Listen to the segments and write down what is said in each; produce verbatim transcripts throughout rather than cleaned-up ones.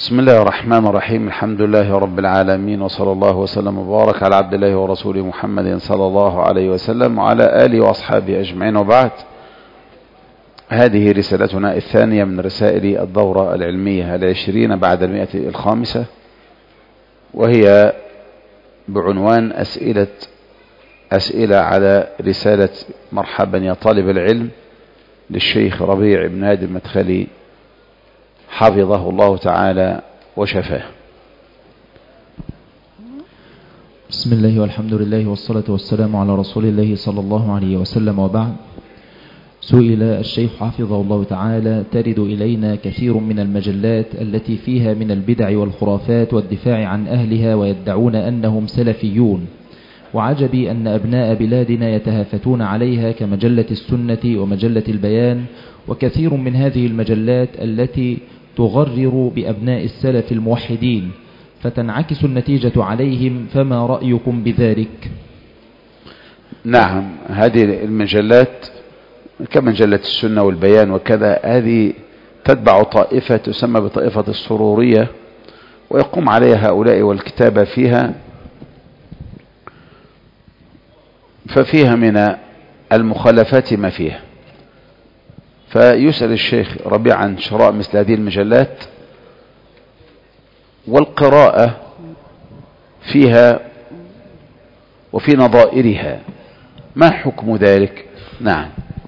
بسم الله الرحمن الرحيم. الحمد لله رب العالمين، وصلى الله وسلم وبارك على عبد الله ورسوله محمد صلى الله عليه وسلم وعلى آله وأصحابه أجمعين، وبعد. هذه رسالتنا الثانية من رسائل الدورة العلمية العشرين بعد المئة الخامسة، وهي بعنوان أسئلة أسئلة على رسالة مرحبا يا طالب العلم للشيخ ربيع بن هادي المدخلي حفظه الله تعالى وشفاه. بسم الله والحمد لله والصلاة والسلام على رسول الله صلى الله عليه وسلم، وبعد. سئل الشيخ حفظه الله تعالى: ترد إلينا كثير من المجلات التي فيها من البدع والخرافات والدفاع عن أهلها، ويدعون أنهم سلفيون، وعجبي أن أبناء بلادنا يتهافتون عليها كمجلة السنة ومجلة البيان، وكثير من هذه المجلات التي تغرر بأبناء السلف الموحدين، فتنعكس النتيجة عليهم، فما رأيكم بذلك؟ نعم، هذه المجلات كمجلة السنة والبيان وكذا، هذه تتبع طائفة تسمى بطائفة السرورية، ويقوم عليها هؤلاء والكتابة فيها، ففيها من المخالفات ما فيها. فيسأل الشيخ ربيع عن شراء مثل هذه المجلات والقراءة فيها وفي نظائرها، ما حكم ذلك؟ نعم.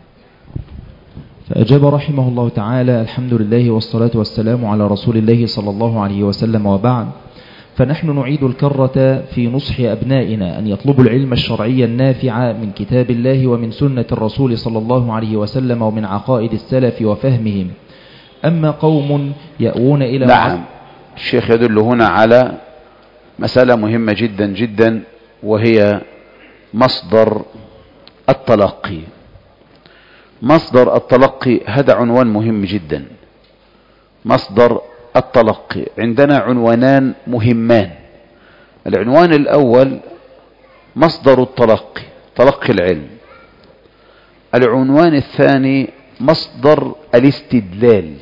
فأجاب رحمه الله تعالى: الحمد لله والصلاة والسلام على رسول الله صلى الله عليه وسلم، وبعد. فنحن نعيد الكرة في نصح أبنائنا أن يطلبوا العلم الشرعي النافع من كتاب الله ومن سنة الرسول صلى الله عليه وسلم ومن عقائد السلف وفهمهم. أما قوم يأوون إلى نعم، الشيخ يدل هنا على مسألة مهمة جدا جدا، وهي مصدر التلقي. مصدر التلقي هذا عنوان مهم جدا. مصدر التلقي عندنا عنوانان مهمان. العنوان الأول مصدر التلقي، تلقي العلم. العنوان الثاني مصدر الاستدلال،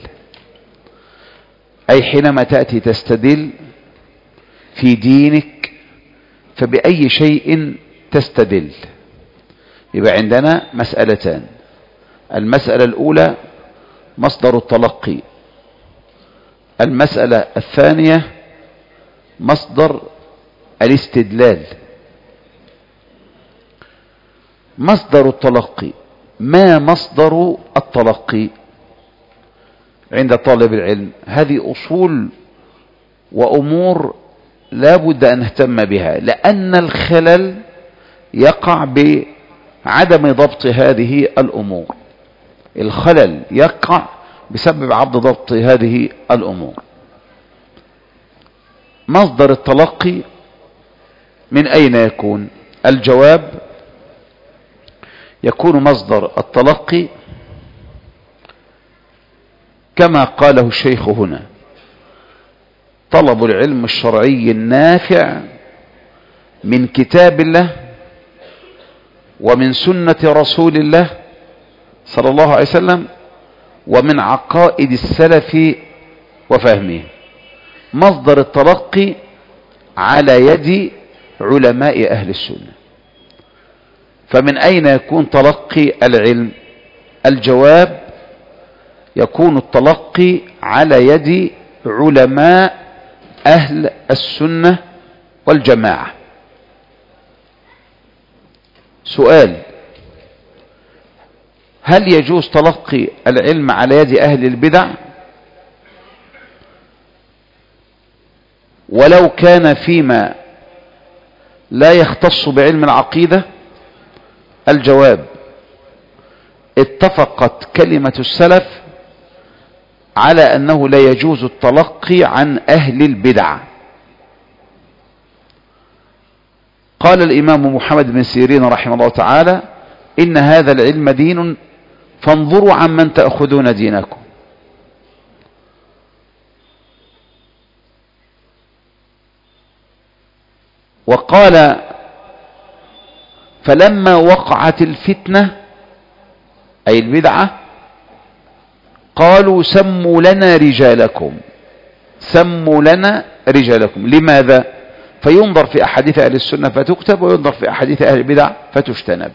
أي حينما تأتي تستدل في دينك فبأي شيء تستدل. يبقى عندنا مسألتان: المسألة الأولى مصدر التلقي، المسألة الثانية مصدر الاستدلال. مصدر التلقي، ما مصدر التلقي عند طالب العلم؟ هذه أصول وأمور لا بد أن نهتم بها، لأن الخلل يقع بعدم ضبط هذه الأمور. الخلل يقع بسبب عدم ضبط هذه الأمور. مصدر التلقي من أين يكون؟ الجواب: يكون مصدر التلقي كما قاله الشيخ هنا: طلب العلم الشرعي النافع من كتاب الله ومن سنة رسول الله صلى الله عليه وسلم ومن عقائد السلف وفهمه. مصدر التلقي على يد علماء أهل السنة. فمن أين يكون تلقي العلم؟ الجواب: يكون التلقي على يد علماء أهل السنة والجماعة. سؤال: هل يجوز تلقي العلم على يد أهل البدع ولو كان فيما لا يختص بعلم العقيدة؟ الجواب: اتفقت كلمة السلف على أنه لا يجوز التلقي عن أهل البدع. قال الإمام محمد بن سيرين رحمه الله تعالى: إن هذا العلم دين فانظروا عمن تأخذون دينكم. وقال: فلما وقعت الفتنة أي البدعة قالوا: سموا لنا رجالكم. سموا لنا رجالكم. لماذا؟ فينظر في أحاديث أهل السنة فتكتب، وينظر في أحاديث أهل البدع فتجتنب.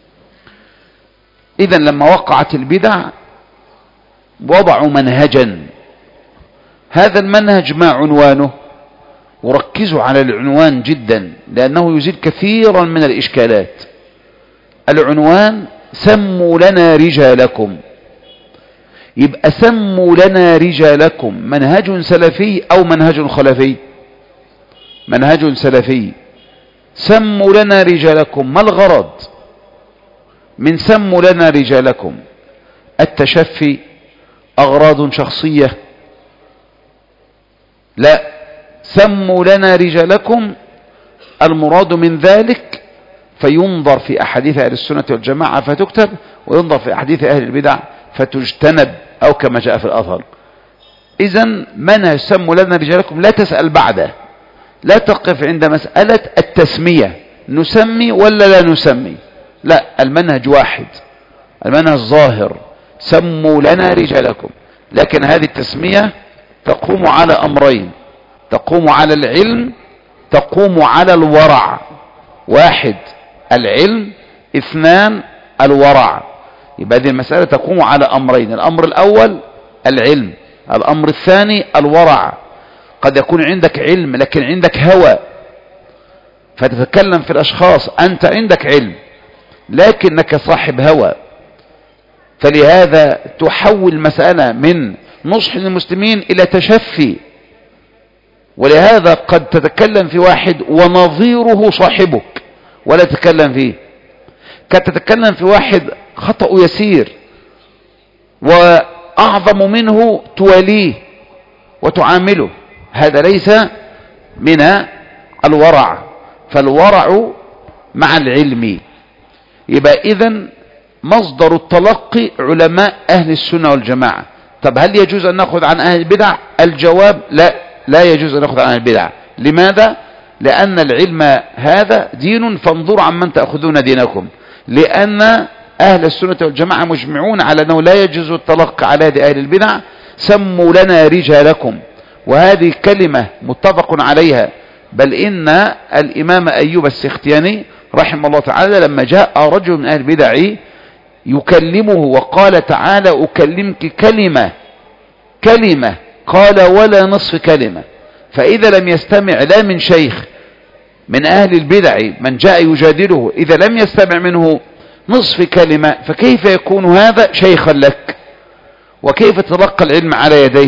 إذن لما وقعت البدع وضعوا منهجا، هذا المنهج ما عنوانه؟ وركزوا على العنوان جدا لأنه يزيل كثيرا من الإشكالات. العنوان سموا لنا رجالكم. يبقى سموا لنا رجالكم منهج سلفي أو منهج خلفي؟ منهج سلفي. سموا لنا رجالكم، ما الغرض من سموا لنا رجالكم؟ التشفي؟ أغراض شخصية؟ لا، سموا لنا رجالكم المراد من ذلك فينظر في أحاديث أهل السنة والجماعة فتكتب، وينظر في أحاديث أهل البدع فتجتنب، أو كما جاء في الأثر. إذن منهج سموا لنا رجالكم لا تسأل بعده، لا تقف عند مسألة التسمية، نسمي ولا لا نسمي، لا، المنهج واحد، المنهج ظاهر، سموا لنا رجالكم. لكن هذه التسمية تقوم على أمرين، تقوم على العلم، تقوم على الورع. واحد العلم، اثنان الورع. يبقى هذه المسألة تقوم على أمرين، الأمر الأول العلم، الأمر الثاني الورع. قد يكون عندك علم لكن عندك هوى فتتكلم في الأشخاص، أنت عندك علم لكنك صاحب هوى، فلهذا تحول مسألة من نصح للمسلمين إلى تشفي. ولهذا قد تتكلم في واحد ونظيره صاحبك ولا تتكلم فيه، قد تتكلم في واحد خطأ يسير وأعظم منه تواليه وتعامله، هذا ليس من الورع. فالورع مع العلم. يبقى إذن مصدر التلقي علماء أهل السنة والجماعة. طب هل يجوز أن نأخذ عن أهل البدع؟ الجواب لا، لا يجوز أن نأخذ عن أهل البدع. لماذا؟ لأن العلم هذا دين، فانظروا عمن تأخذون دينكم. لأن أهل السنة والجماعة مجمعون على أنه لا يجوز التلقي على يد أهل البدع. سموا لنا رجالكم، وهذه كلمة متفق عليها، بل إن الإمام أيوب السختياني رحمه الله تعالى لما جاء رجل من أهل البدع يكلمه وقال تعالى أكلمك كلمة كلمة، قال ولا نصف كلمة. فإذا لم يستمع لا من شيخ من أهل البدع من جاء يجادله، إذا لم يستمع منه نصف كلمة، فكيف يكون هذا شيخا لك؟ وكيف تلقى العلم على يديه؟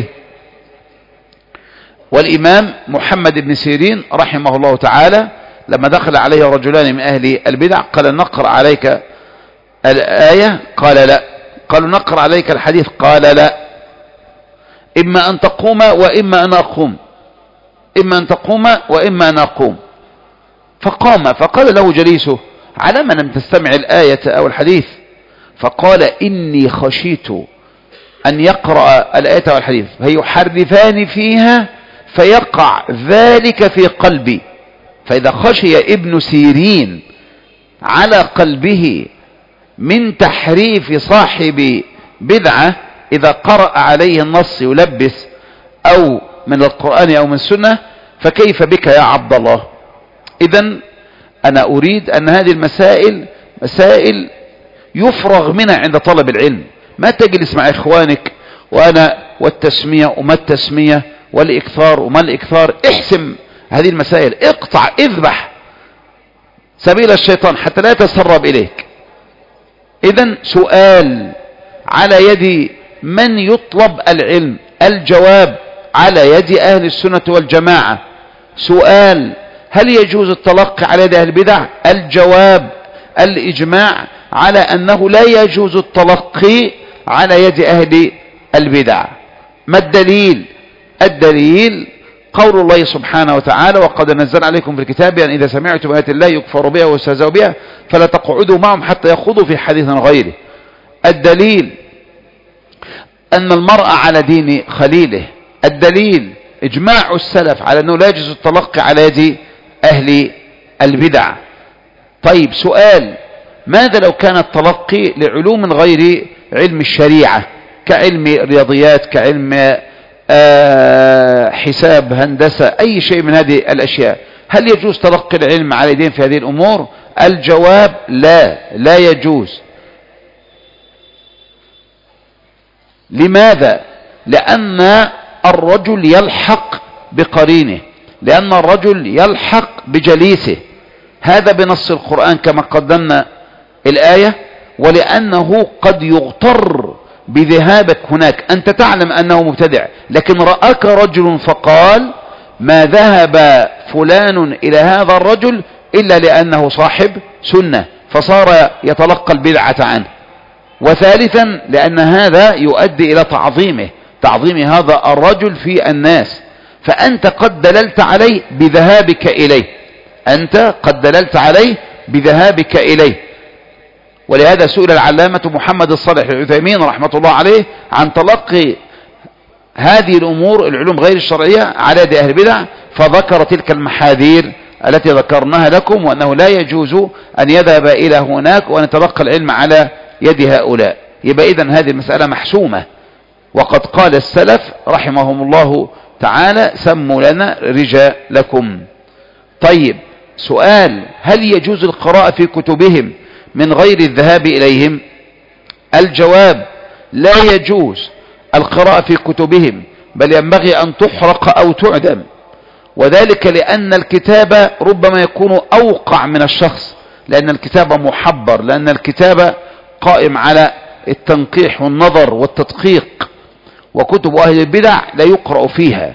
والإمام محمد بن سيرين رحمه الله تعالى لما دخل عليه رجلان من أهل البدع قال نقرأ عليك الآية، قال لا. قالوا نقرأ عليك الحديث، قال لا. إما أن تقوم وإما أن أقوم، إما أن تقوم وإما أن أقوم. فقام، فقال له جليسه على ما لم تستمع الآية أو الحديث؟ فقال إني خشيت أن يقرأ الآية والحديث فيحرفان فيها فيقع ذلك في قلبي. فإذا خشي ابن سيرين على قلبه من تحريف صاحب بدعة إذا قرأ عليه النص يلبس أو من القرآن أو من السنة، فكيف بك يا عبد الله؟ إذن أنا أريد أن هذه المسائل مسائل يفرغ منها عند طلب العلم. ما تجلس مع إخوانك وأنا والتسمية وما التسمية والإكثار وما الإكثار. احسم هذه المسائل، اقطع اذبح سبيل الشيطان حتى لا يتسرب إليك. إذن سؤال على يد من يطلب العلم؟ الجواب على يد أهل السنة والجماعة. سؤال هل يجوز التلقي على يد أهل البدع؟ الجواب الإجماع على أنه لا يجوز التلقي على يد أهل البدع. ما الدليل؟ الدليل قول الله سبحانه وتعالى وقد نزل عليكم في الكتاب أن إذا سمعتم آيات الله يكفر بها ويستهزأ بها فلا تقعدوا معهم حتى يخوضوا في حديث غيره. الدليل أن المرء على دين خليله. الدليل إجماع السلف على أنه لا يجوز التلقي على يد أهل البدع. طيب سؤال، ماذا لو كان التلقي لعلوم غير علم الشريعة كعلم الرياضيات، كعلم آه حساب، هندسة، أي شيء من هذه الأشياء، هل يجوز تلقي العلم على يدين في هذه الأمور؟ الجواب لا، لا يجوز. لماذا؟ لأن الرجل يلحق بقرينه، لأن الرجل يلحق بجليسه، هذا بنص القرآن كما قدمنا الآية، ولأنه قد يغتر بذهابك هناك. أنت تعلم أنه مبتدع، لكن رآك رجل فقال ما ذهب فلان إلى هذا الرجل إلا لأنه صاحب سنة، فصار يتلقى البدعة عنه. وثالثا لأن هذا يؤدي إلى تعظيمه، تعظيم هذا الرجل في الناس، فأنت قد دللت عليه بذهابك إليه، أنت قد دللت عليه بذهابك إليه. ولهذا سئل العلامة محمد الصالح العثيمين رحمة الله عليه عن تلقي هذه الأمور العلوم غير الشرعية على يد أهل البدع، فذكر تلك المحاذير التي ذكرناها لكم، وأنه لا يجوز أن يذهب إلى هناك وأن يتلقى العلم على يد هؤلاء. يبقى إذن هذه المسألة محسومة، وقد قال السلف رحمهم الله تعالى سموا لنا رجالكم. طيب سؤال، هل يجوز القراءة في كتبهم من غير الذهاب إليهم؟ الجواب لا يجوز القراءة في كتبهم، بل ينبغي أن تحرق أو تعدم، وذلك لأن الكتاب ربما يكون أوقع من الشخص، لأن الكتاب محبر، لأن الكتاب قائم على التنقيح والنظر والتدقيق، وكتب أهل البدع لا يقرأ فيها.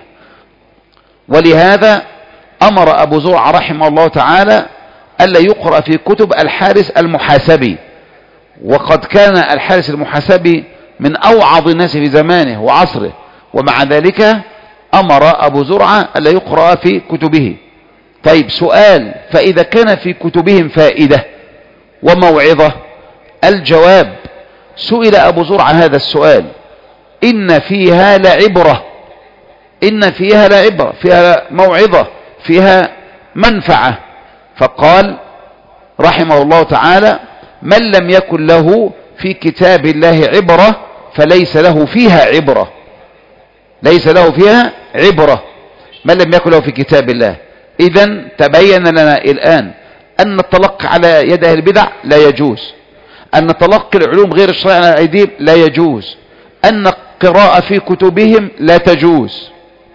ولهذا أمر أبو زرعة رحمه الله تعالى ألا يقرأ في كتب الحارس المحاسبي، وقد كان الحارس المحاسبي من أوعظ الناس في زمانه وعصره، ومع ذلك أمر أبو زرعة ألا يقرأ في كتبه. طيب سؤال، فإذا كان في كتبهم فائدة وموعظة؟ الجواب، سئل أبو زرعة هذا السؤال، إن فيها لعبرة، إن فيها لعبرة، فيها موعظة، فيها منفعة. فقال رحمه الله تعالى من لم يكن له في كتاب الله عبرة فليس له فيها عبرة، ليس له فيها عبرة من لم يكن له في كتاب الله. إذن تبين لنا الآن أن التلقي على يد أهل البدع لا يجوز، أن تلقي العلوم غير الشرعية على أيديهم لا يجوز، أن القراءة في كتبهم لا تجوز،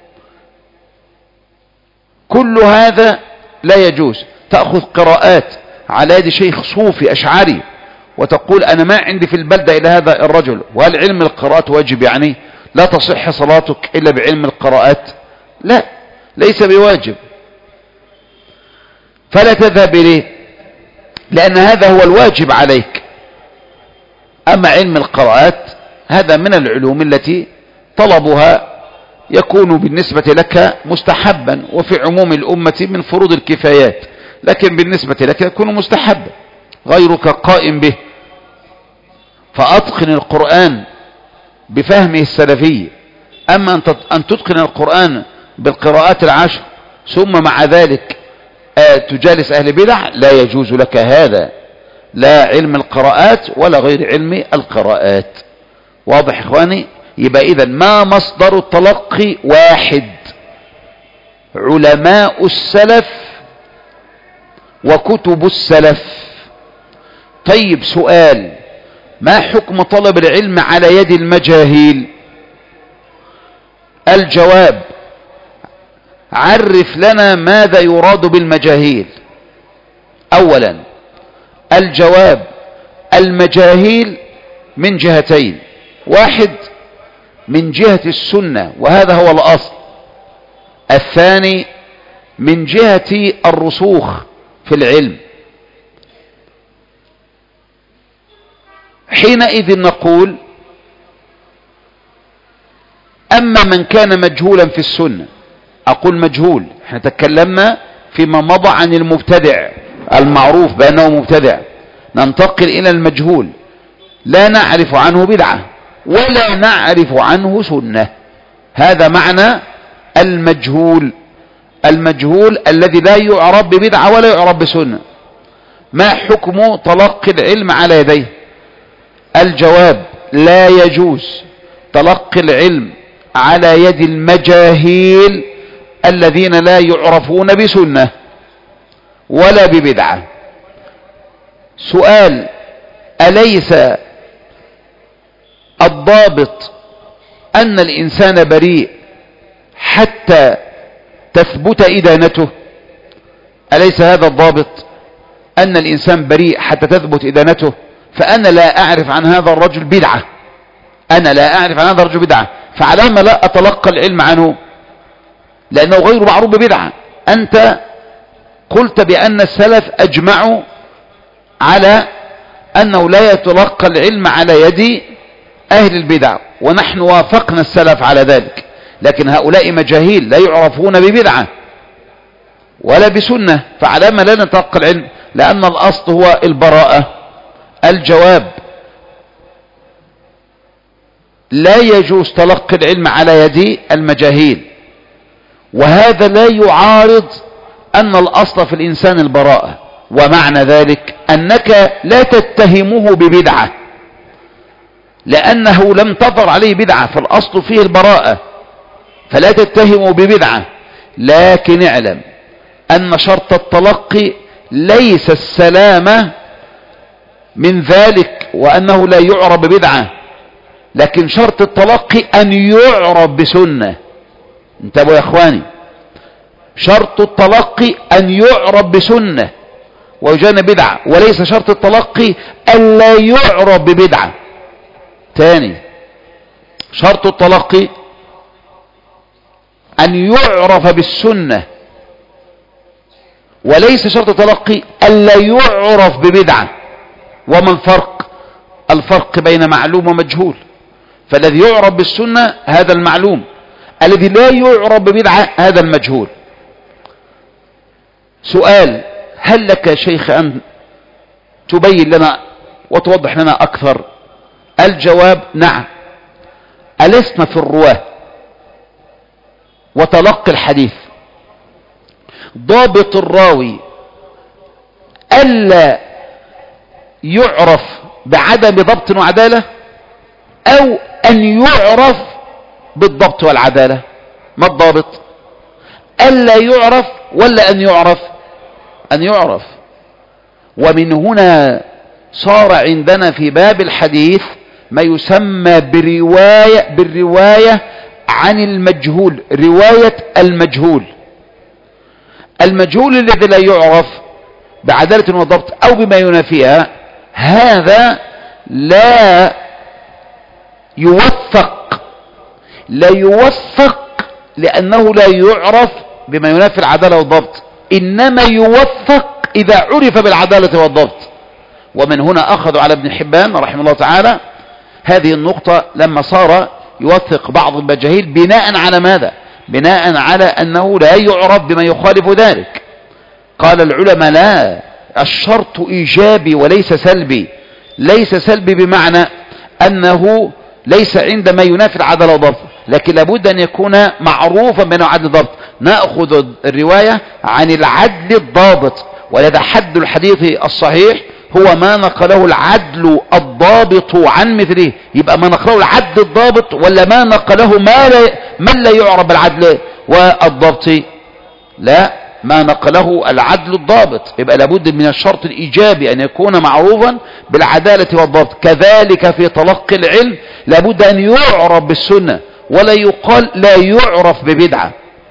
كل هذا لا يجوز. تأخذ قراءات على يد شيخ صوفي أشعري وتقول أنا ما عندي في البلدة إلى هذا الرجل، وهل علم القراءات واجب؟ يعني لا تصح صلاتك إلا بعلم القراءات؟ لا، ليس بواجب، فلا تذهب إليه، لأن هذا هو الواجب عليك. أما علم القراءات هذا من العلوم التي طلبها يكون بالنسبة لك مستحبا، وفي عموم الأمة من فروض الكفايات، لكن بالنسبة لك يكون مستحبا، غيرك قائم به. فأتقن القرآن بفهمه السلفي. أما أن تتقن القرآن بالقراءات العشر ثم مع ذلك تجالس أهل بدع، لا يجوز لك هذا، لا علم القراءات ولا غير علم القراءات. واضح إخواني؟ يبقى إذن ما مصدر التلقي واحد، علماء السلف وكتب السلف. طيب سؤال، ما حكم طلب العلم على يد المجاهيل؟ الجواب، عرف لنا ماذا يراد بالمجاهيل. أولا الجواب، المجاهيل من جهتين، واحد من جهة السنة وهذا هو الأصل، الثاني من جهة الرسوخ في العلم. حينئذ نقول أما من كان مجهولا في السنة، أقول مجهول، احنا تكلمنا فيما مضى عن المبتدع المعروف بأنه مبتدع، ننتقل إلى المجهول لا نعرف عنه بدعة ولا نعرف عنه سنة، هذا معنى المجهول، المجهول الذي لا يعرف ببدعة ولا يعرف بسنة. ما حكم تلقي العلم على يديه؟ الجواب، لا يجوز تلقي العلم على يد المجاهيل الذين لا يعرفون بسنة ولا ببدعة. سؤال: أليس الضابط أن الإنسان بريء حتى تثبت إدانته؟ أليس هذا الضابط أن الإنسان بريء حتى تثبت إدانته؟ فأنا لا أعرف عن هذا الرجل بدعة، أنا لا أعرف عن هذا الرجل بدعة، فعلى ما لا أتلقى العلم عنه؟ لأنه غير معروف ببدعة. أنت قلت بأن السلف أجمعوا على أنه لا يتلقى العلم على يد أهل البدع، ونحن وافقنا السلف على ذلك، لكن هؤلاء مجاهيل لا يعرفون ببدعة ولا بسنة، فعلى ما لا نتلقى العلم؟ لأن الأصل هو البراءة. الجواب: لا يجوز تلقي العلم على يد المجاهيل، وهذا لا يعارض أن الأصل في الإنسان البراءة، ومعنى ذلك أنك لا تتهمه ببدعة لأنه لم تظهر عليه بدعة، فالأصل فيه البراءة، فلا تتهمه ببدعة. لكن اعلم أن شرط التلقي ليس السلامة من ذلك وأنه لا يعرف ببدعة، لكن شرط التلقي أن يعرف بسنة. انتبهوا يا اخواني، شرط التلقي أن يعرف بسنة ويجانب بدعة، وليس شرط التلقي أن لا يعرف ببدعة. ثاني، شرط التلقي أن يعرف بالسنة، وليس شرط التلقي أن لا يعرف ببدعة. وما الفرق؟ الفرق بين معلوم ومجهول، فالذي يعرف بالسنة هذا المعلوم، الذي لا يعرف ببدعة هذا المجهول. سؤال: هل لك يا شيخ أن تبين لنا وتوضح لنا أكثر؟ الجواب: نعم. ألسنا في الرواة وتلقي الحديث ضابط الراوي ألا يعرف بعدم ضبط وعدالة، أو أن يعرف بالضبط والعدالة؟ ما الضابط؟ ألا يعرف ولا أن يعرف؟ أن يعرف. ومن هنا صار عندنا في باب الحديث ما يسمى برواية بالرواية عن المجهول، رواية المجهول. المجهول الذي لا يعرف بعدالة وضبط أو بما ينافيها، هذا لا يوثق، لا يوثق لأنه لا يعرف بما ينافي العدالة والضبط، إنما يوثق إذا عرف بالعدالة والضبط. ومن هنا أخذوا على ابن حبان رحمه الله تعالى هذه النقطة لما صار يوثق بعض المجاهيل بناء على ماذا؟ بناء على أنه لا يعرف بما يخالف ذلك. قال العلماء: لا، الشرط إيجابي وليس سلبي. ليس سلبي بمعنى أنه ليس عندما ينافي العدل والضبط، لكن لابد أن يكون معروفا بين عدل الضبط. نأخذ الرواية عن العدل الضابط، ولذا حد الحديث الصحيح هو ما نقله العدل الضابط عن مثله. يبقى ما نقله العدل الضابط ولا ما نقله ما لا من لا يعرف بالعدل والضبط؟ لا، ما نقله العدل الضابط. يبقى لابد من الشرط الإيجابي أن يكون معروفا بالعدالة والضبط. كذلك في تلقي العلم لابد أن يعرف بالسنة، ولا يقال لا يعرف ببدعة.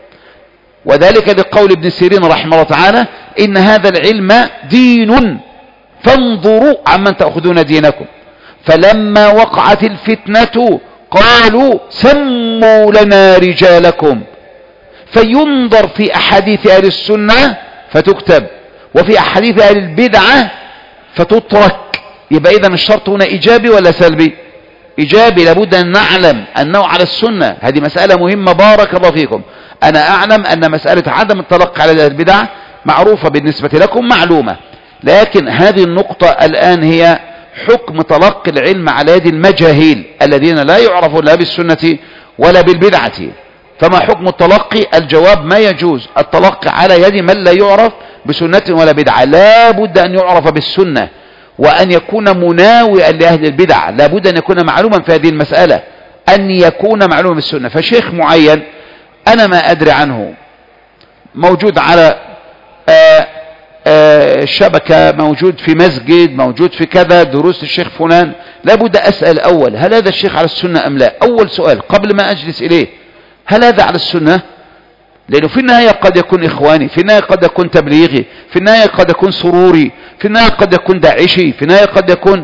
وذلك لقول ابن سيرين رحمه الله تعالى: إن هذا العلم دين فانظروا عمن تأخذون دينكم. فلما وقعت الفتنة قالوا: سموا لنا رجالكم. فينظر في أحاديث أهل السنة فتكتب، وفي أحاديث أهل البدعة فتترك. يبقى إذن الشرط هنا إيجابي ولا سلبي؟ إيجابي. لابد أن نعلم أنه على السنة. هذه مسألة مهمة، بارك الله فيكم. أنا أعلم أن مسألة عدم التلقي على أهل البدع معروفة بالنسبة لكم، معلومة، لكن هذه النقطة الآن هي حكم تلقي العلم على يد المجاهيل الذين لا يعرفون لا بالسنة ولا بالبدعة. فما حكم التلقي؟ الجواب: ما يجوز التلقي على يد من لا يعرف بسنة ولا بدعة. لا بد أن يعرف بالسنة، وأن يكون مناوئا لأهل البدع. لا بد أن يكون معلوما في هذه المسألة. أن يكون معلوما بالسنة. فشيخ معين أنا ما أدري عنه موجود على آآ آآ شبكة، موجود في مسجد، موجود في كذا، دروس الشيخ فلان، لابد أسأل أول هل هذا الشيخ على السنة أم لا؟ أول سؤال قبل ما أجلس إليه، هل هذا على السنة؟ لأنه في النهاية قد يكون إخواني، في النهاية قد يكون تبليغي، في النهاية قد يكون سروري، في النهاية قد يكون داعشي، في النهاية قد يكون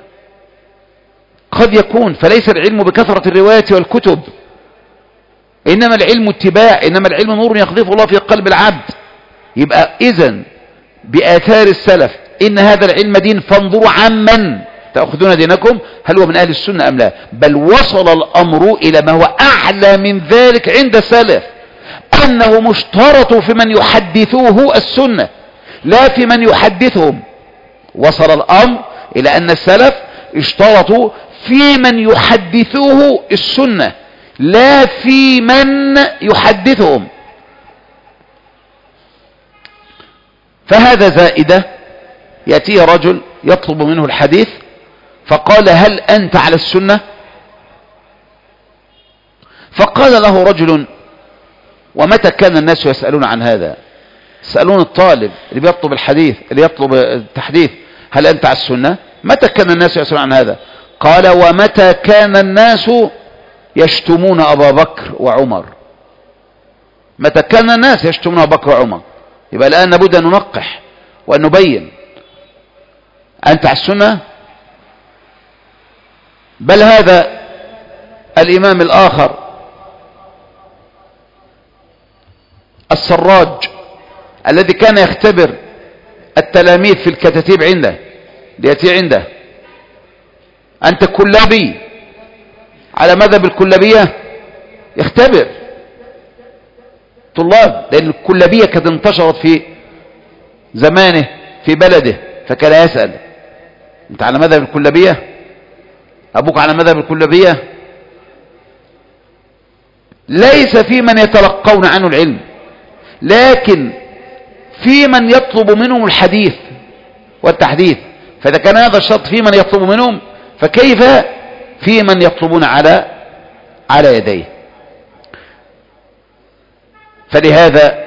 قد يكون فليس العلم بكثرة الروايات والكتب، إنما العلم اتباع، إنما العلم نور يقذفه الله في قلب العبد. يبقى إذن بآثار السلف إن هذا العلم دين، فانظروا عمن تأخذون دينكم، هل هو من أهل السنة أم لا؟ بل وصل الأمر إلى ما هو أعلى من ذلك عند السلف، أنه مشترط في من يحدثوه السنة لا في من يحدثهم. وصل الأمر إلى أن السلف اشترطوا في من يحدثوه السنة لا في من يحدثهم. فهذا زائدة، يأتيه رجل يطلب منه الحديث فقال هل أنت على السنة؟ فقال له رجل ومتى كان الناس يسألون عن هذا؟ يسألون الطالب اللي بيطلب الحديث، اللي يطلب التحديث، هل أنت على السنة؟ متى كان الناس يسألون عن هذا؟ قال ومتى كان الناس يشتمون أبا بكر وعمر. متى كان الناس يشتمون أبا بكر وعمر، يبقى الآن لابد أن ننقح وأن نبين أنت على السنة. بل هذا الإمام الآخر السراج الذي كان يختبر التلاميذ في الكتاتيب عنده، ليأتي عنده أنت كلابي على مذهب الكلابية، يختبر طلاب، لأن الكلابية كانت انتشرت في زمانه في بلده، فكان يسأل أنت على مذهب الكلابية؟ أبوك على مذهب الكلابية؟ ليس في من يتلقون عنه العلم، لكن في من يطلب منهم الحديث والتحديث. فإذا كان هذا الشرط في من يطلب منهم، فكيف في من يطلبون على على يديه؟ فلهذا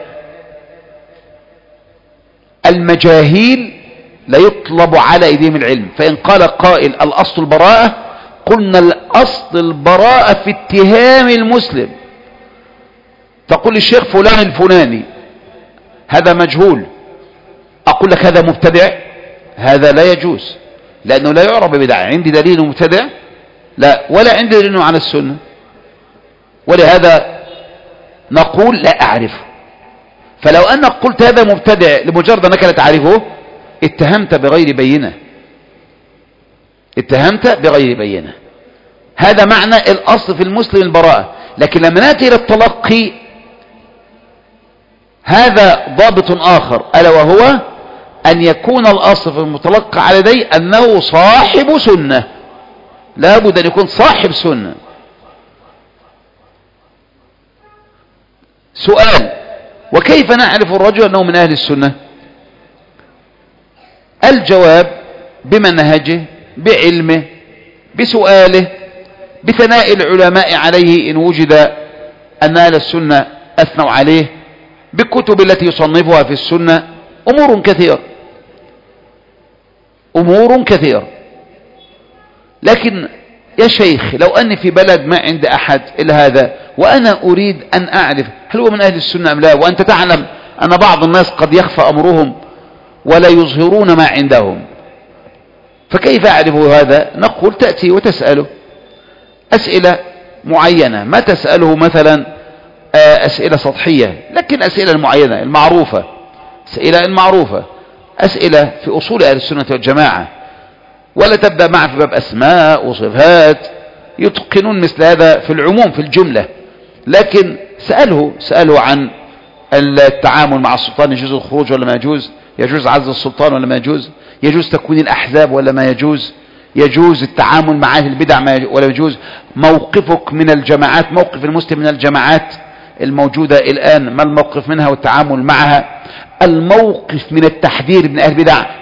المجاهيل لا يطلب على ايديهم العلم. فإن قال قائل الأصل البراءة، قلنا الأصل البراءة في اتهام المسلم. تقول الشيخ فلان الفلاني هذا مجهول، أقول لك هذا مبتدع، هذا لا يجوز، لأنه لا يعرف ببدعة. عندي دليل مبتدع؟ لا، ولا عندي دليل على السنة، ولهذا نقول لا أعرفه. فلو أنك قلت هذا مبتدع لمجرد أنك لا تعرفه، اتهمت بغير بينة، اتهمت بغير بينة. هذا معنى الأصل في المسلم البراءة. لكن لما نأتي إلى التلقي هذا ضابط آخر، ألا وهو أن يكون الأصل في المتلقى على يديه أنه صاحب سنة، لا بد أن يكون صاحب سنة. سؤال: وكيف نعرف الرجل أنه من أهل السنة؟ الجواب بمنهجه، بعلمه، بسؤاله، بثناء العلماء عليه إن وجد أن أهل السنة أثنوا عليه، بالكتب التي يصنفها في السنة. أمور كثيرة، أمور كثيرة. لكن يا شيخ لو أني في بلد ما عند أحد إلا هذا، وأنا أريد أن أعرف هل هو من أهل السنة أم لا، وأنت تعلم أن بعض الناس قد يخفى أمرهم ولا يظهرون ما عندهم، فكيف أعرف هذا؟ نقول تأتي وتسأله أسئلة معينة، ما تسأله مثلا أسئلة سطحية، لكن أسئلة معينة المعروفة، أسئلة المعروفة، أسئلة في أصول أهل السنة والجماعة، ولا تبدأ معه في باب أسماء وصفات، يتقنون مثل هذا في العموم في الجملة. لكن سأله سأله عن التعامل مع السلطان، يجوز الخروج ولا ما يجوز، يجوز عزل السلطان ولا ما يجوز، يجوز تكوين الأحزاب ولا ما يجوز، يجوز التعامل مع أهل البدع ولا يجوز، موقفك من الجماعات، موقف المسلم من الجماعات الموجودة الآن، ما الموقف منها والتعامل معها، الموقف من التحذير من أهل البدع،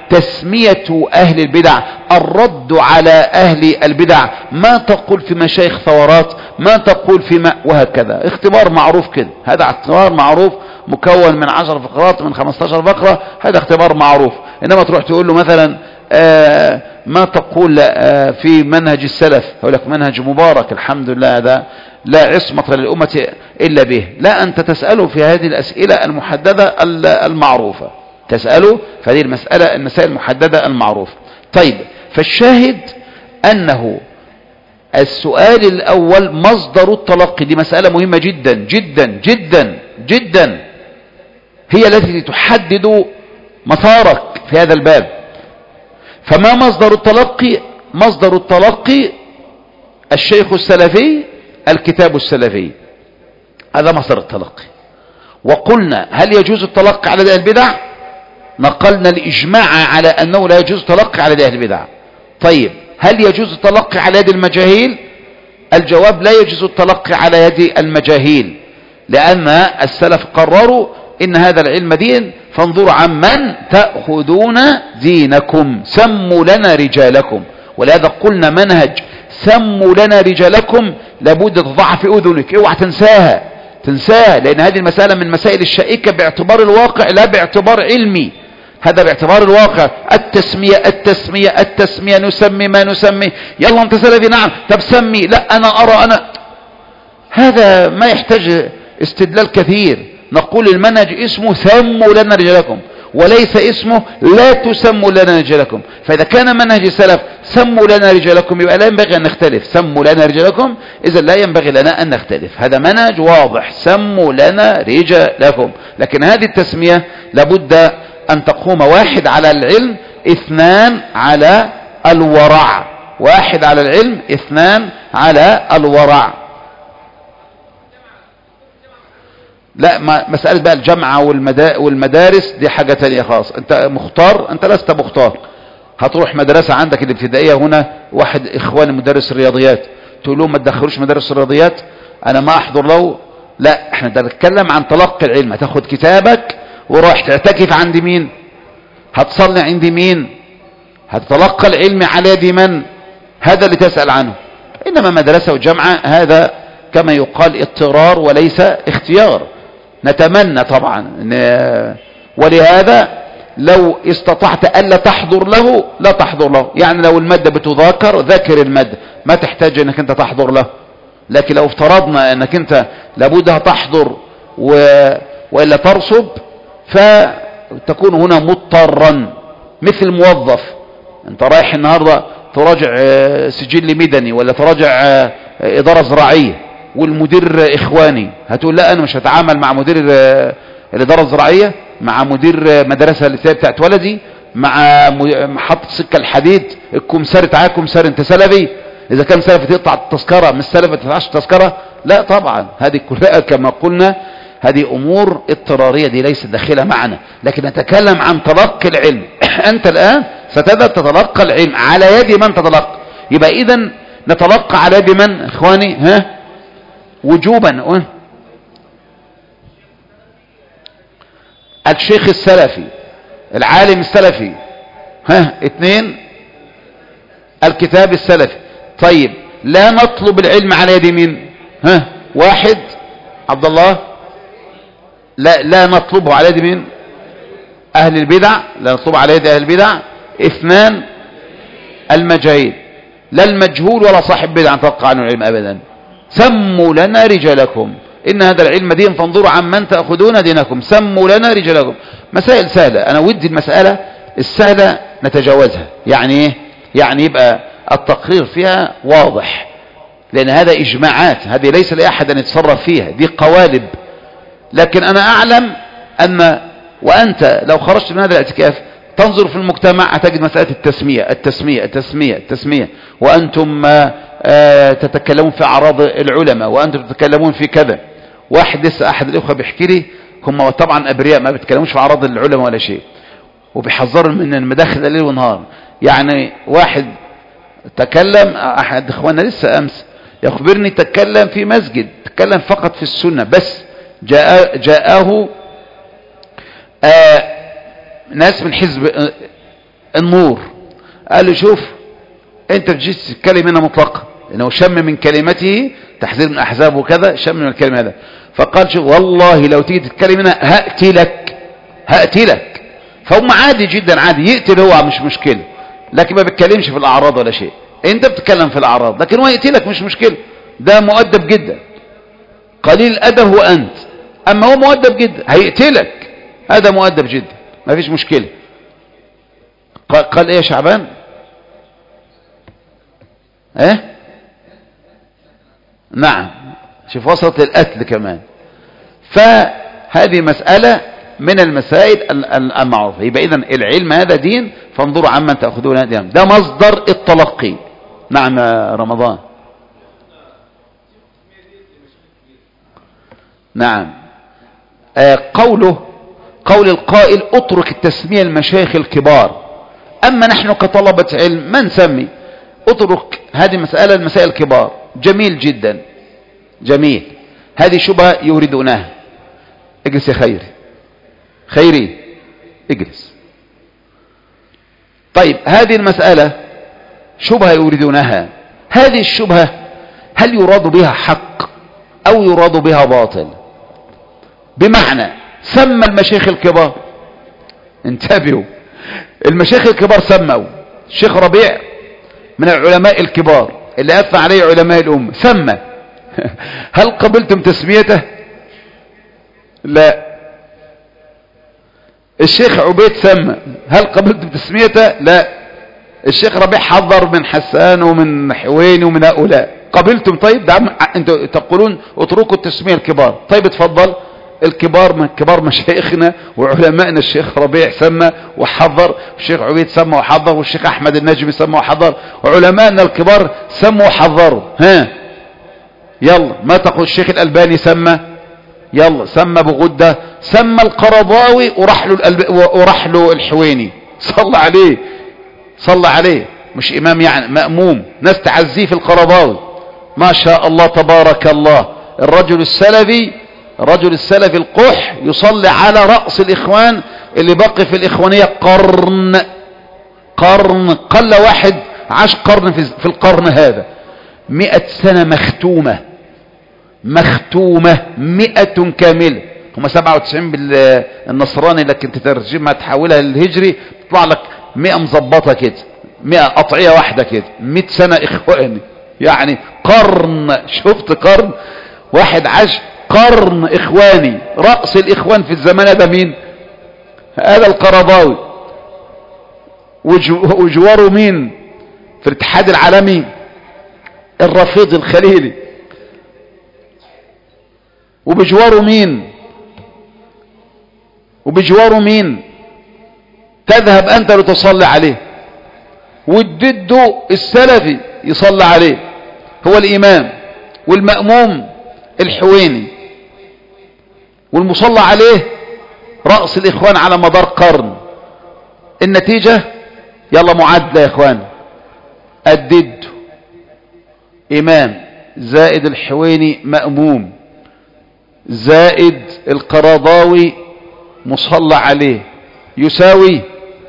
تسمية أهل البدع، الرد على أهل البدع، ما تقول في مشايخ ثورات، ما تقول في ما وهكذا. اختبار معروف كده، هذا اختبار معروف مكون من عشر فقرات من خمستاشر فقرة، هذا اختبار معروف. إنما تروح تقول له مثلا آه ما تقول آه في منهج السلف، يقول لك منهج مبارك الحمد لله هذا لا عصمة للأمة إلا به. لا، أنت تسأله في هذه الأسئلة المحددة المعروفة، تسأله في هذه المسألة المسائل المحددة المعروفة. طيب، فالشاهد أنه السؤال الأول مصدر التلقي، دي مسألة مهمة جدا جدا جدا جدا، هي التي تحدد مسارك في هذا الباب. فما مصدر التلقي؟ مصدر التلقي الشيخ السلفي، الكتاب السلفي، هذا مصدر التلقي. وقلنا هل يجوز التلقي على أهل البدع؟ نقلنا الإجماع على أنه لا يجوز التلقي على أهل البدع. طيب، هل يجوز التلقي على يد المجاهيل؟ الجواب لا يجوز التلقي على يد المجاهيل، لأن السلف قرروا إن هذا العلم دين، فانظروا عمن تأخذون دينكم، سموا لنا رجالكم. ولهذا قلنا منهج سموا لنا رجالكم لابد تضع في أذنك، اوعى تنساها تنساها، لأن هذه المسألة من مسائل الشائكة باعتبار الواقع لا باعتبار علمي، هذا باعتبار الواقع. التسمية التسمية التسمية، نسمي ما نسمي، يلا انت سلفي، نعم، طب سمي، لا أنا أرى أنا، هذا ما يحتاج استدلال كثير. نقول المنهج اسمه سموا لنا رجالكم، وليس اسمه لا تسموا لنا رجالكم. فإذا كان منهج السلف سموا لنا رجالكم، يبقى لا ينبغي أن نختلف. سموا لنا رجالكم، إذا لا ينبغي لنا أن نختلف، هذا منهج واضح، سموا لنا رجالكم. لكن هذه التسمية لابد أن تقوم واحد على العلم، اثنان على الورع، واحد على العلم، اثنان على الورع. لا، ما مسألة بقى الجامعة والمدارس دي حاجة تانية خاص. انت مختار، انت لست مختار. هتروح مدرسة عندك الابتدائية هنا، واحد اخواني مدرس الرياضيات، تقول لهم ما تدخلوش مدرس الرياضيات، انا ما احضر له. لا، احنا بنتكلم عن تلقي العلم، هتاخد كتابك وراح تعتكف عند مين؟ هتصلي عند مين؟ هتتلقى العلم على يد من؟ هذا اللي تسأل عنه. انما مدرسة وجامعة هذا كما يقال اضطرار وليس اختيار. نتمنى طبعا، ولهذا لو استطعت ألا تحضر له لا تحضر له. يعني لو المادة بتذاكر، ذاكر المادة، ما تحتاج انك انت تحضر له. لكن لو افترضنا انك انت لابد تحضر و... وإلا ترسب، فتكون هنا مضطرا، مثل موظف. انت رايح النهاردة تراجع سجل مدني ولا تراجع إدارة زراعية، والمدير إخواني، هتقول لا أنا مش هتعامل مع مدير الإدارة الزراعية، مع مدير مدرسة الابتدائية بتاعت ولدي، مع محطة سكة الحديد، الكمسار تعالى كمسار، انت سلفي؟ إذا كان سلفي تقطع التذكرة، مش سلفي ما تقطعش التذكرة؟ لا طبعا، هذه كلها كما قلنا هذه أمور اضطرارية، دي ليست داخلة معنا. لكن نتكلم عن تلقي العلم. أنت الآن ستبدأ تتلقى العلم على يد من تتلقى، يبقى إذن نتلقى على يد من إخواني؟ ها، وجوبا الشيخ السلفي، العالم السلفي. ها، اثنين الكتاب السلفي. طيب، لا نطلب العلم على يد مين؟ ها، واحد عبد الله، لا لا نطلبه على يد مين؟ أهل البدع، لا نطلبه على يد أهل البدع. اثنان المجاهيل، لا المجهول ولا صاحب بدع نتلقى عنه العلم أبدا. سموا لنا رجالكم، إن هذا العلم دين، فانظروا عمن تأخذون دينكم، سموا لنا رجالكم. مسائل سهلة، أنا ودي المسألة السهلة نتجاوزها. يعني إيه؟ يعني يبقى التقرير فيها واضح، لأن هذا إجماعات، هذه ليس لأحد أن يتصرف فيها، دي قوالب. لكن أنا أعلم أن وأنت لو خرجت من هذا الاعتكاف تنظر في المجتمع هتجد مسألة التسمية التسمية التسمية التسمية، وأنتم آه تتكلمون في أعراض العلماء، وأنتم تتكلمون في كذا. واحد لسه أحد الأخوة بيحكي لي، هم طبعا أبرياء ما بيتكلموش في أعراض العلماء ولا شيء، وبيحذروا من المداخل ليل ونهار. يعني واحد تكلم، أحد إخواننا لسه أمس يخبرني، تكلم في مسجد، تكلم فقط في السنة بس، جاء جاءه آه ناس من حزب النور. قال له شوف انت بتجيش تتكلم هنا مطلقا، انه شم من كلمته تحذير من احزاب وكذا، شم من الكلمه هذا. فقال شوف والله لو تيجي تتكلم هنا هقتلك هقتلك. فهم عادي جدا، عادي يقتل هو مش مشكله، لكن ما بيتكلمش في الاعراض ولا شيء. انت بتتكلم في الاعراض لكن هو يقتلك مش مشكله، ده مؤدب جدا. قليل الادب هو انت، اما هو مؤدب جدا هيقتلك، هذا مؤدب جدا ما فيش مشكله. قال ايه يا شعبان؟ ايه نعم، شوف وصلت للقتل كمان. فهذه مسألة من المسائل المعروفة. يبقى إذن العلم هذا دين، فانظروا عمن تأخذون هذا. ده مصدر التلقي. نعم يا رمضان. نعم. آه قوله قول القائل اترك التسمية المشايخ الكبار، أما نحن كطلبة علم ما نسمي، اترك هذه مسألة المسائل الكبار. جميل جدا جميل، هذه شبهة يريدونها. اجلس يا خيري، خيري اجلس. طيب هذه المسألة شبهة يريدونها، هذه الشبهة هل يراد بها حق أو يراد بها باطل؟ بمعنى سمى المشايخ الكبار، انتبهوا، المشايخ الكبار سموا. الشيخ ربيع من العلماء الكبار اللي أثنى عليه علماء الأمة سمى، هل قبلتم تسميته؟ لا. الشيخ عبيد سمى، هل قبلتم تسميته؟ لا. الشيخ ربيع حذر من حسان ومن حويني ومن هؤلاء، قبلتم؟ طيب ده انتوا تقولون اتركوا التسمية الكبار. طيب اتفضل، الكبار من كبار مشايخنا وعلمائنا، الشيخ ربيع سمى وحذر، والشيخ عبيد سمى وحذر، والشيخ احمد النجمي سمى وحذر، وعلمائنا الكبار سموا وحذروا. ها يلا، ما تقول الشيخ الألباني سمى، يلا سمى بغدة، سمى القرضاوي وراح له الألب... وراح له الحويني، صلى عليه صلى عليه، مش إمام يعني مأموم، ناس تعزيه في القرضاوي. ما شاء الله تبارك الله، الرجل السلفي الرجل السلفي القح يصلي على رأس الإخوان اللي بقي في الإخوانية قرن قرن، قل واحد عاش قرن في, في القرن هذا، مئة سنة مختومة مختومة مئة كاملة. هم سبعة وتسعين بالنصراني، لكن تترجمها تحولها للهجري تطلع لك مئة مظبطة كده، مئة قطعية واحدة كده، مئة سنة إخواني، يعني قرن. شفت قرن واحد عاش قرن إخواني. رأس الإخوان في الزمان هذا مين؟ هذا القرضاوي. وجواره مين في الاتحاد العالمي؟ الرفيق الخليلي. وبجواره مين وبجواره مين تذهب أنت لتصلي عليه، والجد السلفي يصلي عليه، هو الإمام والمأموم الحويني، والمصلى عليه رأس الإخوان على مدار قرن. النتيجة يلا معادلة يا إخوان، الجد إمام زائد الحويني مأموم زائد القرضاوي مصلى عليه، يساوي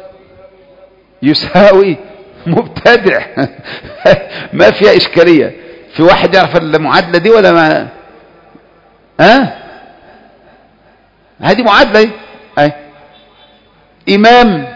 يساوي مبتدع. ما فيها إشكالية. في واحد يعرف المعادلة دي ولا ما؟ ها هذه معادلة اهي، إمام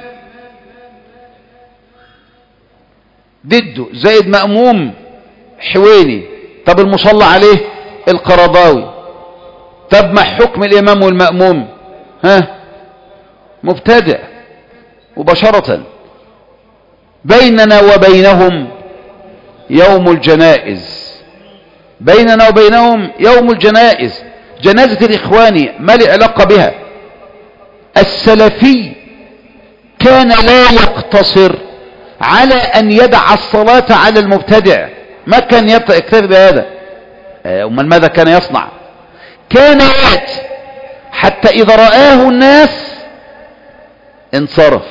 ضده زائد مأموم حويني، طب المصلى عليه القرضاوي، طب ما حكم الإمام والمأموم؟ ها مبتدع مباشرة. بيننا وبينهم يوم الجنائز، بيننا وبينهم يوم الجنائز. جنازة الإخواني ما لي علاقة بها. السلفي كان لا يقتصر على أن يدع الصلاة على المبتدع، ما كان يكتفي بهذا. أمال ماذا كان يصنع؟ كان يأتي حتى إذا رآه الناس انصرف.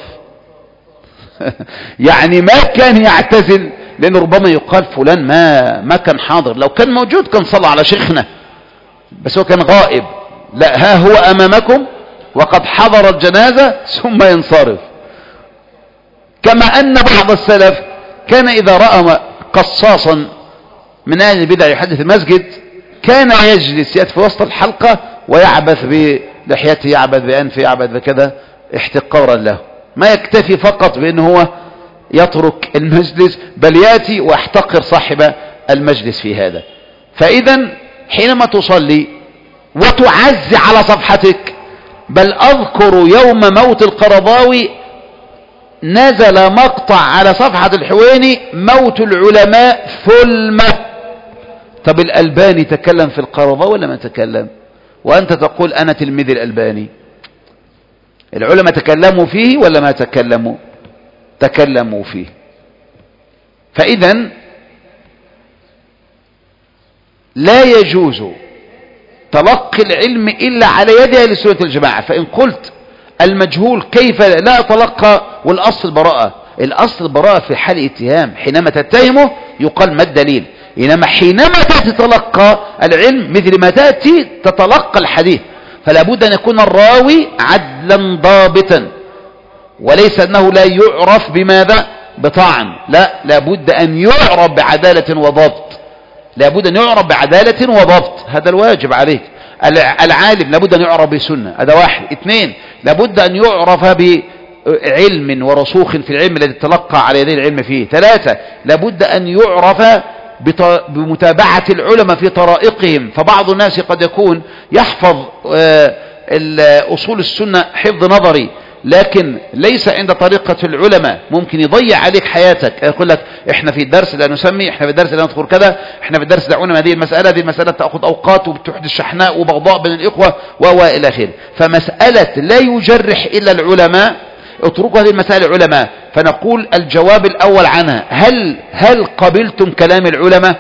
يعني ما كان يعتزل، لأنه ربما يقال فلان ما ما كان حاضر، لو كان موجود كان صلى على شيخنا، بس هو كان غائب. لا، ها هو أمامكم وقد حضر الجنازة ثم ينصرف. كما أن بعض السلف كان إذا رأى قصاصا من أهل البدع يحدث المسجد كان يجلس يأتي في وسط الحلقة ويعبث بلحيته، يعبث بأنفه، يعبث بكذا احتقارا له. ما يكتفي فقط بأنه هو يترك المجلس، بل يأتي واحتقر صاحب المجلس في هذا. فإذا حينما تصلي وتعزي على صفحتك، بل أذكر يوم موت القرضاوي نزل مقطع على صفحة الحويني: موت العلماء ثلمة. طب الألباني تكلم في القرضاوي ولا ما تكلم؟ وأنت تقول أنا تلميذ الألباني. العلماء تكلموا فيه ولا ما تكلموا؟ تكلموا فيه. فإذا لا يجوز تلقي العلم إلا على يد أهل السنة والجماعة. فإن قلت المجهول كيف لا أتلقى والأصل البراءة؟ الأصل البراءة في حال اتهام، حينما تتهمه يقال ما الدليل. إنما حينما تأتي تتلقى العلم مثل ما تأتي تتلقى الحديث، فلا بد أن يكون الراوي عدلا ضابطا، وليس أنه لا يعرف بماذا؟ بطعن. لا، لا بد أن يعرف بعدالة وضبط. لا بد أن يعرف بعدالة وضبط، هذا الواجب عليك. العالم لا بد أن يعرف بسنة، هذا واحد. اثنين، لا بد أن يعرف بعلم ورسوخ في العلم الذي تلقى على يدي العلم فيه. ثلاثة، لا بد أن يعرف بمتابعة العلماء في طرائقهم. فبعض الناس قد يكون يحفظ أصول السنة حفظ نظري، لكن ليس عند طريقة العلماء، ممكن يضيع عليك حياتك. يقول لك احنا في الدرس لا نسمي، احنا في الدرس لا نذكر كذا، احنا في الدرس دعونا هذه المسألة، هذه المسألة تأخذ أوقات وبتحدث شحناء وبغضاء بين الإخوة وإلى آخره. فمسألة لا يجرح إلا العلماء، اتركوا هذه المسائل العلماء. فنقول الجواب الأول عنها: هل هل قبلتم كلام العلماء؟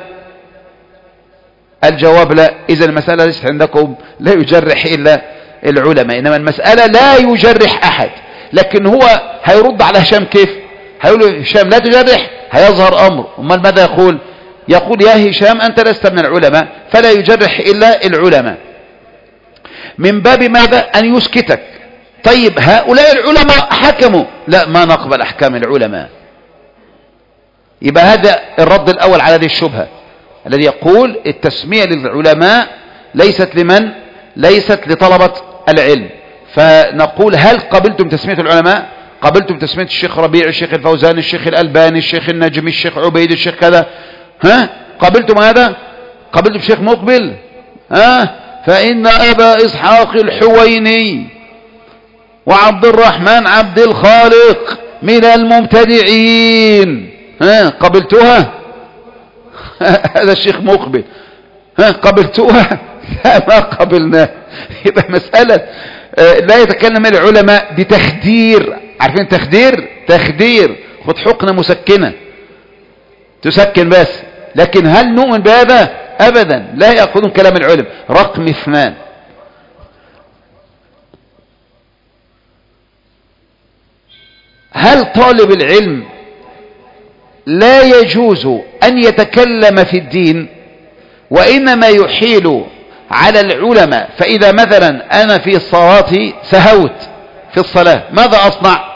الجواب لا. إذا المسألة ليست عندكم لا يجرح إلا العلماء، إنما المسألة لا يجرح أحد. لكن هو هيرد على هشام كيف؟ هيقول هشام لا تجرح، هيظهر أمر. أمال ماذا يقول؟ يقول يا هشام أنت لست من العلماء فلا يجرح إلا العلماء، من باب ماذا؟ أن يسكتك. طيب هؤلاء العلماء حكموا، لا ما نقبل أحكام العلماء. يبقى هذا الرد الأول على هذه الشبهة، الذي يقول التسمية للعلماء ليست لمن؟ ليست لطلبة العلم. فنقول هل قبلتم تسمية العلماء؟ قبلتم تسمية الشيخ ربيع، الشيخ الفوزان، الشيخ الألباني، الشيخ النجمي، الشيخ عبيد، الشيخ كذا؟ ها قبلتم هذا؟ قبلتم الشيخ مقبل؟ ها فإن أبا إسحاق الحويني وعبد الرحمن عبد الخالق من المبتدعين، ها قبلتوها؟ هذا الشيخ مقبل، ها قبلتوها؟ لا ما قبلنا. يبقى مسألة لا يتكلم العلماء دي تخدير. عارفين تخدير؟ تخدير، خد حقنة مسكنة تسكن بس. لكن هل نؤمن بهذا؟ أبدا، لا يأخذون كلام العلم. رقم اثنان، هل طالب العلم لا يجوز أن يتكلم في الدين وإنما يحيل على العلماء؟ فإذا مثلا أنا في صلاتي سهوت في الصلاة، ماذا أصنع؟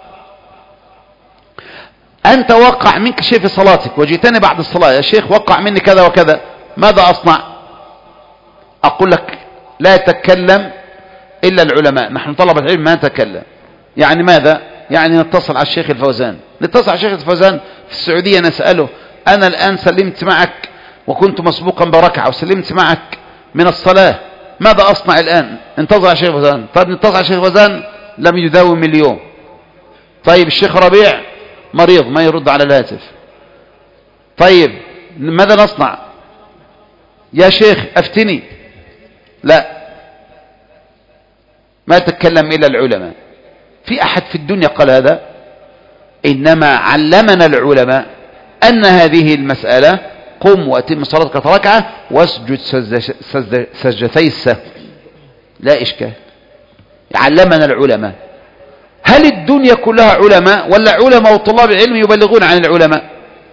أنت وقع منك شيء في صلاتك وجئتني بعد الصلاة، يا شيخ وقع مني كذا وكذا، ماذا أصنع؟ أقول لك لا تتكلم إلا العلماء، نحن طلبة العلم ما نتكلم. يعني ماذا؟ يعني نتصل على الشيخ الفوزان، نتصل على الشيخ الفوزان في السعودية نسأله أنا الآن سلمت معك وكنت مسبوقا بركعة وسلمت معك من الصلاة، ماذا أصنع الآن؟ انتظر على الشيخ الفوزان. طيب نتصل على الشيخ الفوزان لم يداوم اليوم. طيب الشيخ ربيع مريض ما يرد على الهاتف. طيب ماذا نصنع؟ يا شيخ أفتني. لا، ما تتكلم إلا العلماء. في أحد في الدنيا قال هذا؟ إنما علمنا العلماء أن هذه المسألة قم وأتم صلاتك ركعة واسجد سجدتي السهو، لا إشكال. علمنا العلماء. هل الدنيا كلها علماء ولا علماء وطلاب العلم يبلغون عن العلماء؟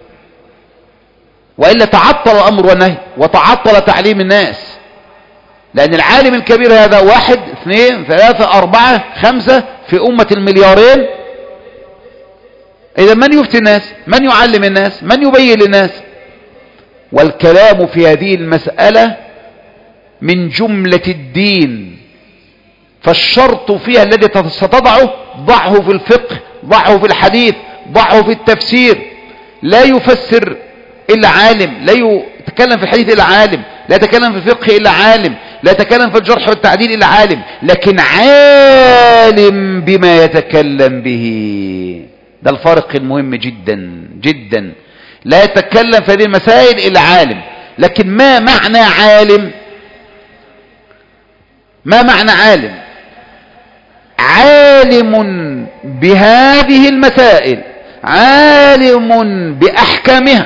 وإلا تعطل الأمر والنهي وتعطل تعليم الناس. لأن العالم الكبير هذا واحد اثنين ثلاثة أربعة خمسة في أمة المليارين إذا من يفتي الناس؟ من يعلم الناس؟ من يبين للناس؟ والكلام في هذه المسألة من جملة الدين، فالشرط فيها الذي ستضعه ضعه في الفقه، ضعه في الحديث، ضعه في التفسير. لا يفسر إلا عالم، لا يتكلم في الحديث إلا عالم، لا يتكلم في الفقه إلا عالم، لا يتكلم في الجرح والتعديل إلا عالم، لكن عالم بما يتكلم به. ده الفرق المهم جدا جدا. لا يتكلم في هذه المسائل إلا عالم. لكن ما معنى عالم؟ ما معنى عالم؟ عالم بهذه المسائل، عالم بأحكامها.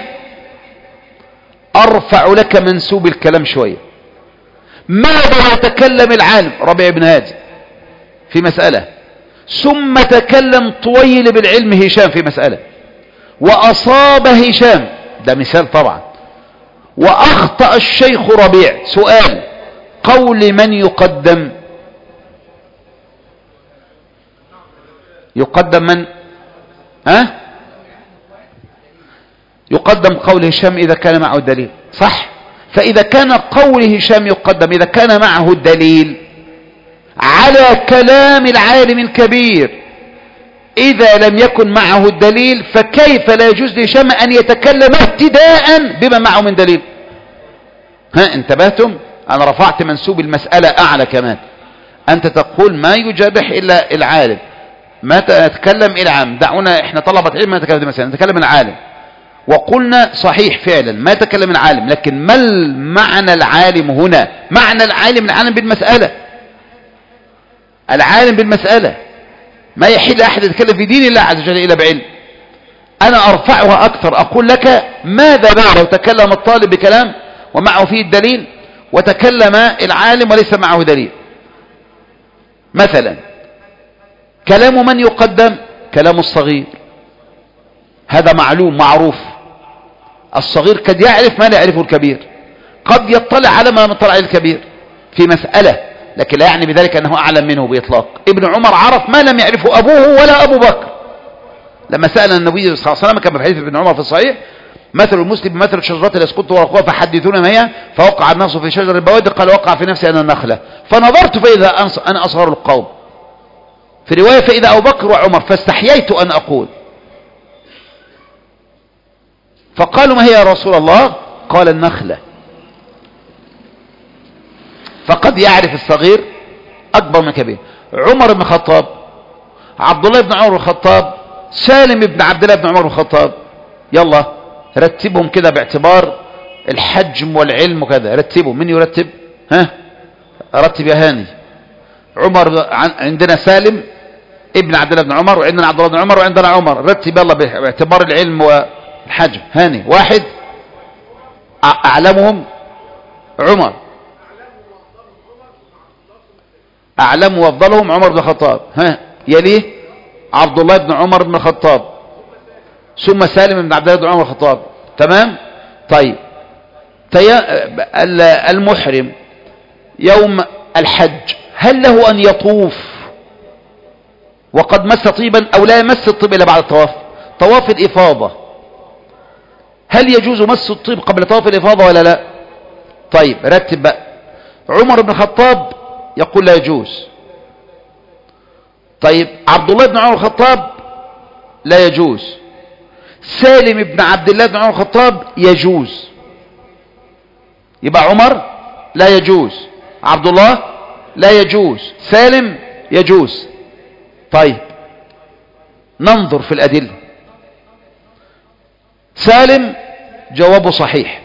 أرفع لك منسوب الكلام شوية. ماذا يتكلم العالم؟ ربيع بن هادي في مسألة، ثم تكلم طويل بالعلم هشام في مسألة، وأصاب هشام، ده مثال طبعا، وأخطأ الشيخ ربيع. سؤال: قول من يقدم؟ يقدم من؟ ها؟ يقدم قول هشام إذا كان معه الدليل، صح؟ فإذا كان قول هشام يقدم إذا كان معه الدليل على كلام العالم الكبير. إذا لم يكن معه الدليل فكيف لا يجوز لهشام أن يتكلم ابتداء بما معه من دليل؟ ها، انتبهتم؟ أنا رفعت منسوب المسألة أعلى كمان. أنت تقول ما يجرح إلا العالم، ما تتكلم إلا عام. دعونا إحنا طلبة علم ما نتكلم مثلا، نتكلم العالم. وقلنا صحيح فعلا ما تكلم العالم، لكن ما معنى العالم هنا؟ معنى العالم العالم بالمسألة، العالم بالمسألة. ما يحل أحد يتكلم في دين الله عز وجل إلا بعلم. أنا أرفعها أكثر، أقول لك ماذا بقى لو تكلم الطالب بكلام ومعه فيه الدليل، وتكلم العالم وليس معه دليل؟ مثلا كلام من يقدم؟ كلام الصغير، هذا معلوم معروف. الصغير قد يعرف ما لا يعرفه الكبير، قد يطلع على ما لم يطلع عليه الكبير في مسألة، لكن لا يعني بذلك أنه أعلم منه بإطلاق. ابن عمر عرف ما لم يعرفه أبوه ولا أبو بكر. لما سأل النبي صلى الله عليه وسلم كما في حديث ابن عمر في الصحيح: مثل المسلم بمثل الشجرة لا يسقط ورقها فحدثونا ما هي، فوقع النفس في شجر البوادق، قال وقع في نفسي أنا النخلة، فنظرت فإذا أنا أصغر القوم، في رواية فإذا أبو بكر وعمر، فاستحييت أن أقول. فقالوا ما هي يا رسول الله؟ قال النخلة. فقد يعرف الصغير أكبر من كبير. عمر بن الخطاب، عبد الله بن عمر بن الخطاب، سالم بن عبد الله بن عمر بن الخطاب، يلا رتبهم كده باعتبار الحجم والعلم وكذا. رتبهم. من يرتب؟ ها، رتب يا هاني. عمر، عندنا سالم ابن عبد الله بن عمر، وعندنا عبد الله بن عمر، وعندنا عمر. رتب يلا باعتبار العلم والحجم. هاني. واحد أعلمهم عمر، أعلم وأفضلهم عمر بن الخطاب. ها، يليه عبد الله بن عمر بن الخطاب، ثم سالم بن عبد الله بن عمر بن الخطاب. تمام؟ طيب، المحرم يوم الحج هل له أن يطوف وقد مس طيبا أو لا يمس الطيب إلا بعد الطواف؟ طواف الإفاضة، هل يجوز مس الطيب قبل طواف الإفاضة ولا لا؟ طيب رتب بقى. عمر بن الخطاب يقول لا يجوز. طيب عبد الله بن عمر الخطاب لا يجوز. سالم بن عبد الله بن عمر الخطاب يجوز. يبقى عمر لا يجوز، عبد الله لا يجوز، سالم يجوز. طيب ننظر في الأدلة. سالم جوابه صحيح،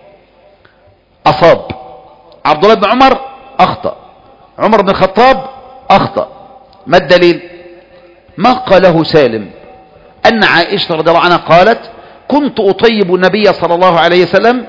أصاب. عبد الله بن عمر أخطأ. عمر بن الخطاب أخطأ. ما الدليل؟ ما قاله سالم أن عائشة رضي الله عنها قالت: كنت أطيب النبي صلى الله عليه وسلم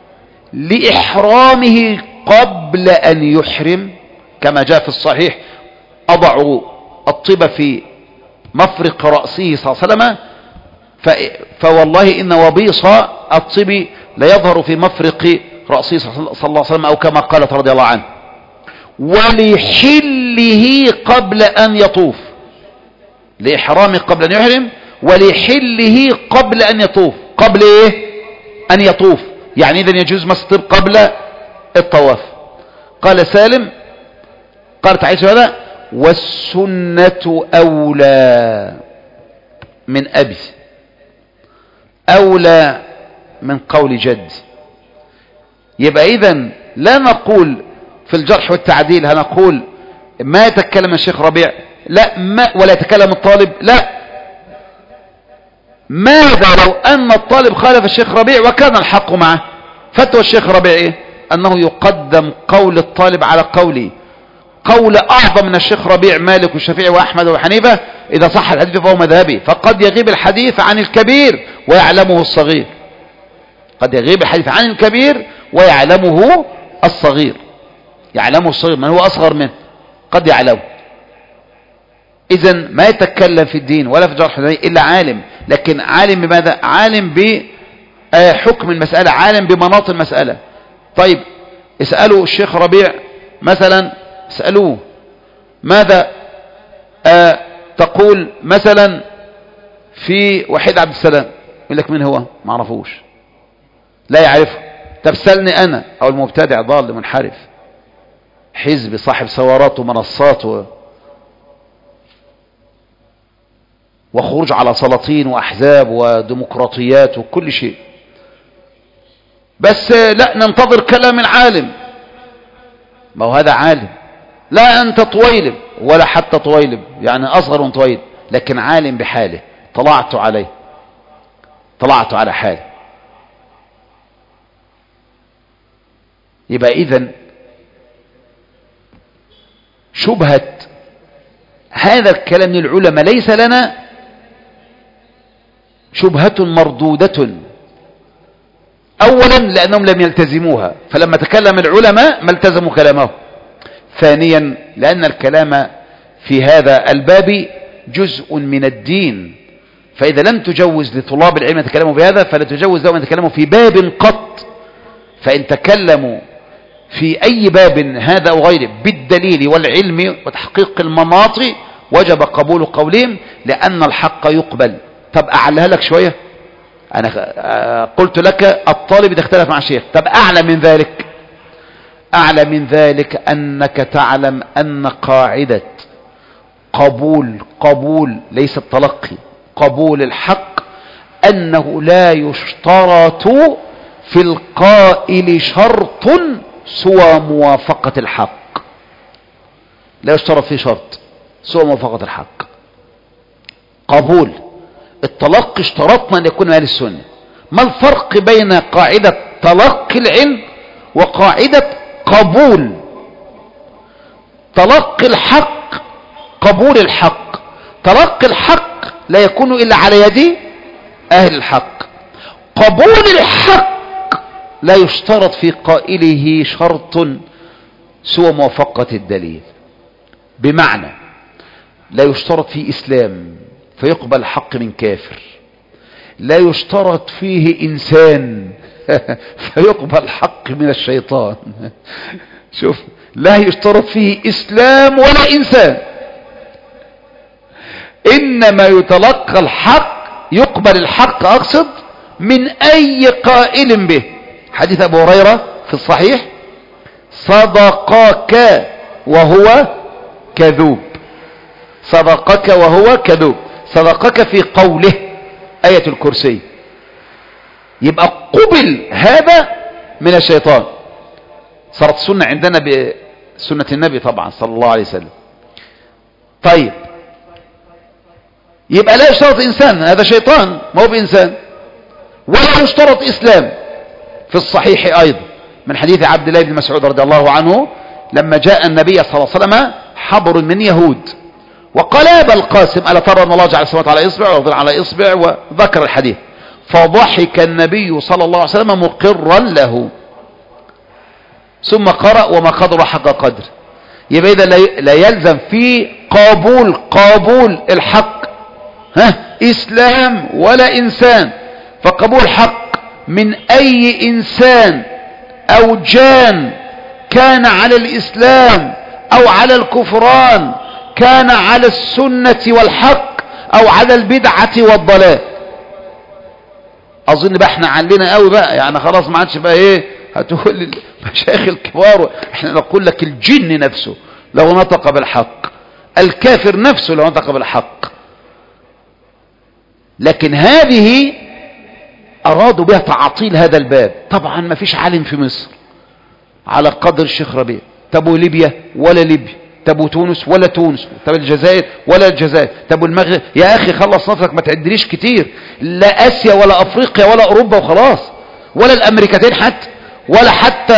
لإحرامه قبل أن يحرم، كما جاء في الصحيح: أضع الطيب في مفرق رأسه صلى الله عليه وسلم فوالله إن وبيص الطيب ليظهر في مفرق رأسه صلى الله عليه وسلم، أو كما قالت رضي الله عنه. ولحله قبل أن يطوف، لإحرامه قبل أن يحرم، ولحله قبل أن يطوف. قبل إيه؟ أن يطوف، يعني إذن يجوز مس الطيب قبل الطواف. قال سالم قالت عائشة هذا والسنة أولى من أبي، أولى من قول جد. يبقى إذن لا نقول في الجرح والتعديل هنقول ما يتكلم الشيخ ربيع لا ما ولا يتكلم الطالب لا. ماذا لو أن الطالب خالف الشيخ ربيع وكان الحق معه؟ فتوى الشيخ ربيع إيه؟ أنه يقدم قول الطالب على قولي. قول أعظم من الشيخ ربيع مالك والشافعي وأحمد وحنيفة إذا صح الحديث فهو مذهبي، فقد يغيب الحديث عن الكبير ويعلمه الصغير. قد يغيب الحديث عن الكبير ويعلمه الصغير، يعلمه الصغير من هو أصغر منه قد يعلمه. إذن ما يتكلم في الدين ولا في جرح إلا عالم، لكن عالم بماذا؟ عالم بحكم المسألة، عالم بمناط المسألة. طيب اسألوا الشيخ ربيع مثلا، اسألوه ماذا آه تقول مثلا في وحيد عبد السلام، يقول لك من هو؟ ما عرفوش، لا يعرفه. طب سألني أنا أو المبتدع ضال منحرف حزب صاحب ثورات ومنصات و... وخروج على سلاطين وأحزاب وديمقراطيات وكل شيء، بس لا ننتظر كلام العالم. ما هو هذا عالم، لا أنت طويلب ولا حتى طويلب، يعني أصغر من طويلب، لكن عالم بحاله، طلعت عليه، طلعت على حاله. يبقى إذن شبهة هذا الكلام من العلماء ليس لنا شبهة مردودة. أولا لأنهم لم يلتزموها، فلما تكلم العلماء ما التزموا كلامه. ثانيا لأن الكلام في هذا الباب جزء من الدين، فإذا لم تجوز لطلاب العلم يتكلموا في هذا فلا تجوز لهم أن يتكلموا في باب قط. فإن تكلموا في أي باب هذا أو غيره بالدليل والعلم وتحقيق المناط وجب قبول قولهم، لأن الحق يقبل. طب أعلها لك شوية، أنا قلت لك الطالب إذا اختلف مع الشيخ. طب أعلى من ذلك، أعلى من ذلك أنك تعلم أن قاعدة قبول قبول ليس التلقي، قبول الحق، أنه لا يشترط في القائل شرط سوى موافقة الحق. لا يشترط فيه شرط سوى موافقة الحق. قبول التلقي اشترطنا أن يكون أهل السنة. ما الفرق بين قاعدة تلقي العلم وقاعدة قبول؟ تلقي الحق قبول الحق. تلقي الحق لا يكون إلا على يد أهل الحق. قبول الحق لا يشترط في قائله شرط سوى موافقة الدليل. بمعنى لا يشترط في إسلام فيقبل الحق من كافر، لا يشترط فيه إنسان فيقبل الحق من الشيطان. شوف، لا يشترط فيه إسلام ولا إنسان، إنما يتلقى الحق، يقبل الحق أقصد من أي قائل به. حديث أبو هريرة في الصحيح: صدقك وهو كذوب، صدقك وهو كذوب. صدقك في قوله، آية الكرسي. يبقى قبل هذا من الشيطان. صارت السنة عندنا بسنة النبي طبعا صلى الله عليه وسلم. طيب يبقى لا يشترط إنسان، هذا شيطان ما هو بإنسان، ولا يشترط إسلام. في الصحيح أيضا من حديث عبد الله بن مسعود رضي الله عنه لما جاء النبي صلى الله عليه وسلم حبر من يهود وقال: يا أبا القاسم ألا ترى أن الله جعل السماوات على إصبع والأرض على إصبع، وذكر الحديث. فضحك النبي صلى الله عليه وسلم مقرا له، ثم قرأ: وما قدر حق قدر. يبقى إذا لا يلزم في قبول قبول الحق ها إسلام ولا إنسان، فقبول الحق من أي إنسان أو جان كان على الإسلام أو على الكفران، كان على السنة والحق او على البدعة والضلال. اظن بقى احنا علينا قوي بقى، يعني خلاص ما عادش بقى ايه هتقول المشايخ الكبار. احنا نقول لك الجن نفسه لو نطق بالحق، الكافر نفسه لو نطق بالحق. لكن هذه ارادوا بها تعطيل هذا الباب. طبعا ما فيش عالم في مصر على قدر الشيخ ربيع. طب وليبيا ولا ليبيا، طب وتونس ولا تونس، طب الجزائر ولا الجزائر، طب والمغرب. يا اخي خلص نفسك، ما تعدليش كتير. لا اسيا ولا افريقيا ولا اوروبا وخلاص، ولا الامريكتين حتى، ولا حتى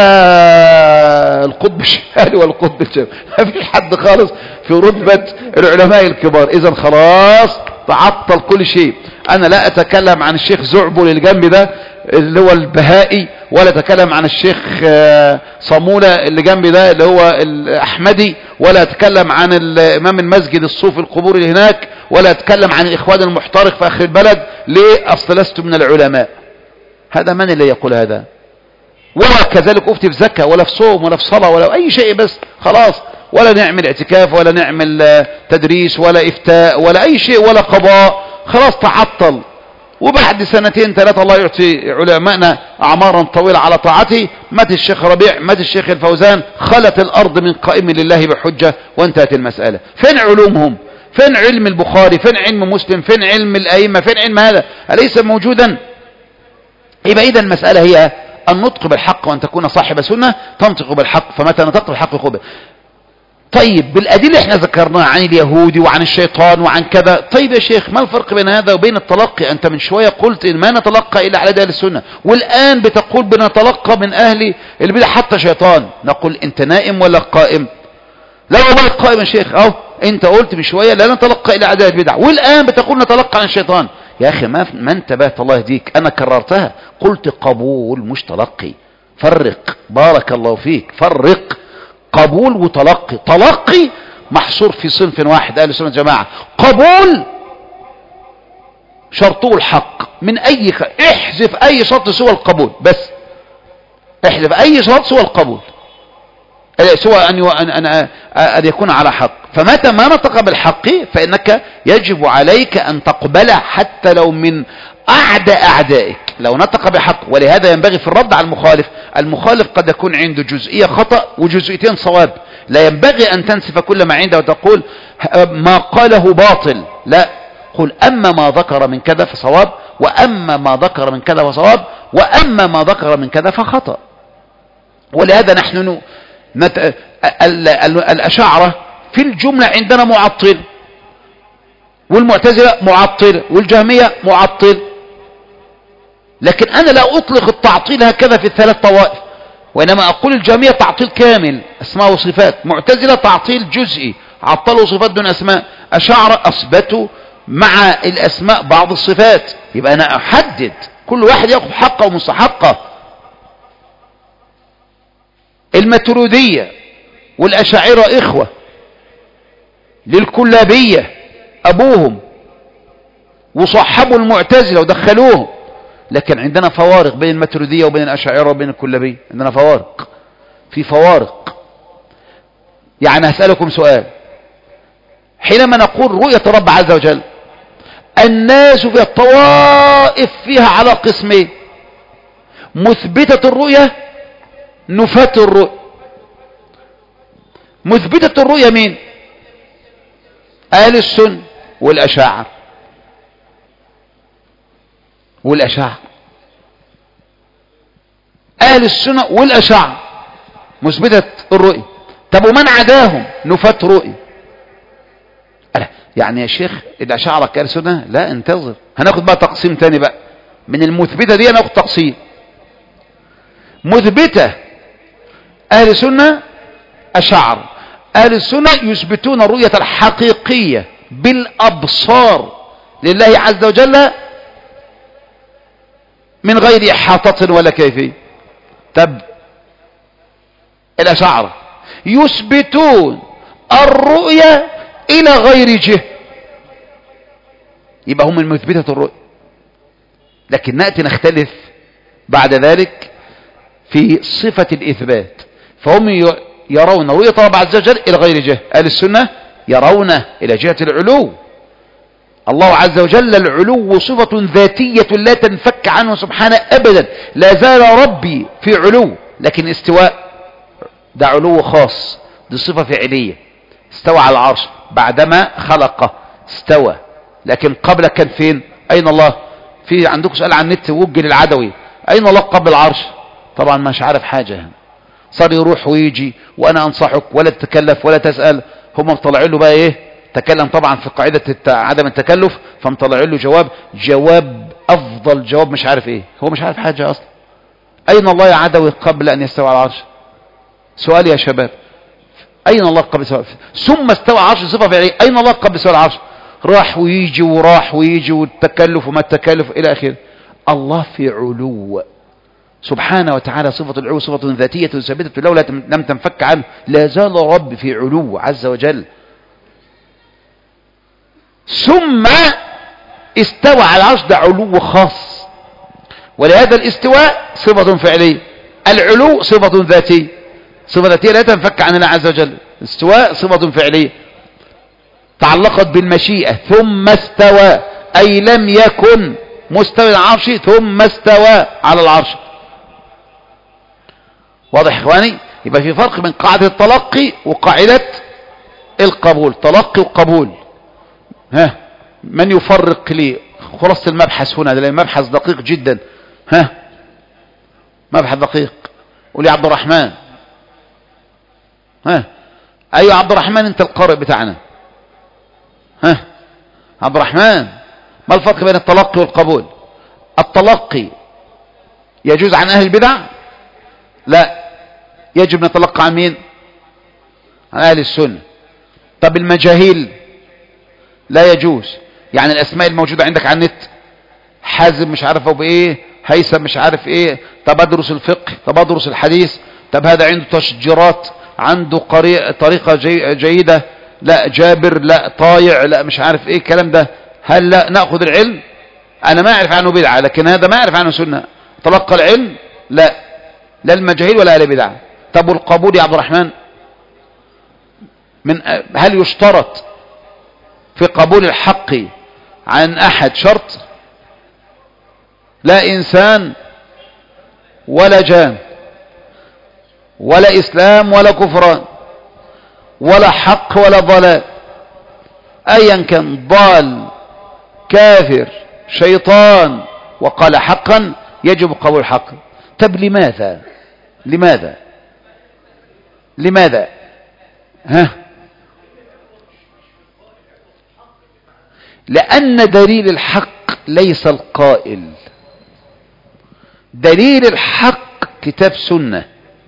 القطب الشمالي ولا القطب الشمالي. ما فيش حد خالص في رتبة العلماء الكبار. اذا خلاص تعطل كل شيء. انا لا اتكلم عن الشيخ زعبل اللي جنبي ده اللي هو البهائي، ولا اتكلم عن الشيخ صامولة اللي جنبي ده اللي هو الاحمدي، ولا اتكلم عن الامام المسجد الصوفي القبور اللي هناك، ولا اتكلم عن الاخوان المحترق في اخر البلد. ليه؟ اصل لست من العلماء. هذا من اللي يقول هذا؟ ولا كذلك افتي في زكاة ولا في صوم ولا في صلاة ولا اي شيء. بس خلاص، ولا نعمل اعتكاف ولا نعمل تدريس ولا افتاء ولا اي شيء ولا قضاء. خلاص تعطل. وبعد سنتين ثلاثة الله يعطي علماءنا اعمارا طويلة على طاعته، مات الشيخ ربيع، مات الشيخ الفوزان، خلت الارض من قائم لله بحجة وانتهت المسألة. فين علومهم؟ فين علم البخاري؟ فين علم مسلم؟ فين علم الائمة؟ فين علم هذا؟ أليس موجودا؟ يبقى اذا المسألة هي النطق بالحق، وان تكون صاحب سنة تنطق بالحق. فمتى نطقت بالحق خبر. طيب بالأدلة احنا ذكرناها عن اليهود وعن الشيطان وعن كذا. طيب يا شيخ ما الفرق بين هذا وبين التلقي؟ انت من شوية قلت إن ما نتلقى إلا على أهل السنة، والآن بتقول بنتلقى من أهل البدع حتى شيطان. نقول انت نائم ولا قائم؟ لا والله قائم يا شيخ. اهو انت قلت من شوية لا نتلقى إلا على أهل البدع، والآن بتقول نتلقى عن الشيطان. يا أخي ما, ما انتبهت، الله يهديك. أنا كررتها، قلت قبول مش تلقي. فرق، بارك الله فيك، فرق قبول وتلقي. تلقي محصور في صنف واحد أهل السنة والجماعة. قبول شرطه الحق من أي خ... احذف أي شرط سوى القبول. بس احذف أي شرط سوى القبول، سوى أن, ي... أن... أن... أن يكون على حق. فمتى ما نطق بالحق فإنك يجب عليك أن تقبله حتى لو من أعدى أعدائك، لو نطق بحق. ولهذا ينبغي في الرد على المخالف، المخالف قد يكون عنده جزئية خطأ وجزئيتين صواب. لا ينبغي أن تنسف كل ما عنده وتقول ما قاله باطل. لا، قل أما ما ذكر من كذا فصواب، وأما ما ذكر من كذا فصواب، وأما ما ذكر من كذا فخطأ. ولهذا نحن نت... الأشاعرة في الجملة عندنا معطل، والمعتزلة معطل، والجهمية معطل. لكن أنا لا أطلق التعطيل هكذا في الثلاث طوائف، وإنما أقول الجهمية تعطيل كامل أسماء وصفات، معتزلة تعطيل جزئي عطلوا صفات دون أسماء، أشاعرة أثبتوا مع الأسماء بعض الصفات. يبقى أنا أحدد كل واحد يأخذ حقه ومستحقه. الماتريدية والأشاعرة إخوة للكلابية أبوهم، وصحبوا المعتزلة ودخلوهم. لكن عندنا فوارق بين الماتريدية وبين الأشاعرة وبين الكلابية، عندنا فوارق، في فوارق. يعني هسألكم سؤال، حينما نقول رؤية الرب عز وجل، الناس في الطوائف فيها على قسمين: مثبتة الرؤية، نفاة الرؤية. مثبتة الرؤية مين؟ أهل السنة والأشاعرة والأشاعرة أهل السنة والأشاعرة مثبتة الرؤية. طب ومن عداهم نفاة رؤية. يعني يا شيخ الأشاعرة كأهل السنة؟ لا، انتظر، هناخد بقى تقسيم تاني بقى من المثبتة دي. هناخد تقسيم: مثبتة أهل السنة أشاعرة. أهل السنة يثبتون الرؤية الحقيقية بالأبصار لله عز وجل من غير إحاطة ولا كيفية. طب الأشاعرة يثبتون الرؤية إلى غير جهة، يبقى هم من مثبتة الرؤية. لكن نأتي نختلف بعد ذلك في صفة الإثبات. فهم يرون رؤية الله عز وجل إلى غير جهة، أهل السنة يرونه إلى جهة العلو. الله عز وجل العلو صفة ذاتية لا تنفك عنه سبحانه أبدا، لا زال ربي في علو. لكن استواء ده علو خاص، دي صفة فعلية. استوى على العرش بعدما خلقه استوى، لكن قبل كان فين؟ أين الله؟ في عندكم سؤال عن النت وجه للعدوي، أين الله قبل العرش؟ طبعا مش عارف حاجة، صار يروح ويجي، وأنا أنصحك ولا تتكلف ولا تسأل. هم مطلعين له بقى إيه؟ تكلم طبعا في قاعدة عدم التكلف، فمطلعين له جواب جواب أفضل جواب مش عارف إيه، هو مش عارف حاجة أصلا. أين الله يا عدوي قبل أن يستوى على العرش؟ سؤال يا شباب، أين الله قبل استوى؟ ثم استوى على العرش صفة فعلية، أين الله قبل استوى على العرش؟ راح ويجي وراح ويجي والتكلف وما التكلف إلى آخره. الله في علو سبحانه وتعالى، صفة العلو صفة ذاتية ثابتة لو لم تنفك عنه، لا زال رب في علو عز وجل. ثم استوى على العرش، ده علو خاص، ولهذا الاستواء صفة فعلية، العلو صفة ذاتية، صفة ذاتية لا تنفك عن الله عز وجل. استواء صفة فعلية تعلقت بالمشيئة، ثم استوى أي لم يكن مستوى العرش ثم استوى على العرش. واضح إخواني؟ يبقى في فرق بين قاعدة التلقي وقاعدة القبول، تلقي وقبول. ها من يفرق لي خلاصة المبحث هنا؟ ده مبحث دقيق جدا. ها مبحث دقيق. قولي عبد الرحمن. ها ايوه عبد الرحمن، انت القارئ بتاعنا. ها عبد الرحمن، ما الفرق بين التلقي والقبول؟ التلقي يجوز عن اهل البدع؟ لا، يجب نتلقى عن مين؟ عن اهل السنة. طب المجاهيل لا يجوز، يعني الاسماء الموجودة عندك على النت، حازم مش عارف بايه، هيثم مش عارف ايه، طب ادرس الفقه، طب ادرس الحديث، طب هذا عنده تشجيرات، عنده طريقة جي جيدة، لا جابر، لا طايع، لا مش عارف ايه الكلام ده، هل لا نأخذ العلم؟ انا ما اعرف عنه بدعة، لكن هذا ما اعرف عنه سنة، تلقى العلم؟ لا، لا المجاهيل ولا اهل بدعة. طب والقبول يا عبد الرحمن؟ من هل يشترط في قبول الحق عن احد شرط؟ لا انسان ولا جان ولا اسلام ولا كفران ولا حق ولا ضلال، ايا كان ضال كافر شيطان وقال حقا يجب قبول الحق. طب لماذا لماذا لماذا ها؟ لأن دليل الحق ليس القائل، دليل الحق كتاب سنة.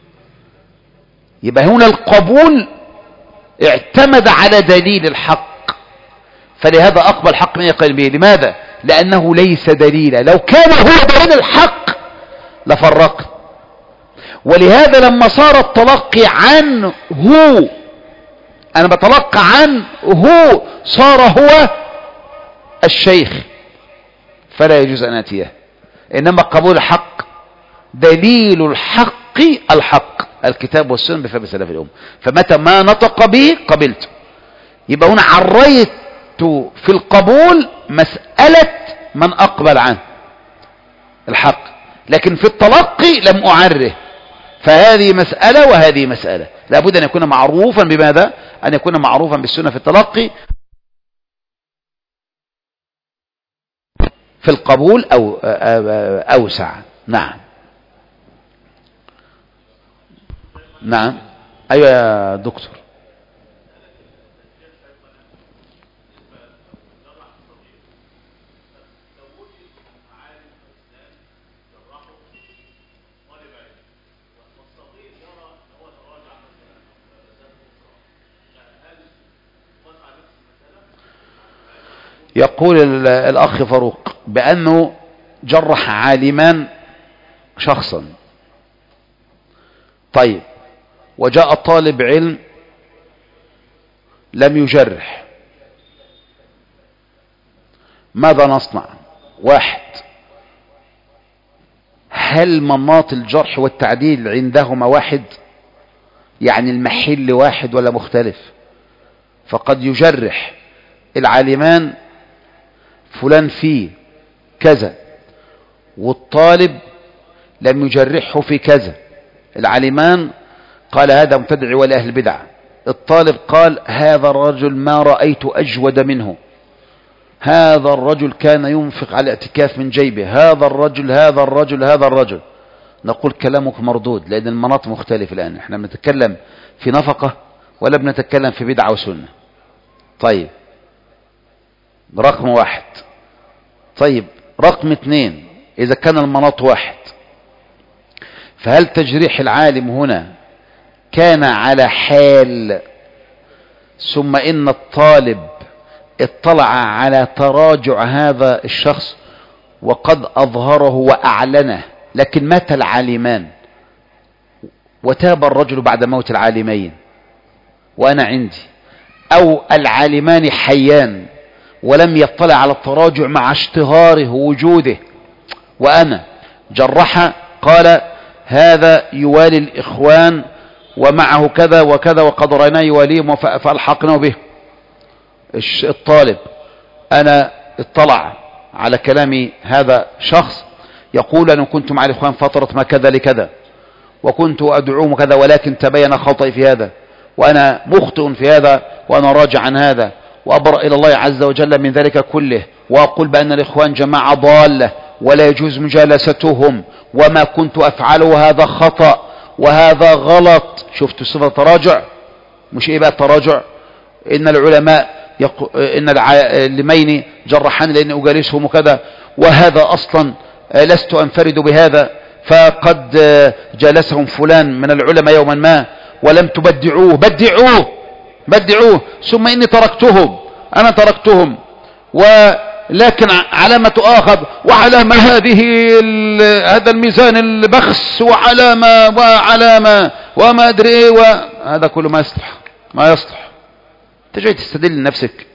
يبقى هنا القبول اعتمد على دليل الحق، فلهذا أقبل الحق من يقل به. لماذا؟ لأنه ليس دليلا، لو كان هو دليل الحق لفرق. ولهذا لما صار التلقي عنه، أنا بتلقى عنه هو، صار هو الشيخ، فلا يجوز أن أتيه. إنما قبول الحق دليل الحق الحق، الكتاب والسنة بفهم سلف الأمة، فمتى ما نطق به قبلت. يبقى هنا عريت في القبول مسألة من أقبل عنه الحق، لكن في التلقي لم أعره، فهذه مسألة وهذه مسألة. لابد أن يكون معروفا بماذا؟ أن يكون معروفا بالسنة في التلقي، في القبول أو أوسع. نعم نعم أيوة يا دكتور. يقول الأخ فاروق بأنه جرح عالمان شخصا، طيب وجاء طالب علم لم يجرح، ماذا نصنع؟ واحد، هل مناط الجرح والتعديل عندهما واحد؟ يعني المحل واحد ولا مختلف؟ فقد يجرح العالمان فلان فيه كذا، والطالب لم يجرحه في كذا. العالمان قال هذا مبتدع ولا أهل بدع، الطالب قال هذا الرجل ما رأيت أجود منه، هذا الرجل كان ينفق على الاعتكاف من جيبه، هذا الرجل هذا الرجل هذا الرجل. نقول كلامك مردود، لأن المناط مختلف. الآن احنا بنتكلم في نفقة ولا بنتكلم في بدعة وسنة؟ طيب رقم واحد. طيب رقم اثنين، إذا كان المناط واحد، فهل تجريح العالم هنا كان على حال ثم إن الطالب اطلع على تراجع هذا الشخص وقد أظهره وأعلنه، لكن مات العالمان وتاب الرجل بعد موت العالمين وأنا عندي، أو العالمان حيان ولم يطلع على التراجع مع اشتهاره ووجوده وأنا جرح قال هذا يوالي الإخوان ومعه كذا وكذا وقد رأيناه يواليهم فألحقناه به. الطالب أنا اطلع على كلام هذا شخص يقول أنا كنت مع الإخوان فترة ما كذا لكذا وكنت أدعوهم كذا، ولكن تبين خطئي في هذا وأنا مخطئ في هذا وأنا راجع عن هذا وأبرأ إلى الله عز وجل من ذلك كله، وأقول بأن الإخوان جماعة ضالة ولا يجوز مجالستهم وما كنت أفعله هذا خطأ وهذا غلط. شفتوا صفة تراجع؟ مش إيه بقى التراجع؟ إن العلماء يقو... إن اللمين جرحان لأن أجالسهم وكذا، وهذا أصلا لست أنفرد بهذا، فقد جالسهم فلان من العلماء يوما ما ولم تبدعوه، بدعوه بدعوه ثم إني تركتهم، أنا تركتهم، ولكن علامة آخر وعلامة هذه هذا الميزان البخس وعلامة وعلامة وما أدري إيه، وهذا كله ما يصلح ما يصلح. أنت جاي تستدل لنفسك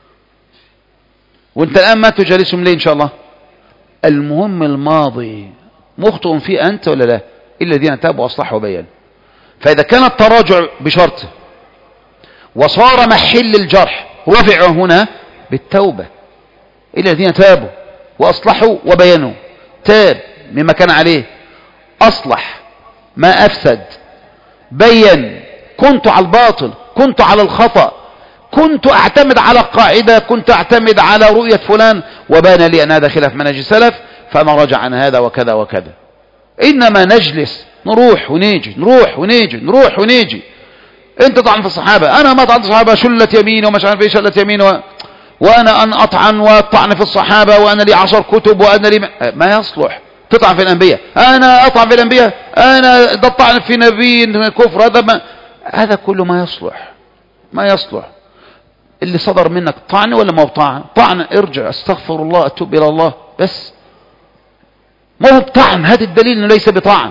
وأنت الآن ما تجالسهم ليه إن شاء الله؟ المهم الماضي مخطئ فيه أنت ولا لا؟ إلا الذين تابوا وأصلحوا وبينوا. فإذا كان التراجع بشرط وصار محل الجرح رفع هنا بالتوبة، إلا الذين تابوا وأصلحوا وبينوا، تاب مما كان عليه، أصلح ما أفسد، بين كنت على الباطل، كنت على الخطأ، كنت أعتمد على قاعدة، كنت أعتمد على رؤية فلان وبان لي أن هذا خلاف منهج السلف فأنا رجع عن هذا وكذا وكذا. إنما نجلس نروح ونيجي نروح ونيجي نروح ونيجي. أنت طعن في الصحابة، أنا ما طعن في الصحابة، شلت يمين ومش عارف إيه شلت يمين و... وأنا أن أطعن وأطعن في الصحابة وأنا لي عشر كتب وأنا لي ما, ما يصلح. تطعن في الأنبياء، أنا أطعن في الأنبياء، أنا ده طعن في نبي كفر، هذا ما... هذا كله ما يصلح ما يصلح. اللي صدر منك طعن ولا ما هو طعن؟ طعن ارجع استغفر الله اتوب الى الله بس، ما هو طعن. هذا الدليل انه ليس بطعن.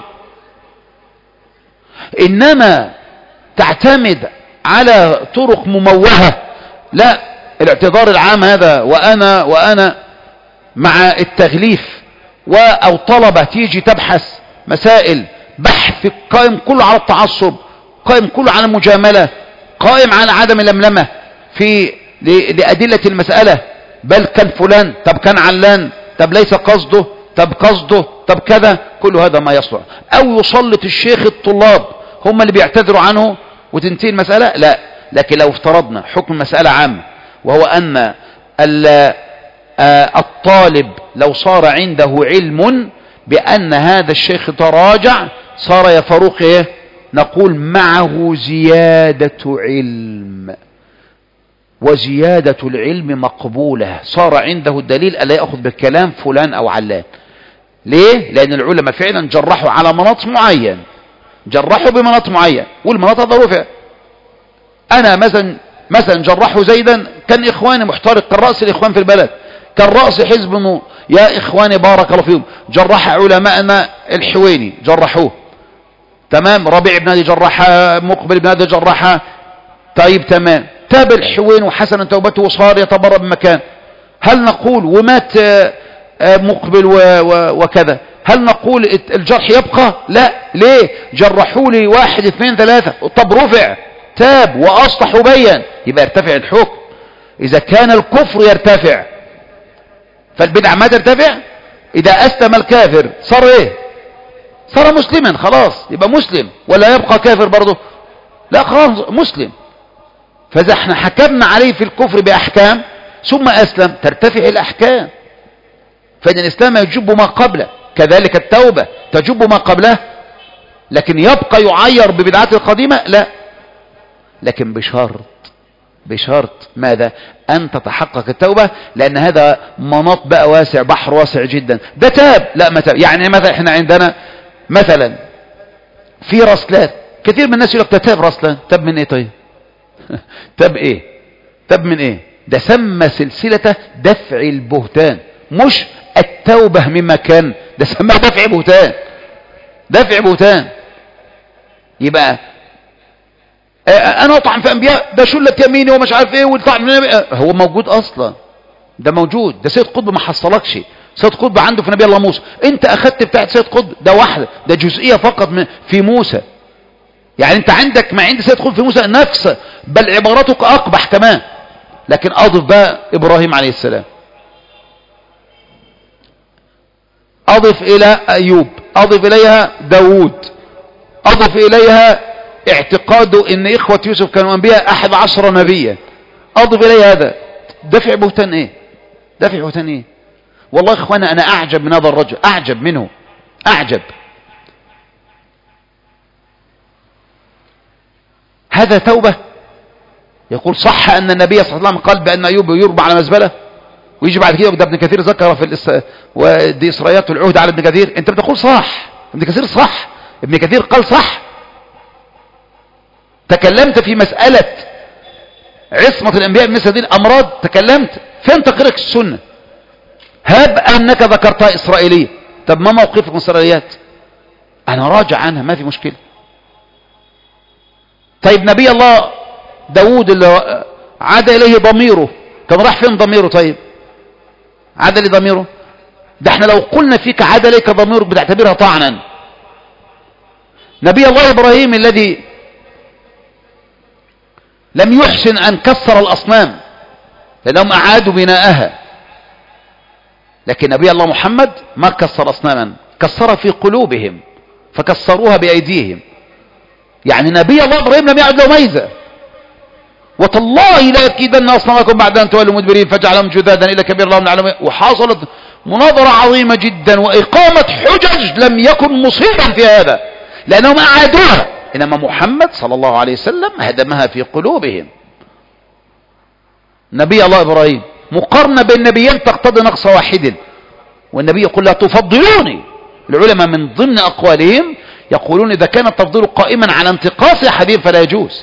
انما تعتمد على طرق مموهة، لا، الاعتذار العام هذا وانا وانا مع التغليف و او طلبة تيجي تبحث مسائل بحث قائم كله على التعصب، قائم كله على المجاملة، قائم على عدم اللملمة في لأدلة المسألة، بل كان فلان، طب كان علان، طب ليس قصده، طب قصده، طب كذا، كل هذا ما يصلح. او يسلط الشيخ الطلاب هم اللي بيعتذروا عنه وتنتهي المسألة، لا. لكن لو افترضنا حكم مسألة عامة وهو ان الطالب لو صار عنده علم بأن هذا الشيخ تراجع صار يا فاروق ايه؟ نقول معه زيادة علم، وزيادة العلم مقبولة، صار عنده الدليل ألا يأخذ بالكلام فلان أو علان. ليه؟ لأن العلماء فعلا جرحوا على مناط معين، جرحوا بمناط معين، والمناط هذا رفع. أنا مثلا مثلا جرحوا زيدا، كان إخواني محترق، كان رأس الإخوان في البلد، كان رأس حزب النور، يا إخواني بارك الله فيهم، جرح علماءنا الحويني جرحوه، تمام، ربيع بن هادي جرحها، مقبل بن هادي جرحها، طيب تمام، تاب الحوين وحسن توبته وصار يتبرأ بمكان. هل نقول ومات مقبل وكذا، هل نقول الجرح يبقى؟ لا. ليه؟ جرحوا لي واحد اثنين ثلاثة، طب رفع، تاب وأصلح وبين، يبقى يرتفع الحكم. إذا كان الكفر يرتفع فالبدعة ما ترتفع. إذا أسلم الكافر صار إيه؟ صار مسلما خلاص، يبقى مسلم، ولا يبقى كافر برضه؟ لا خلاص مسلم. فإذا احنا حكمنا عليه في الكفر بأحكام ثم أسلم ترتفع الأحكام. فإن الإسلام يجب ما قبله، كذلك التوبة تجب ما قبله. لكن يبقى يعير ببدعته القديمة؟ لا، لكن بشرط بشرط ماذا؟ أن تتحقق التوبة، لأن هذا مناط بقى واسع، بحر واسع جدا. ده تاب؟ لا ما تاب. يعني مثلا احنا عندنا مثلا في رسلات، كثير من الناس يقول لك ده تاب رسلان. تاب من ايه طيب؟ تاب ايه؟ تاب من ايه؟ ده سمى سلسلة دفع البهتان، مش التوبة مما كان، ده سمى دفع بهتان. دفع بهتان. يبقى انا اطعن في انبياء، ده شلة يميني ومش عارف ايه والطعن، هو موجود اصلا، ده موجود. ده سيد قطب ما حصلكش. سيد قطب عنده في نبي الله موسى، انت اخذت بتاعت سيد قطب ده واحدة، ده جزئية فقط في موسى. يعني انت عندك ما عند سيد قطب في موسى نفسه، بل عبارتك اقبح كمان. لكن اضف بقى ابراهيم عليه السلام، اضف الى ايوب، اضف اليها داود، اضف اليها اعتقاده ان اخوة يوسف كانوا انبياء احد عشر نبيا، اضف اليها هذا. دفع بهتان ايه؟ دفع بهتان ايه؟ والله يا اخوانا انا اعجب من هذا الرجل، اعجب منه، اعجب. هذا توبة؟ يقول صح ان النبي صلى الله عليه وسلم قال بان ايوب يربى على مزبلة، ويجي بعد كده ده ابن كثير ذكر في الإس... ودي اسرائيلات العهد على ابن كثير. انت بتقول صح، ابن كثير صح، ابن كثير قال صح. تكلمت في مسألة عصمة الانبياء من مثل هذه الامراض، تكلمت فين تقريرك السنة؟ هب انك ذكرتها اسرائيلية، طب ما موقفك من الاسرائيليات؟ انا راجع عنها ما في مشكلة. طيب نبي الله داود اللي عاد اليه ضميره، كان راح فين ضميره؟ طيب عاد لي ضميره؟ ده احنا لو قلنا فيك عاد ليك ضميرك بتعتبرها طعنا. نبي الله ابراهيم الذي لم يحسن ان كسر الاصنام لانهم اعادوا بناءها، لكن نبي الله محمد ما كسر اصناما، كسرها في قلوبهم فكسروها بايديهم. يعني نبي الله ابراهيم لم يعد له ميزه. وتالله لا يكيدن اصنامكم بعد ان تولوا مدبرين فجعلهم جذاذا الى كبير لهم العالمين. وحصلت مناظره عظيمه جدا واقامه حجج لم يكن مصيبا في هذا لانهم اعادوها، انما محمد صلى الله عليه وسلم هدمها في قلوبهم. نبي الله ابراهيم مقارنه بين نبيين تقتضي نقص واحد، والنبي يقول لا تفضلوني. العلماء من ضمن اقوالهم يقولون اذا كان التفضيل قائما على انتقاص احدهم فلا يجوز.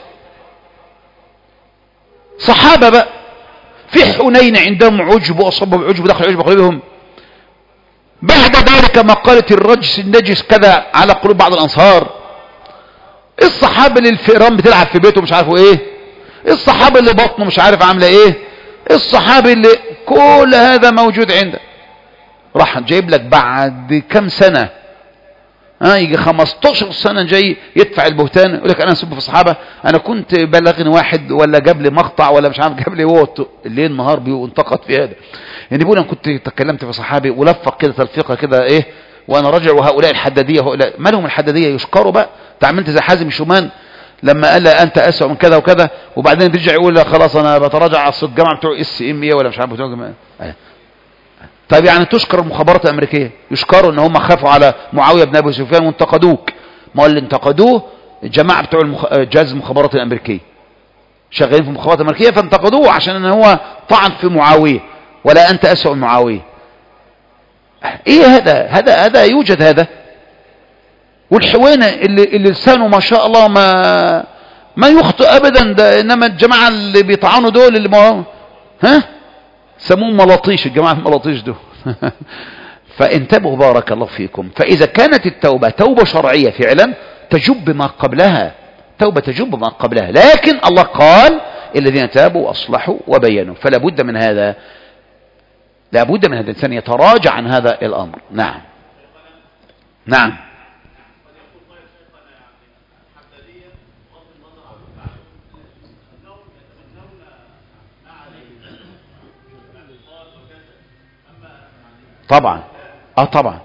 صحابة بقى في حنين عندهم عجب واصابوا عجب دخل عجب قلوبهم، بعد ذلك ما قالت الرجس النجس كذا على قلوب بعض الانصار. الصحابة اللي الفئران بتلعب في بيته مش عارفوا ايه، الصحابة اللي بطنه مش عارف عامله ايه، الصحابة اللي كل هذا موجود عنده. راح جايب لك بعد كم سنة، ها يجي خمستاشر سنة جاي يدفع البهتان، يقول لك انا اسب في الصحابة، انا كنت بلغني واحد ولا جاب لي مقطع ولا مش عارف جاب لي هو الليل نهار بينتقد في هذا. يعني بيقول انا كنت تكلمت في صحابي ولفق كده تلفيقه كده ايه وانا راجع، وهؤلاء الحدادية هؤلاء ما لهم الحدادية يشكروا بقى. تعملت زي حازم شومان لما قال انت اسوأ من كذا وكذا، وبعدين بيرجع يقول لا خلاص انا بتراجع على الصوت الجامعة بتوع اس ام ايه ولا مش عارف بتوع جامعة. طيب يعني تشكر المخابرات الامريكيه، يشكروا ان هم خافوا على معاويه بن ابي سفيان وانتقدوك. ما هو اللي انتقدوه الجماعه بتوع المخ... جهاز المخابرات الامريكيه، شغالين في المخابرات الامريكيه فانتقدوه عشان ان هو طعن في معاويه، ولا انت اسوء من معاويه. ايه هذا؟ هذا هذا يوجد هذا. والحوينه اللي اللي لسانه ما شاء الله ما ما يخطئ ابدا، ده انما الجماعه اللي بيطعنوا دول اللي ما ها سموهم ملاطيش، الجماعة الملاطيش دول. فانتبهوا بارك الله فيكم. فإذا كانت التوبة توبة شرعية فعلا تجب ما قبلها، توبة تجب ما قبلها، لكن الله قال الذين تابوا وأصلحوا وبينوا، فلا بد من هذا، لا بد من هذا الإنسان يتراجع عن هذا الأمر. نعم نعم طبعا اه طبعا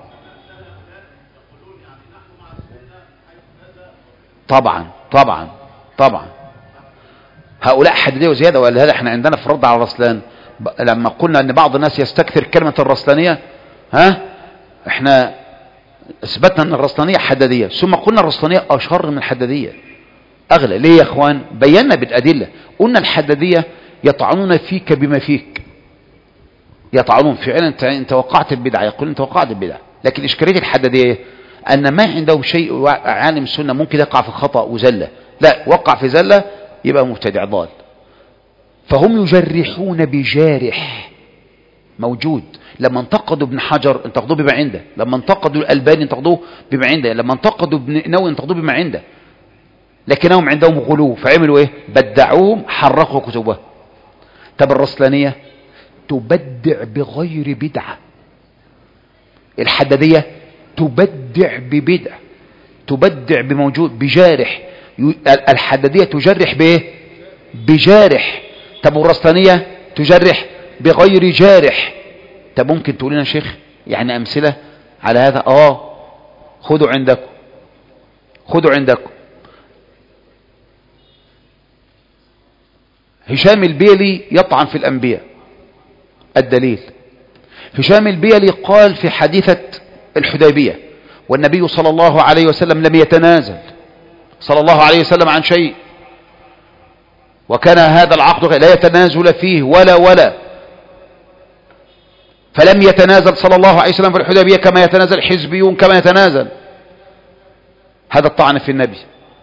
طبعا طبعا طبعا هؤلاء حددية وزيادة. ولهذا احنا عندنا في الرد على الرسلان لما قلنا ان بعض الناس يستكثر كلمة الرسلانية، ها احنا اثبتنا ان الرسلانية حددية، ثم قلنا الرسلانية اشهر من الحددية اغلى. ليه يا اخوان؟ بينا بالادلة. قلنا الحددية يطعنون فيك بما فيك، يطعنون فعلا انت انت وقعت البدعة، يقول انت وقعت البدعة. لكن اشكالية الحددية ان ما عندهم شيء عالم السنة ممكن يقع في خطأ وزلة، لا وقع في زلة يبقى مبتدع ضال. فهم يجرحون بجارح موجود. لما انتقدوا ابن حجر انتقدوه بما عنده، لما انتقدوا الألباني انتقدوه بما عنده، لما انتقدوا ابن نووي انتقدوه بما عنده. لكنهم عندهم غلو، فعملوا ايه؟ بدعوهم، حرقوا كتبه. طب الرسلانية تبدع بغير بدعة، الحددية تبدع ببدع، تبدع بموجود بجارح. الحددية تجرح بايه؟ بجارح. طب والرسلانية تجرح بغير جارح. طب ممكن تقول لنا شيخ يعني امثلة على هذا؟ اه خذوا عندكم، خذوا عندكم. هشام البيلي يطعن في الانبياء. الدليل هشام البيلي قال في حادثة الحديبية والنبي صلى الله عليه وسلم لم يتنازل صلى الله عليه وسلم عن شيء، وكان هذا العقد لا يتنازل فيه ولا ولا فلم يتنازل صلى الله عليه وسلم في الحديبية كما يتنازل حزبيون كما يتنازل. هذا الطعن في النبي.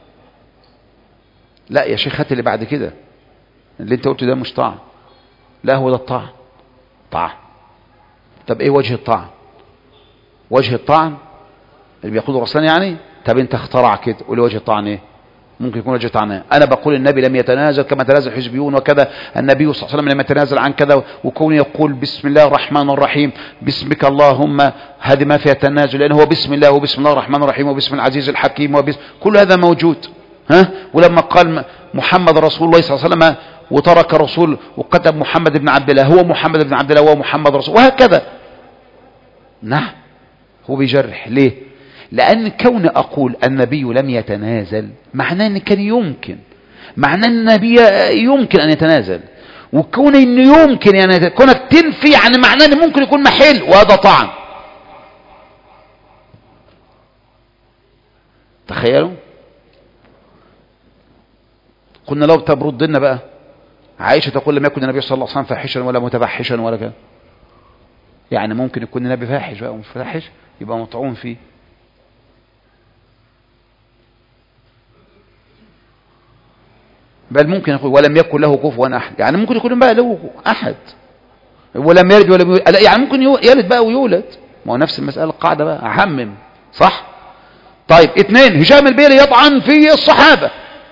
لا يا شيخ هات اللي بعد كده، اللي انت قلته ده مش طعن، لا هو ده الطعن. طعن. طب ايه وجه الطعن؟ وجه الطعن اللي بيقوله رسلان يعني. طب انت اخترع كده، قول لي وجه الطعن ايه؟ ممكن يكون وجه الطعن ايه؟ انا بقول النبي لم يتنازل كما تنازل الحزبيون وكذا، النبي صلى الله عليه وسلم لم يتنازل عن كذا، وكونه يقول بسم الله الرحمن الرحيم باسمك اللهم، هذه ما فيها تنازل، لان هو بسم الله وبسم الله الرحمن الرحيم وبسم العزيز الحكيم وبسم كل هذا موجود. ها؟ ولما قال محمد رسول الله صلى الله عليه وسلم وترك رسول وكتب محمد بن عبد الله، هو محمد بن عبد الله وهو محمد رسول، وهكذا. نعم هو بيجرح. ليه؟ لأن كون أقول النبي لم يتنازل معناه أن كان يمكن، معناه أن النبي يمكن أن يتنازل، وكون أنه يمكن يعني كونك تنفي يعني معناه أنه ممكن يكون محل، وهذا طعن. تخيلوا قلنا لو تبرد لنا بقى عائشة تقول لم يكن النبي صلى الله عليه وسلم فاحشا ولا متفحشا ولا كذا، يعني ممكن يكون النبي فاحش بقى ومش فاحش يبقى مطعون فيه. بل ممكن يقول ولم يكن له كفوا احد، يعني ممكن يكون بقى له احد، ولم يلد ولم يولد، يعني ممكن يلد بقى ويولد، ما هو نفس المسألة القاعدة بقى احمم صح. طيب اثنين، هشام البيلي يطعن في الصحابة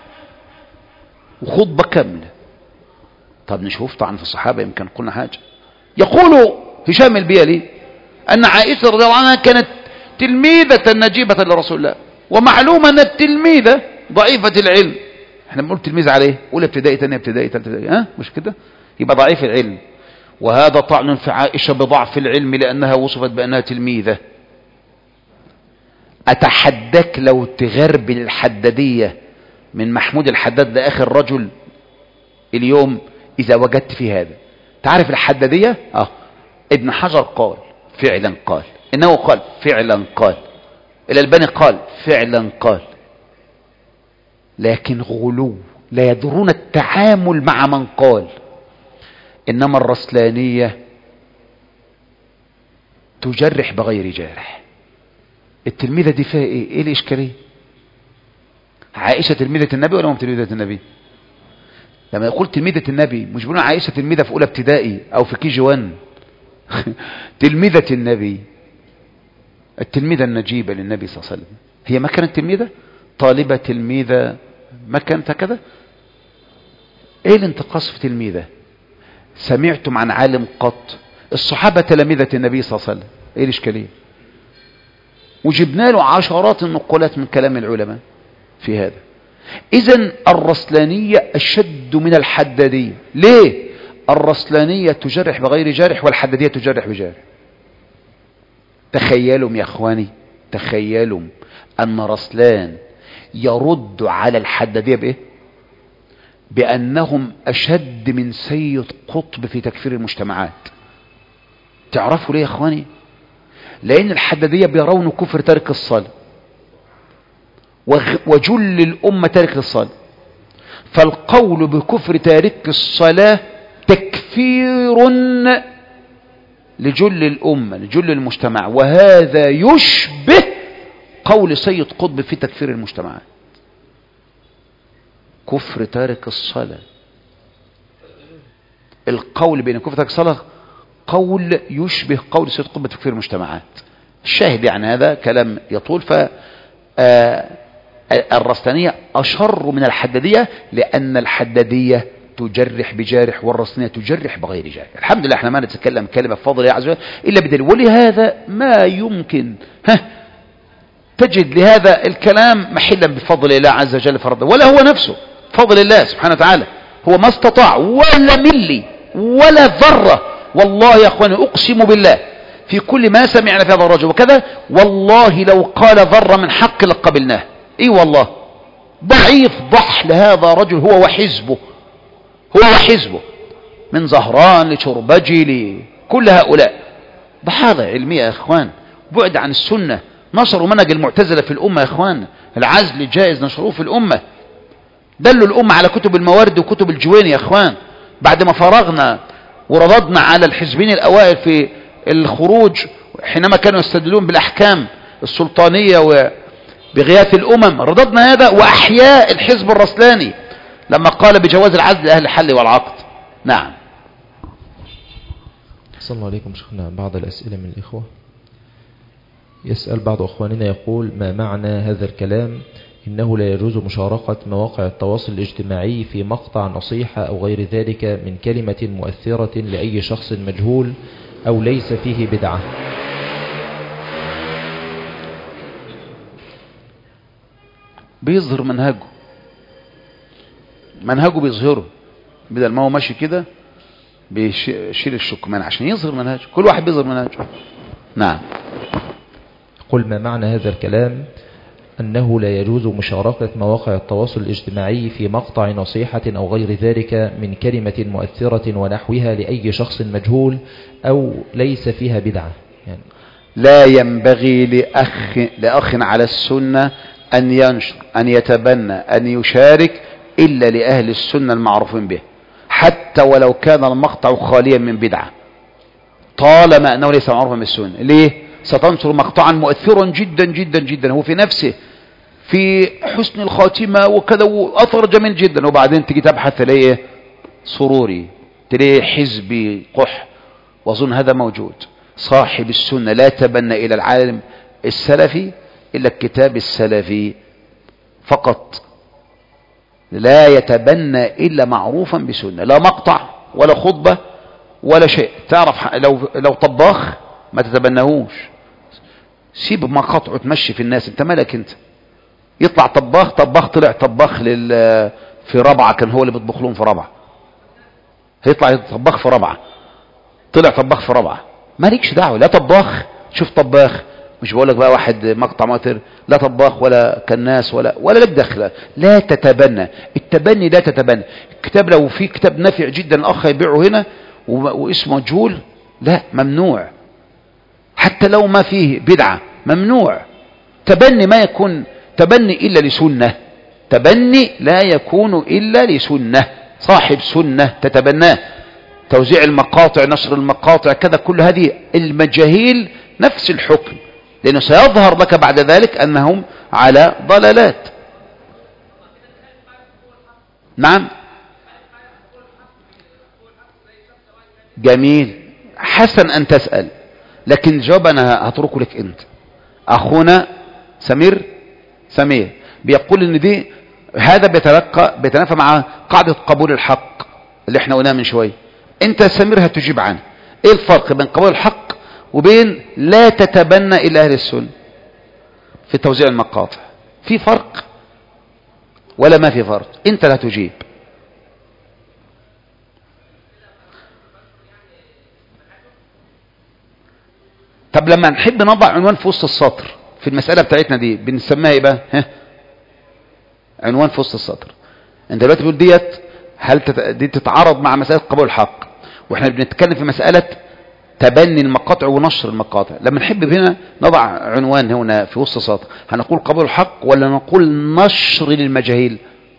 وخطبة كاملة. طب نشوف طعن في الصحابة يمكن قلنا حاجة. يقول هشام البيلي أن عائشة رضي الله عنها كانت تلميذة نجيبة لرسول الله، ومعلوم أن التلميذة ضعيفة العلم. احنا بنقول تلميذ عليه أولى ابتدائي ثانية ابتدائي ثالثة ابتدائي، ها مش كده؟ يبقى ضعيف العلم. وهذا طعن في عائشة بضعف العلم لأنها وصفت بأنها تلميذة. أتحدك لو تغربل الحدادية من محمود الحداد لآخر رجل اليوم إذا وجدت في هذا. تعرف الحدادية؟ اه ابن حجر قال فعلا قال، إنه قال فعلا قال، الألباني قال فعلا قال، لكن غلو، لا يدرون التعامل مع من قال. إنما الرسلانية تجرح بغير جارح. التلميذة دي فيها ايه؟ ايه الاشكالية؟ عائشة تلميذة النبي ولا مش تلميذة النبي؟ لما يقول تلميذة النبي مش بيقولون عائشة تلميذة في اولى ابتدائي او في كي جي واحد. تلميذة النبي، التلميذة النجيبة للنبي صلى الله عليه وسلم، هي ما كانت تلميذة؟ طالبة تلميذة ما كانت هكذا؟ ايه الانتقاص في تلميذة؟ سمعتم عن عالم قط؟ الصحابة تلاميذة النبي صلى الله عليه وسلم، ايه الاشكالية؟ وجبنا له عشرات النقولات من كلام العلماء في هذا. اذن الرسلانية اشد من الحدادية. ليه؟ الرسلانية تجرح بغير جارح والحدادية تجرح بجارح. تخيلوا يا اخواني، تخيلوا ان رسلان يرد على الحدادية بايه؟ بانهم اشد من سيد قطب في تكفير المجتمعات. تعرفوا ليه يا اخواني؟ لان الحدادية بيرون كفر تارك الصلاة، وجل الامة تارك الصلاة، فالقول بكفر تارك الصلاة تكفير لجل الامة لجل المجتمع، وهذا يشبه قول سيد قطب في تكفير المجتمعات. كفر تارك الصلاة، القول بين كفر تارك الصلاة قول يشبه قول سيد قطب في تكفير المجتمعات. الشاهد يعني هذا كلام يطول. ف الرسلانية أشر من الحدادية، لأن الحدادية تجرح بجارح والرسلانية تجرح بغير جارح. الحمد لله احنا ما نتكلم كلمة بفضل الله عز وجل إلا بدليل، ولهذا ما يمكن ها تجد لهذا الكلام محلا بفضل الله عز وجل فرضه، ولا هو نفسه فضل الله سبحانه وتعالى، هو ما استطاع ولا ملي ولا ذرة. والله يا أخواني أقسم بالله في كل ما سمعنا في هذا الرجل وكذا، والله لو قال ذرة من حق لقبلناه. اي والله ضعيف ضح لهذا رجل هو وحزبه، هو وحزبه من زهران لشربجي لكل هؤلاء ضحايا علمية يا اخوان، بعد عن السنة، نشروا منهج المعتزلة في الأمة يا اخوان، العزل جائز نشروه في الأمة، دلوا الأمة على كتب الموارد وكتب الجويني يا اخوان. بعد ما فرغنا ورددنا على الحزبين الأوائل في الخروج حينما كانوا يستدلون بالأحكام السلطانية وبغياث الأمم، رددنا هذا وأحياء الحزب الرسلاني لما قال بجواز العزل لأهل الحل والعقد. نعم. صلى الله عليكم شيخنا. بعض الأسئلة من الإخوة. يسأل بعض أخواننا يقول: ما معنى هذا الكلام إنه لا يجوز مشاركة مواقع التواصل الاجتماعي في مقطع نصيحة أو غير ذلك من كلمة مؤثرة لأي شخص مجهول أو ليس فيه بدعة؟ بيظهر منهجه، منهجه بيظهره، بدل ما هو ماشي كده بيشيل الشكمان عشان يظهر منهجه، كل واحد بيظهر منهجه. نعم. قل: ما معنى هذا الكلام أنه لا يجوز مشاركة مواقع التواصل الاجتماعي في مقطع نصيحة أو غير ذلك من كلمة مؤثرة ونحوها لأي شخص مجهول أو ليس فيها بدعة؟ يعني لا ينبغي لأخ, لأخ على السنة أن ينشر، أن يتبنى، أن يشارك إلا لأهل السنة المعروفين به، حتى ولو كان المقطع خاليا من بدعة، طالما أنه ليس معروفا بالسنة. ليه؟ ستنشر مقطعا مؤثرا جدا جدا جدا، هو في نفسه في حسن الخاتمة وكذا وأثر جميل جدا، وبعدين تيجي تبحث تلاقيه سروري، تلاقيه حزبي قح، وأظن هذا موجود. صاحب السنة لا تبنى إلى العالم السلفي إلا الكتاب السلفي فقط، لا يتبنى إلا معروفا بسنة، لا مقطع ولا خطبة ولا شيء. تعرف لو لو طباخ ما تتبناهوش، سيب مقاطعه تمشي في الناس، انت مالك انت. يطلع طباخ، طباخ طلع طباخ لل في رابعه، كان هو اللي بيطبخ لهم في رابعه، هيطلع طباخ في رابعه، طلع طباخ في رابعه، مالكش دعوه، لا طباخ. شوف طباخ، مش بقول لك بقى واحد مقطع ماتر، لا طباخ ولا كناس ولا ولا لك دخل، لا تتبنى. التبني لا تتبنى. الكتاب لو في كتاب نافع جدا الاخ يبيعه هنا واسمه مجهول، لا، ممنوع، حتى لو ما فيه بدعة ممنوع. تبني ما يكون تبني إلا لسنة، تبني لا يكون إلا لسنة، صاحب سنة تتبناه. توزيع المقاطع، نشر المقاطع، كذا، كل هذه المجاهيل نفس الحكم، لأنه سيظهر لك بعد ذلك أنهم على ضلالات. نعم، جميل، حسن أن تسأل، لكن الجواب أنا هتركه لك أنت. أخونا سمير سمير بيقول إن دي هذا بيتلقى بيتنافى مع قاعدة قبول الحق اللي احنا قلناها من شوية. أنت سمير هتجيب عنه إيه الفرق بين قبول الحق وبين لا تتبنى إلى أهل السنة في توزيع المقاطع؟ في فرق ولا ما في فرق؟ أنت لا تجيب. طب لما نحب نضع عنوان في وسط السطر في المسألة بتاعتنا دي بنسميها ايه بقى؟ ها؟ عنوان في وسط السطر. انت دلوقتي بتقول ديت هل تت... دي تتعارض مع مسألة قبول الحق، واحنا بنتكلم في مسألة تبني المقاطع ونشر المقاطع. لما نحب هنا نضع عنوان هنا في وسط السطر هنقول قبول الحق ولا نقول نشر للمجاهيل؟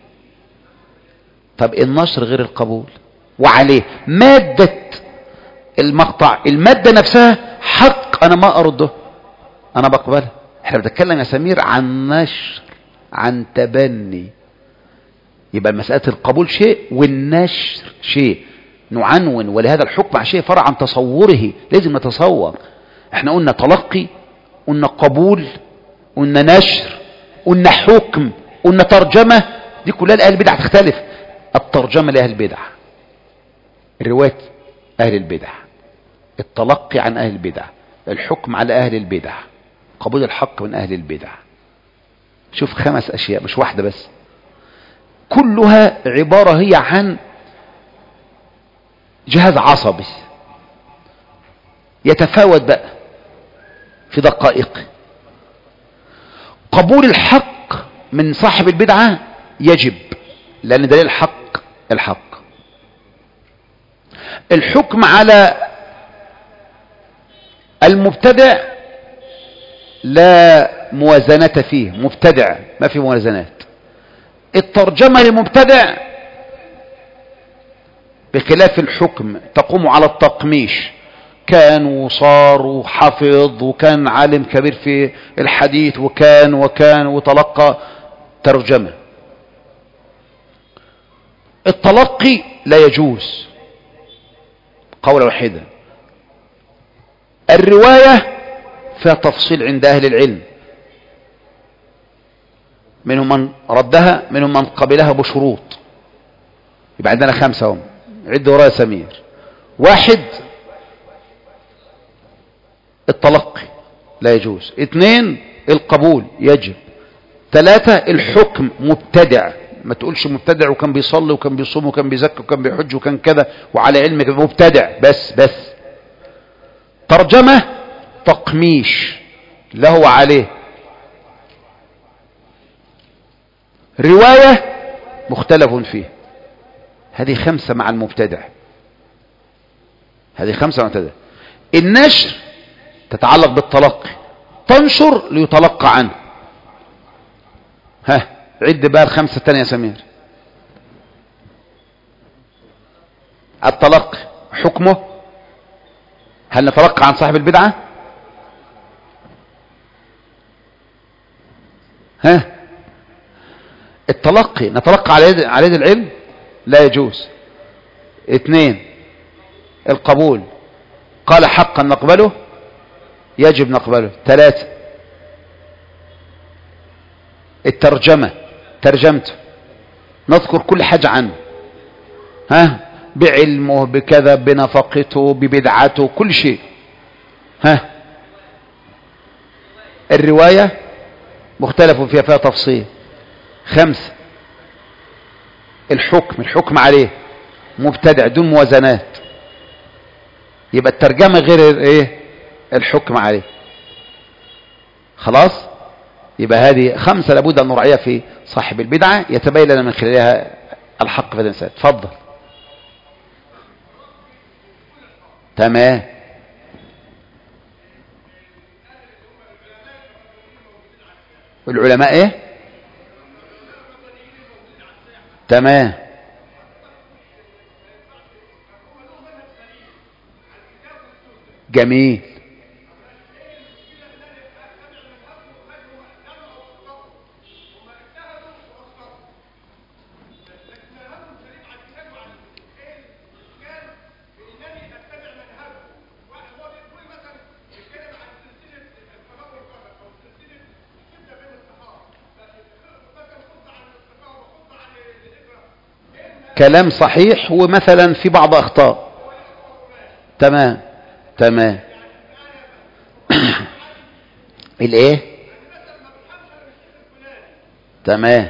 طب النشر غير القبول، وعليه مادة المقطع المادة نفسها حق انا ما ارده، انا بقبلها. احنا بنتكلم يا سمير عن نشر، عن تبني. يبقى مسألة القبول شيء والنشر شيء، نعنون. ولهذا الحكم على شيء فرع عن تصوره، لازم نتصور. احنا قلنا تلقي، قلنا قبول، قلنا نشر، قلنا حكم، قلنا ترجمة. دي كلها لأهل البدع تختلف. الترجمة لأهل البدع، الرواية أهل البدع، التلقي عن أهل البدع، الحكم على أهل البدع، قبول الحق من أهل البدع. شوف خمس أشياء مش واحدة بس، كلها عبارة هي عن جهاز عصبي يتفاوت بقى في دقائق. قبول الحق من صاحب البدعة يجب، لأن دليل الحق الحق. الحكم على المبتدع لا موازنة فيه، مبتدع ما في موازنات. الترجمة للمبتدع بخلاف الحكم تقوم على التقميش، كان وصار وحفظ وكان عالم كبير في الحديث وكان وكان وتلقى ترجمة. التلقي لا يجوز قولا واحدا. الرواية فيها تفصيل عند أهل العلم، منهم من ردها منهم من قبلها بشروط. يبقى عندنا خمسة هم، عد ورايا سمير. واحد التلقي لا يجوز، اثنين القبول يجب، ثلاثة الحكم مبتدع، ما تقولش مبتدع وكان بيصلي وكان بيصوم وكان بيزكي وكان بيحج وكان كذا وعلى علم مبتدع بس بس. ترجمة تقميش له عليه. رواية مختلف فيه. هذه خمسة مع المبتدع، هذه خمسة مع المبتدع. النشر تتعلق بالتلقي، تنشر ليتلقى عنه. ها عد بقى الخمسة الثانية يا سمير. التلقي حكمه هل نتلقى عن صاحب البدعة؟ ها التلقي نتلقى على يد على يد العلم لا يجوز. اثنين القبول قال حقا نقبله يجب نقبله. ثلاثة الترجمة ترجمته نذكر كل حاجة عنه، ها بعلمه بكذا بنفقته ببدعته كل شيء. ها الرواية مختلف فيها فيها تفصيل. خمسة الحكم الحكم عليه مبتدع دون موازنات، يبقى الترجمة غير ايه الحكم عليه. خلاص يبقى هذه خمسة لابد أن نراعيها في صاحب البدعة يتبين لنا من خلالها الحق في الإنسان. تفضل. تمام. العلماء ايه؟ تمام. جميل. كلام صحيح ومثلا في بعض أخطاء. تمام تمام. الايه؟ تمام.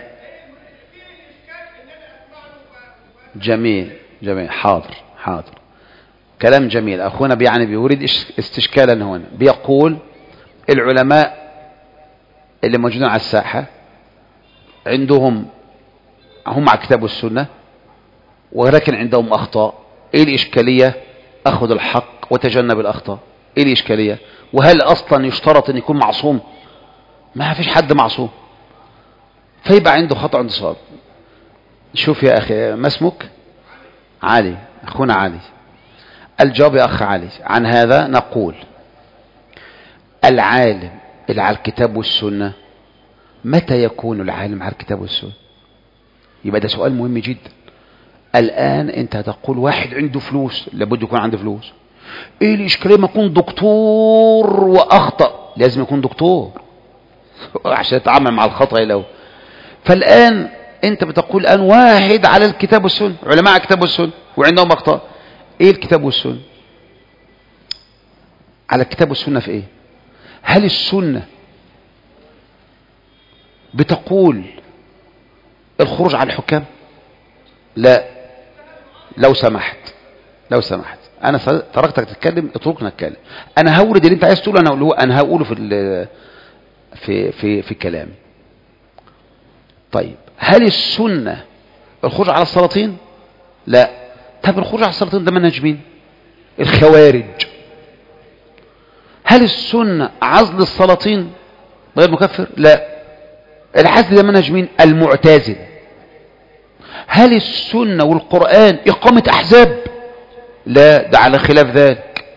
جميل جميل. حاضر حاضر. كلام جميل. أخونا يعني بيورد استشكالا هنا، بيقول العلماء اللي موجودين على الساحة عندهم هم على الكتاب والسنة، ولكن عندهم أخطاء. إيه الإشكالية؟ أخذ الحق وتجنب الأخطاء. إيه الإشكالية؟ وهل أصلا يشترط أن يكون معصوم؟ ما فيش حد معصوم، فيبقى عنده خطأ عنده صواب. شوف يا أخي، ما اسمك؟ علي. أخونا علي، الجواب يا أخ علي عن هذا نقول العالم اللي على الكتاب والسنة، متى يكون العالم على الكتاب والسنة؟ يبقى ده سؤال مهم جدا. الآن أنت هتقول واحد عنده فلوس، لابد يكون عنده فلوس. إيه الإشكالية ما يكون دكتور وأخطأ؟ لازم يكون دكتور عشان يتعامل مع الخطأ الأول. فالآن أنت بتقول الآن واحد على الكتاب والسنة، علماء الكتاب والسنة وعندهم أخطاء. إيه الكتاب والسنة؟ على الكتاب والسنة في إيه؟ هل السنة بتقول الخروج على الحكام؟ لا. لو سمحت لو سمحت انا تركتك تتكلم، اتركنا نتكلم. انا هورد اللي انت عايز تقوله، انا هقوله انا هقوله في في في في كلامي. طيب، هل السنة الخروج على السلاطين؟ لا. طب الخروج على السلاطين ده منهج مين؟ الخوارج. هل السنة عزل السلاطين غير مكفر؟ لا. العزل ده منهج مين؟ المعتزلة. هل السنة والقرآن إقامة أحزاب؟ لا، ده على خلاف ذلك.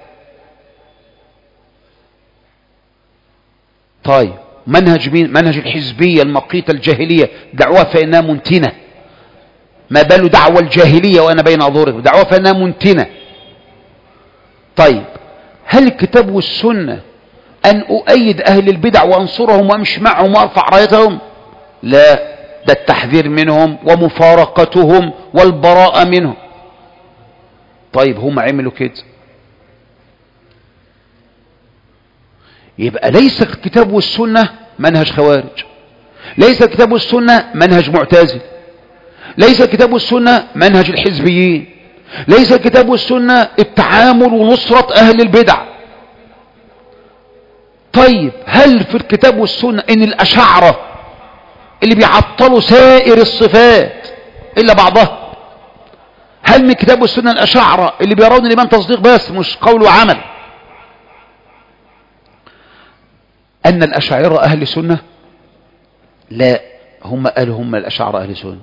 طيب، منهج مين؟ منهج الحزبية المقيتة الجاهلية، دعوة فإنها منتنة. ما بال دعوة الجاهلية وأنا بين أظهرك، دعوة فإنها منتنة. طيب، هل الكتاب والسنة أن أؤيد أهل البدع وأنصرهم وأمشي معهم وأرفع رايتهم؟ لا، ده التحذير منهم ومفارقتهم والبراءة منهم. طيب، هم عملوا كده، يبقى ليس الكتاب والسنة منهج خوارج، ليس الكتاب والسنة منهج معتزل، ليس الكتاب والسنة منهج الحزبيين، ليس الكتاب والسنة التعامل ونصرة أهل البدع. طيب، هل في الكتاب والسنة إن الأشاعرة اللي بيعطلوا سائر الصفات إلا بعضها، هل من الكتاب والسنة الأشاعرة اللي بيرون الإيمان تصديق بس مش قول وعمل؟ أن الأشاعرة أهل سنة؟ لا، هم قالوا هم الأشاعرة أهل سنة.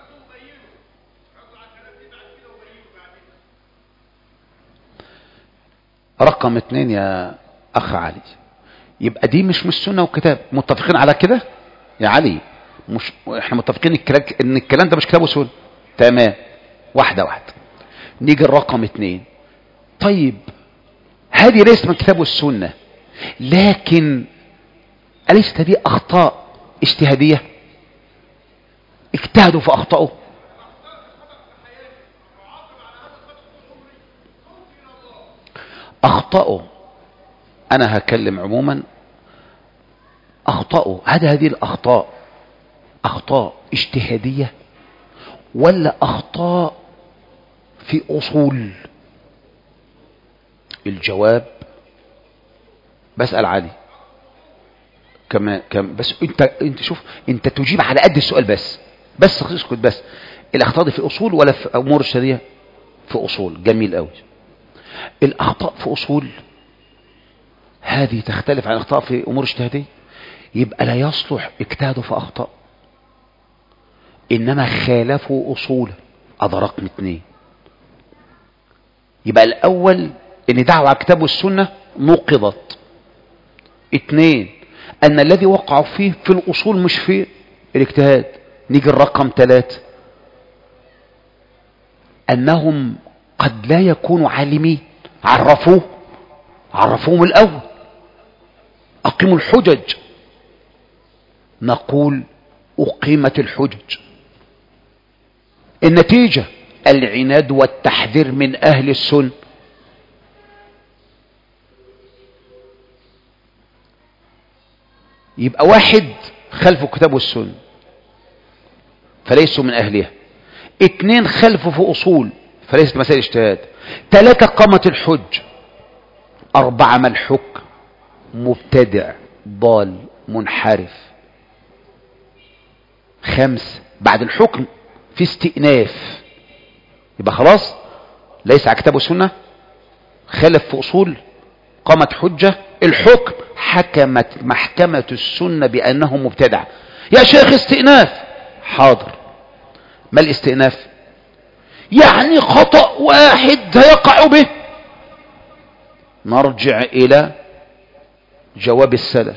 رقم اثنين يا أخ علي، يبقى دي مش مش سنة وكتاب. متفقين على كده يا علي؟ مش احنا متفقين ان الكلام ده مش كتاب وسنة؟ تمام. واحدة واحدة نيجي الرقم اثنين. طيب، هذه ليست من كتاب والسنة، لكن أليست هذه أخطاء اجتهادية؟ اجتهدوا فأخطأوا. أخطأوا، أنا هكلم عموما. أخطأوا، هذا هذه الأخطاء أخطاء اجتهادية ولا أخطاء في أصول؟ الجواب، بسأل علي كما كم بس انت انت شوف، انت تجيب على قد السؤال بس بس اسكت بس. الاخطاء دي في اصول ولا في امور الشريعه؟ في اصول. جميل قوي. الاخطاء في اصول هذه تختلف عن الاخطاء في امور اجتهاديه. يبقى لا يصلح اجتهادوا فاخطأ، انما خالفوا اصوله. هذا رقم اثنين. يبقى الاول ان دعوة على الكتاب والسنة نقضت. اثنين، ان الذي وقعوا فيه في الاصول مش في الاجتهاد. نيجي الرقم ثلاثة، انهم قد لا يكونوا عالمين. عرفوه عرفوهم الاول، اقيموا الحجج. نقول اقيمت الحجج، النتيجة العناد والتحذير من اهل السنة. يبقى واحد خلفوا الكتاب والسنة فليسوا من اهلها، اثنين خلفوا في اصول فليست مسائل اجتهاد. ثلاثة قامت الحج. أربعة ما الحكم؟ مبتدع ضال منحرف. خمس بعد الحكم في استئناف، يبقى خلاص ليس على كتاب وسنة، خلف في أصول، قامت حجة، الحكم حكمت محكمة السنة بأنه مبتدع. يا شيخ استئناف، حاضر. ما الاستئناف؟ يعني خطأ واحد يقع به، نرجع إلى جواب السلف،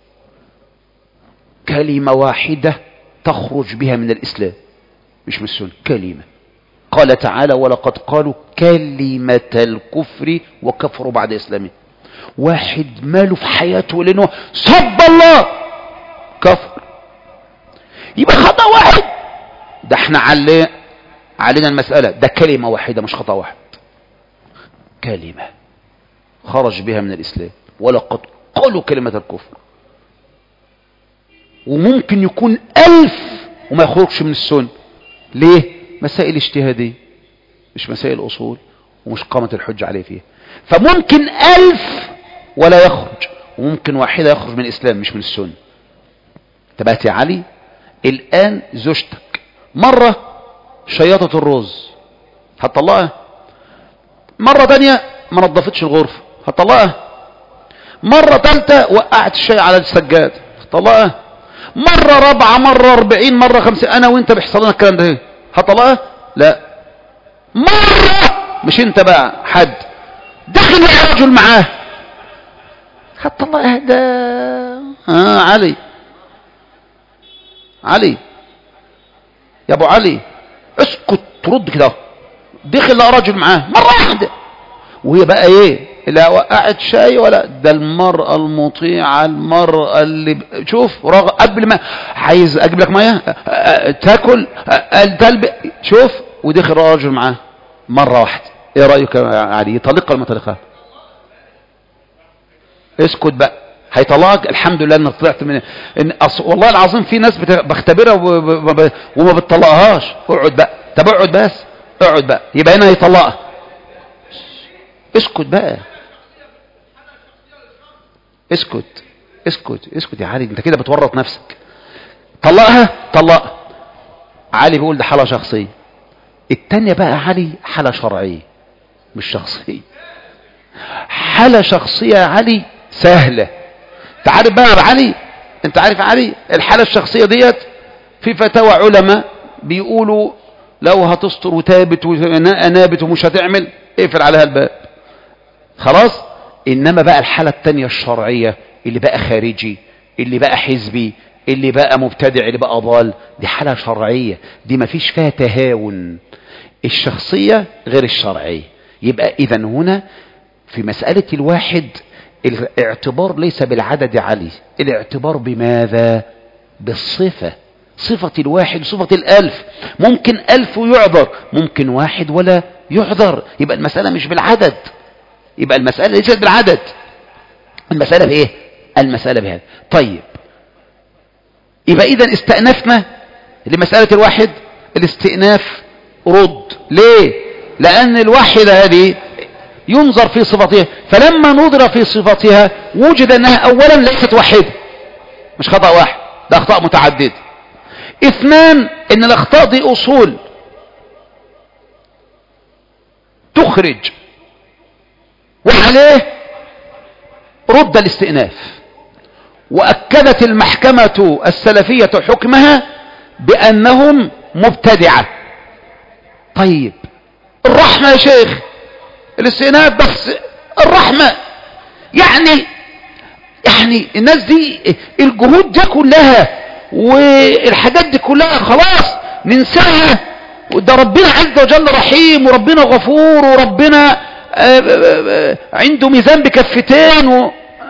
كلمة واحدة تخرج بها من الإسلام مش من السنة، كلمة. قال تعالى ولقد قالوا كلمة الكفر وكفروا بعد إسلامه. واحد ماله في حياته لأنه صب الله، كفر. يبقى خطأ واحد، ده احنا علي علينا المسألة، ده كلمة واحدة مش خطأ واحد، كلمة خرج بها من الإسلام. ولقد قالوا كلمة الكفر. وممكن يكون ألف وما يخرجش من السنة. ليه؟ مسائل اجتهادية مش مسائل أصول، ومش قامة الحجة عليه فيها. فممكن ألف ولا يخرج، وممكن واحدة يخرج من الإسلام مش من السنة. تبقى يا علي الآن زوجتك مرة شياطة الرز هتطلقها، مرة تانية ما نظفتش الغرفة هتطلقها، مرة تالتة وقعت الشاي على السجاد هتطلقها، مرة رابعة مرة أربعين مرة خمسين أنا وإنت بيحصل لنا الكلام ده هتطلقها؟ لا. مرة مش انت بقى، حد دخل يا رجل معاه هتطلقها. ده ها علي علي يا ابو علي اسكت، ترد كده. دخل لقى راجل معاه مرة واحدة، وهي بقى ايه؟ لا وقعت شاي ولا ده. المرأة المطيعة، المرأة اللي شوف رغ... قبل ما عايز اجيب لك ميه تاكل تلب، شوف ودخل راجل معاه مرة واحدة. ايه رأيك يا علي؟ يطلقها ولا ما يطلقها؟ اسكت بقى، هيطلقك. الحمد لله انك طلعت من إن أص... والله العظيم في ناس بت... بختبرها وب... وما بتطلقهاش. اقعد بقى، طب اقعد بس، اقعد بقى، يبقى هنا هيطلقها. اسكت بقى، اسكت اسكت اسكت يا علي، انت كده بتورط نفسك. طلقها طلقها. علي بيقول ده حالة شخصية. التانية بقى علي حالة شرعية مش شخصية. حالة شخصية يا علي سهلة. تعرف بقى يا علي، انت عارف يا علي الحالة الشخصية ديت في فتاوى علماء بيقولوا لو هتستر وتابت ونابت ومش هتعمل اقفل عليها الباب خلاص. انما بقى الحالة التانية الشرعية اللي بقى خارجي، اللي بقى حزبي، اللي بقى مبتدع، اللي بقى ضال، دي حالة شرعية، دي ما فيش فيها تهاون. الشخصية غير الشرعية. يبقى اذا هنا في مسألة الواحد الاعتبار ليس بالعدد علي، الاعتبار بماذا؟ بالصفة. صفة الواحد صفة الألف. ممكن ألف ويعذر، ممكن واحد ولا يعذر. يبقى المسألة مش بالعدد، يبقى المسألة ليست بالعدد، المسألة بإيه؟ المسألة بهذا. طيب يبقى إذن استأنفنا لمسألة الواحد. الاستئناف رد. ليه؟ لأن الواحدة هذه ينظر في صفتها، فلما نظر في صفتها وجد أنها أولا ليست واحدة، مش خطأ واحد، ده أخطاء متعددة. اثنان ان الاخطاء دي اصول تخرج، وعليه رد الاستئناف. واكدت المحكمة السلفية حكمها بانهم مبتدعة. طيب الرحمة يا شيخ، الاستئناف بس الرحمة، يعني يعني الناس دي الجهود دي كلها والحاجات دي كلها خلاص ننساها، وده ربنا عز وجل رحيم، وربنا غفور، وربنا عنده ميزان بكفتين و...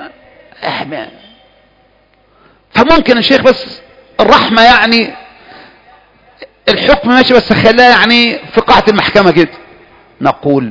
فممكن يا شيخ بس الرحمة يعني الحكم ماشي، بس خلاه يعني في قاعة المحكمة كده. نقول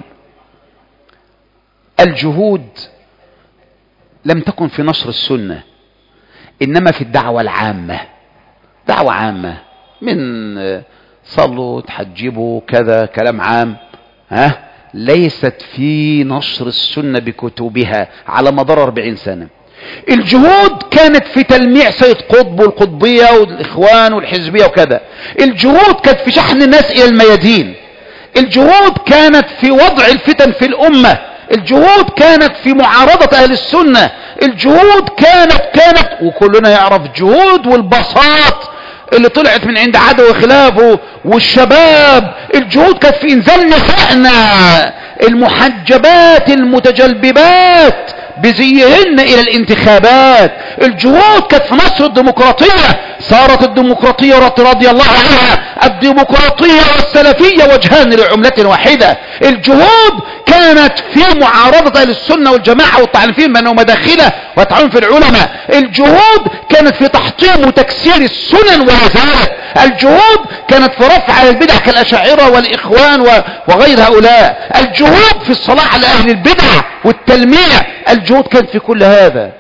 الجهود لم تكن في نشر السنة، إنما في الدعوة العامة. دعوة عامة من صلوا تحجبوا كذا، كلام عام ها ليست في نشر السنة بكتبها على مدار أربعين سنة. الجهود كانت في تلميع سيد قطب والقطبية والإخوان والحزبية وكذا. الجهود كانت في شحن الناس إلى الميادين. الجهود كانت في وضع الفتن في الأمة. الجهود كانت في معارضة أهل السنة. الجهود كانت كانت وكلنا يعرف جهود والبساط اللي طلعت من عند عدو وخلافه والشباب. الجهود كانت في إنزال نسائنا المحجبات المتجلببات بزيهن إلى الانتخابات. الجهود كانت في نصر الديمقراطية. صارت الديمقراطية رضي الله عنها الديمقراطية والسلفية وجهان لعملة واحدة. الجهود كانت في معارضة أهل السنة والجماعة والطعن فيهم بأنه مداخلة وطعن في العلماء. الجهود كانت في تحطيم وتكسير السنن والعزائم. الجهود كانت في رفع البدع كالأشاعرة والإخوان وغير هؤلاء. الجهود في الصلاح على أهل البدع والتلميع. الجهود كانت في كل هذا.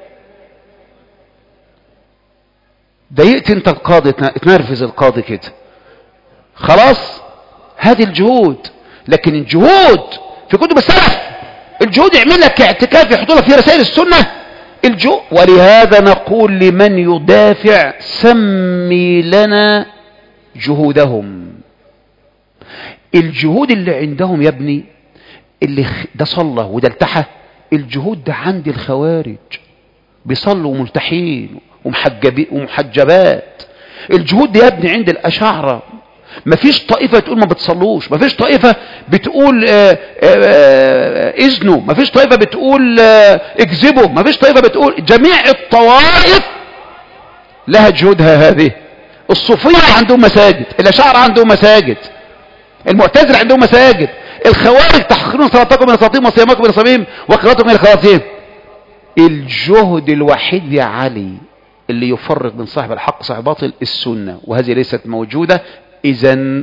ضايقت انت القاضي، تنرفز القاضي كده، خلاص هذه الجهود. لكن الجهود في كتب السلف، الجهود يعمل لك اعتكاف يحط لك في رسائل السنة الجهود. ولهذا نقول لمن يدافع سمي لنا جهودهم. الجهود اللي عندهم يا ابني اللي ده صلى وده التحى، الجهود ده عند الخوارج بيصلوا وملتحين ومحجبات. الجهود دي يا ابني عند الأشاعرة. مفيش طائفة تقول ما بتصلوش، مفيش طائفة بتقول آآ آآ اذنوا، مفيش طائفة بتقول اكذبوا، مفيش طائفة بتقول. جميع الطوائف لها جهودها هذه. الصوفية عندهم مساجد، الأشاعرة عندهم مساجد، المعتزلة عندهم مساجد، الخوارج تحقرون صلاتكم من صلاتهم وصيامكم من صيامهم وقراءتكم من قراءتهم. الجهد الوحيد يا علي اللي يفرق بين صاحب الحق وصاحب الباطل السنة، وهذه ليست موجودة. إذن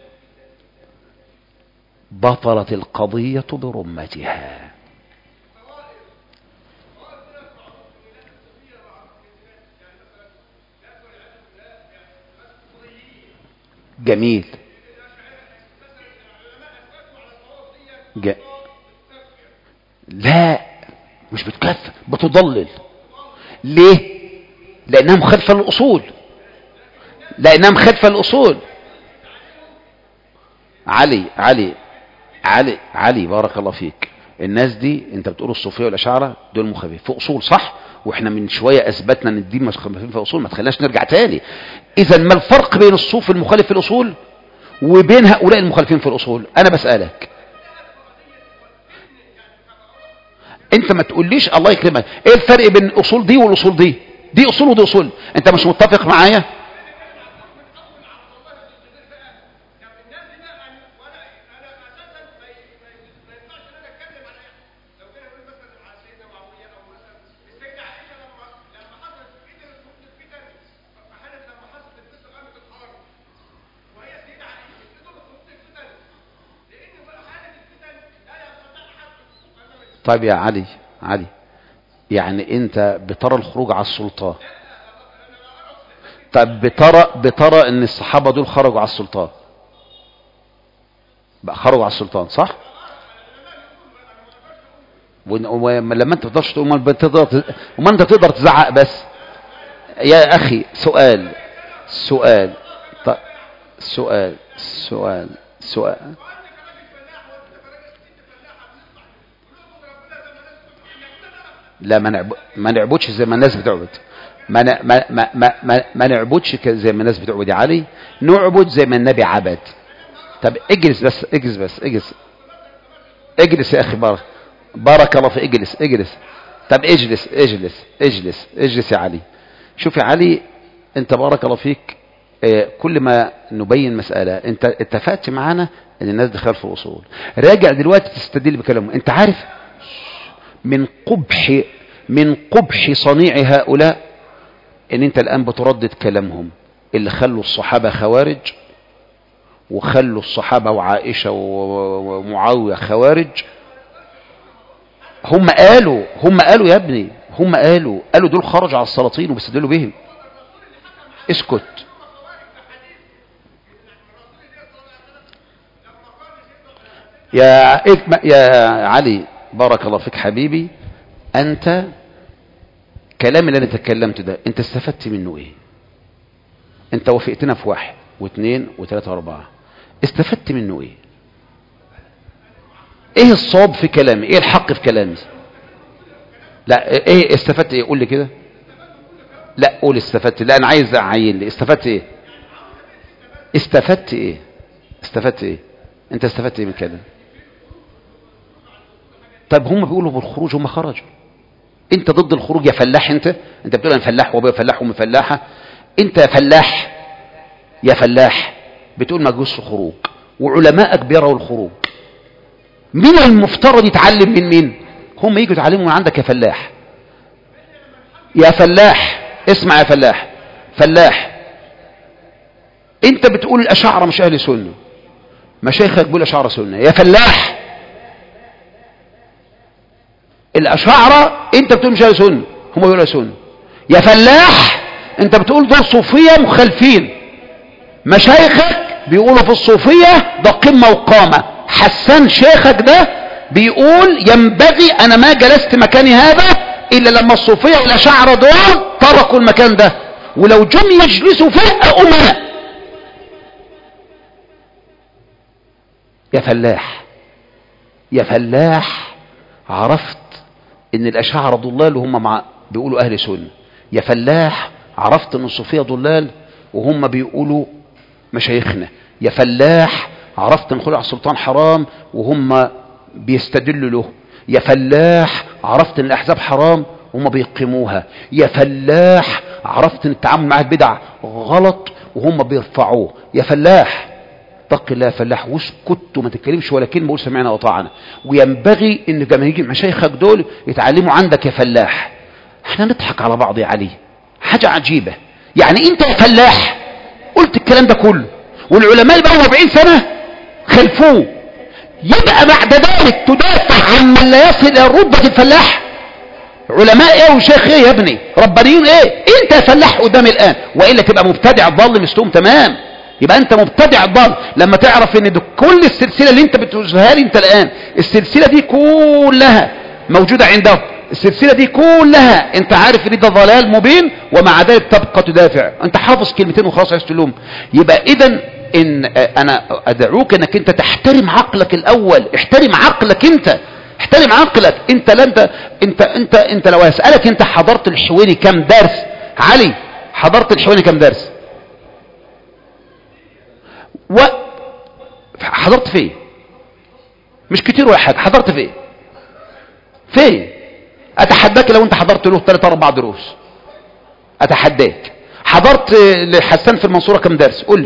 بطلت القضية برمتها. جميل. ج... لا مش بتكفر، بتضلل. ليه؟ لأنها مخالفة للأصول، لأنها مخالفة للأصول. علي علي علي علي بارك الله فيك. الناس دي انت بتقول الصوفية والأشاعرة دول مخالفين في أصول، صح؟ واحنا من شوية أثبتنا ان الدين مخالفين في أصول، ما تخليناش نرجع تاني. إذا ما الفرق بين الصوف المخالف في الأصول وبين هؤلاء المخالفين في الأصول؟ أنا بسألك انت، ما تقوليش الله يكرمك ايه الفرق بين الأصول دي والأصول دي؟ دي أصول ودي أصول. انت مش متفق معايا؟ طيب يا علي علي يعني انت بترى الخروج على السلطان؟ طب بترى بترى ان الصحابة دول خرجوا على السلطان بقى، خرجوا على السلطان صح؟ ولما انت تقدرش تقول ما تقدر وما انت تقدر تزعق بس يا اخي. سؤال سؤال طيب سؤال سؤال سؤال لا ما نعب... ما نعبدش زي ما الناس بتعبد. ما ن... ما ما ما, ما... ما نعبدش زي ما الناس بتعبد يا علي، نعبد زي ما النبي عبد. طب اجلس بس اجلس بس اجلس اجلس يا اخي. بارك بارك الله في اجلس اجلس طب اجلس اجلس اجلس اجلس يا علي. شوف يا علي انت بارك الله فيك، اه كل ما نبين مسألة انت اتفقت معانا ان الناس دخل في الاصول، راجع دلوقتي تستدل بكلامهم. انت عارف من قبح من قبح صنيع هؤلاء ان انت الان بتردد كلامهم اللي خلوا الصحابة خوارج، وخلوا الصحابة وعائشة ومعاوية خوارج. هم قالوا هم قالوا يا ابني هم قالوا قالوا دول خرجوا على السلاطين وبيستدلوا بهم. اسكت. يا يا علي بارك الله فيك حبيبي، انت كلام اللي انا تكلمته ده انت استفدت منه ايه؟ انت وافقتنا في واحد واثنين وثلاثة واربعة، استفدت منه ايه؟ ايه الصواب في كلامي؟ ايه الحق في كلامي؟ لا ايه استفدت ايه؟ قول لي كده. لا قول استفدت. لا انا عايز اعين لي استفدت ايه؟ استفدت ايه؟ استفدت ايه؟ انت استفدت ايه من كده؟ طيب هم بيقولوا بالخروج، هم خرجوا. انت ضد الخروج يا فلاح. انت انت بتقول انا فلاح وابويا فلاح وامي فلاحه. انت يا فلاح يا فلاح بتقول ما تجوزش خروج، وعلمائك بيروا الخروج. مين المفترض يتعلم من مين؟ هم يجوا يتعلموا من عندك يا فلاح. يا فلاح اسمع يا فلاح، فلاح انت بتقول الاشاعره مش اهل سنه، مشايخك بيقول اشاعره سنه. يا فلاح الاشاعره انت بتقول مش اهل سنه، هم بيقولوا سنه. يا فلاح انت بتقول دول صوفيه مخالفين، مشايخك بيقولوا في الصوفيه ده قمه وقامه. حسان شيخك ده بيقول ينبغي انا ما جلست مكاني هذا الا لما الصوفيه والاشاعره دول تركوا المكان ده، ولو جم يجلسوا فيه اقوم انا. يا فلاح يا فلاح عرفت ان الاشاعره ضلال وهم مع بيقولوا اهل سنه. يا فلاح عرفت ان الصوفيه ضلال وهم بيقولوا مشايخنا. يا فلاح عرفت ان خلع السلطان حرام وهم بيستدلوا له. يا فلاح عرفت ان الاحزاب حرام وهم بيقيموها. يا فلاح عرفت ان التعامل مع البدع غلط وهم بيرفعوه. يا فلاح اتق الله يا فلاح واسكت وما تتكلمش ولا كلمه، قول سمعنا وطاعنا. وينبغي ان جماهير مشايخك دول يتعلموا عندك يا فلاح. احنا نضحك على بعض يا علي، حاجه عجيبه. يعني انت يا فلاح قلت الكلام ده كله والعلماء بقوا أربعين سنه خلفوه، يبقى بعد ذلك تدافع عن من لا يصل الى رتبه الفلاح؟ علماء ايه وشيخ ايه يا ابني؟ ربانيين ايه؟ انت يا فلاح قدامي الان، والا تبقى مبتدع ضال مستوم تمام. يبقى انت مبتدع ضال لما تعرف ان كل السلسله اللي انت بتوجهها لي انت الان، السلسله دي كلها موجوده عندهم، السلسله دي كلها انت عارف ان ده ضلال مبين، ومع ذلك تبقى تدافع. انت حافظ كلمتين وخلاص عايز تلوم. يبقى اذا ان انا ادعوك انك انت تحترم عقلك الاول. احترم عقلك انت، احترم عقلك انت. لا انت انت انت انت لو هسالك انت حضرت الحويني كم درس؟ علي حضرت الحويني كم درس؟ و حضرت فين؟ مش كتير ولا حاجه. حضرت فين؟ فين؟ اتحداك لو انت حضرت له ثلاث اربع دروس، اتحداك. حضرت لحسان في المنصوره كم درس؟ قول لي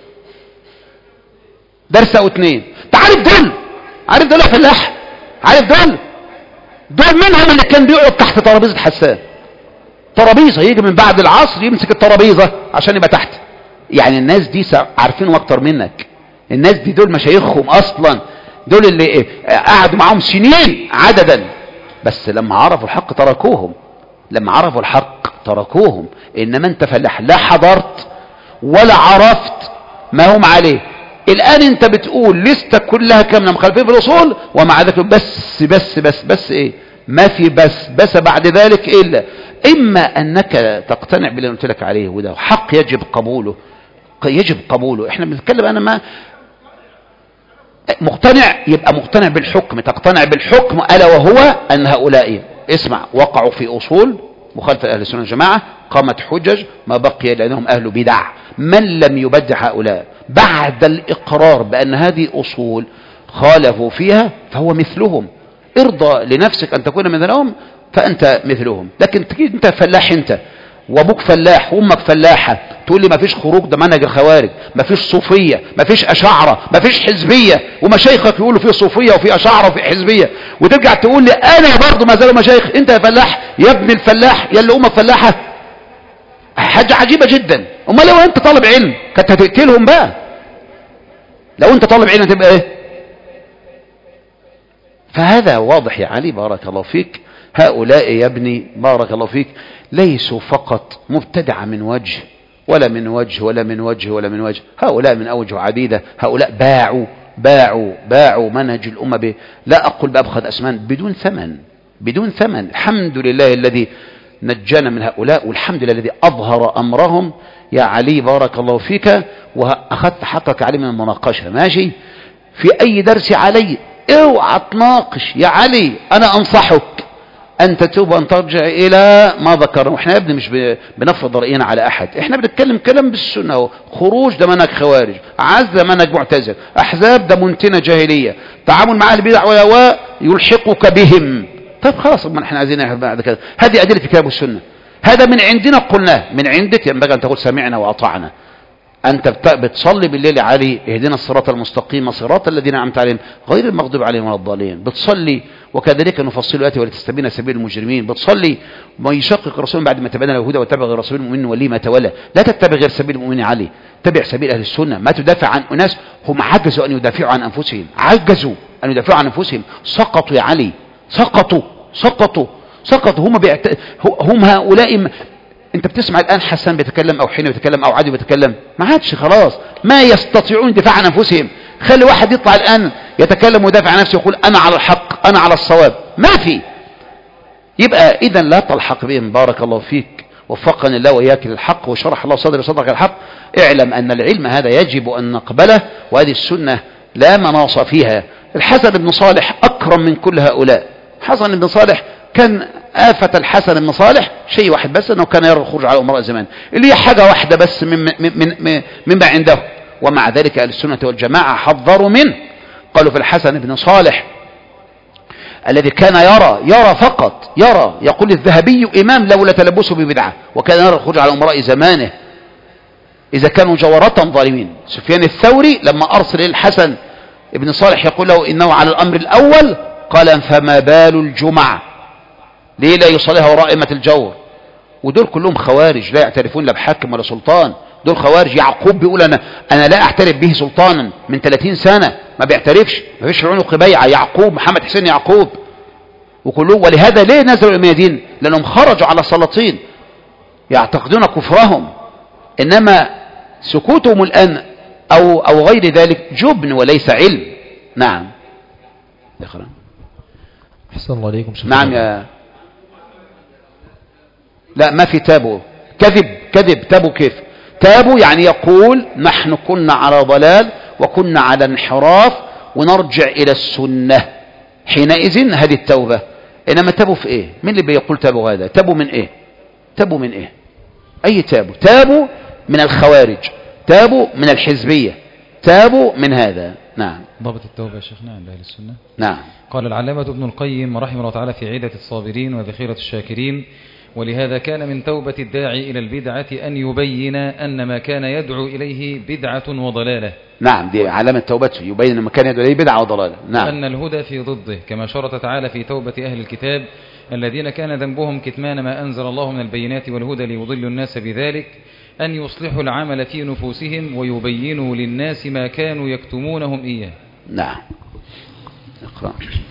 درس او اتنين. تعرف دول؟ عارف دول يا فلاح؟ عارف دول؟ دول منهم اللي كان بيقعد تحت ترابيزه حسان. ترابيزه يجي من بعد العصر يمسك الترابيزه عشان يبقى تحت. يعني الناس دي عارفينهم اكتر منك. الناس دي دول مشايخهم اصلا، دول اللي قعدوا معاهم سنين عددا، بس لما عرفوا الحق تركوهم. لما عرفوا الحق تركوهم. انما انت فلاح لا حضرت ولا عرفت ما هم عليه. الان انت بتقول لستة كلها كامله مخالفين في الاصول، ومع ذلك بس بس بس بس ايه؟ ما في بس بس بعد ذلك الا اما انك تقتنع باللي قلت لك عليه وده حق يجب قبوله، يجب قبوله. احنا بنتكلم انا ما مقتنع، يبقى مقتنع بالحكم. تقتنع بالحكم الا وهو ان هؤلاء اسمع وقعوا في اصول مخالفه لاهل السنه والجماعه، قامت حجج ما بقي لانهم اهل بدع. من لم يبدع هؤلاء بعد الاقرار بان هذه اصول خالفوا فيها فهو مثلهم. ارضى لنفسك ان تكون مثلهم فانت مثلهم. لكن تجي انت فلاح انت وابوك فلاح وامك فلاحه تقول لي ما فيش خروج، ده منهج الخوارج، ما فيش صوفيه، ما فيش اشاعره، ما فيش حزبيه، ومشايخك يقولوا في صوفيه وفي اشاعره وفي حزبيه، وترجع تقول لي انا برضه ما زالوا مشايخ. انت يا فلاح يا ابن الفلاح يا اللي امك فلاحه، حاجه عجيبه جدا. امال لو انت طالب علم كنت هتقتلهم بقى. لو انت طالب علم تبقى ايه؟ فهذا واضح يا علي بارك الله فيك. هؤلاء يا ابني بارك الله فيك ليسوا فقط مبتدعة من وجه ولا من وجه ولا من وجه ولا من وجه، هؤلاء من أوجه عديدة. هؤلاء باعوا باعوا باعوا منهج الأمة ب... لا أقول بأبخذ أثمان، بدون ثمن بدون ثمن. الحمد لله الذي نجانا من هؤلاء، والحمد لله الذي أظهر أمرهم. يا علي بارك الله فيك، وأخذت حقك علي من المناقشة، ماشي في أي درس علي اوعى تناقش يا علي، أنا أنصحك أن تتوب وأن ترجع إلى ما ذكرنا. وإحنا يا ابني مش بنفرض رأينا على أحد، إحنا بنتكلم كلام بالسنة. خروج ده منهج خوارج، عزل منهج معتزل، أحزاب ده منتنة جاهلية، تعامل مع البدع والأهواء يلحقك بهم. طيب خلاص، ما احنا عايزين بعد كده. هذه أدلة الكتاب والسنة، هذا من عندنا قلناه، من عندك ينبغي أن تقول سمعنا وأطعنا. أنت بتصلي بالليل علي اهدنا الصراط المستقيم صراط الذين أنعمت عليهم غير المغضوب عليهم ولا الضالين. بتصلي وكذلك نفصل الآيات ولتستبين سبيل المجرمين. بتصلي ما يشقق رسول بعد ما تبين له الهدى واتبع غير رسول المؤمن ولي ما تولى. لا تتبع غير سبيل المؤمن علي، تبع سبيل أهل السنة. ما تدافع عن أناس هم عجزوا أن يدافعوا عن أنفسهم، عجزوا أن يدافعوا عن أنفسهم، سقطوا يا علي، سقطوا سقطوا سقطوا. هم بيعت... هم هؤلاء م... انت بتسمع الآن حسان بيتكلم او حين بيتكلم او عادي بيتكلم، ما عادش خلاص، ما يستطيعون دفاع عن انفسهم. خلي واحد يطلع الآن يتكلم ويدافع عن نفسه يقول انا على الحق انا على الصواب، ما في. يبقى اذا لا تلحق بهم. بارك الله فيك، وفقني الله وإياك للحق وشرح الله صدري وصدرك الحق. اعلم أن العلم هذا يجب أن نقبله، وهذه السنة لا مناص فيها. الحسن بن صالح أكرم من كل هؤلاء. حسن بن صالح كان آفة الحسن بن صالح شيء واحد بس، أنه كان يرى الخروج على أمراء زمان، اللي هي حاجة واحدة بس من من من مما عنده. ومع ذلك أهل السنة والجماعة حذروا منه، قالوا في الحسن بن صالح الذي كان يرى يرى فقط يرى، يقول الذهبي إمام لولا تلبسه ببدعة، وكان يرى الخروج على أمراء زمانه إذا كانوا جورة ظالمين. سفيان الثوري لما أرسل الحسن بن صالح يقول له إنه على الأمر الأول، قال فما بال الجمع، ليه لا يصليها ورائمة الجور؟ ودول كلهم خوارج لا يعترفون لا بحاكم ولا سلطان، دول خوارج. يعقوب بيقول أنا أنا لا أعترف به سلطانا من ثلاثين سنة، ما بيعترفش، ما فيش عنق بيعة. يعقوب محمد حسين يعقوب وكلهم. ولهذا ليه نزلوا الميادين؟ لأنهم خرجوا على السلاطين يعتقدون كفرهم، إنما سكوتهم الآن أو أو غير ذلك جبن وليس علم. نعم اقرأ. أحسن الله عليكم. نعم يا لا ما في تابوا، كذب كذب. تابوا كيف؟ تابوا يعني يقول نحن كنا على ضلال وكنا على انحراف ونرجع إلى السنة، حينئذ هذه التوبة. إنما تابوا في إيه؟ من اللي بيقول تابوا هذا؟ تابوا من إيه؟ تابوا من إيه؟ أي تابوا؟ تابوا من الخوارج، تابوا من الحزبية، تابوا من هذا. نعم. ضابط التوبة يا شيخنا عند أهل السنة. نعم. قال العلامة ابن القيم رحمه الله تعالى في عدة الصابرين وذخيرة الشاكرين: ولهذا كان من توبة الداعي إلى البدعة أن يبين أن ما كان يدعو إليه بدعة وضلالة. نعم، دي علامة توبته، يبين ما كان يدعو إليه بدعة وضلالة. نعم. وأن الهدى في ضده، كما شرط تعالى في توبة أهل الكتاب الذين كان ذنبهم كتمان ما أنزل الله من البينات والهدى ليضل الناس بذلك، أن يصلحوا العمل في نفوسهم ويبينوا للناس ما كانوا يكتمونهم إياه. نعم. اقرأ.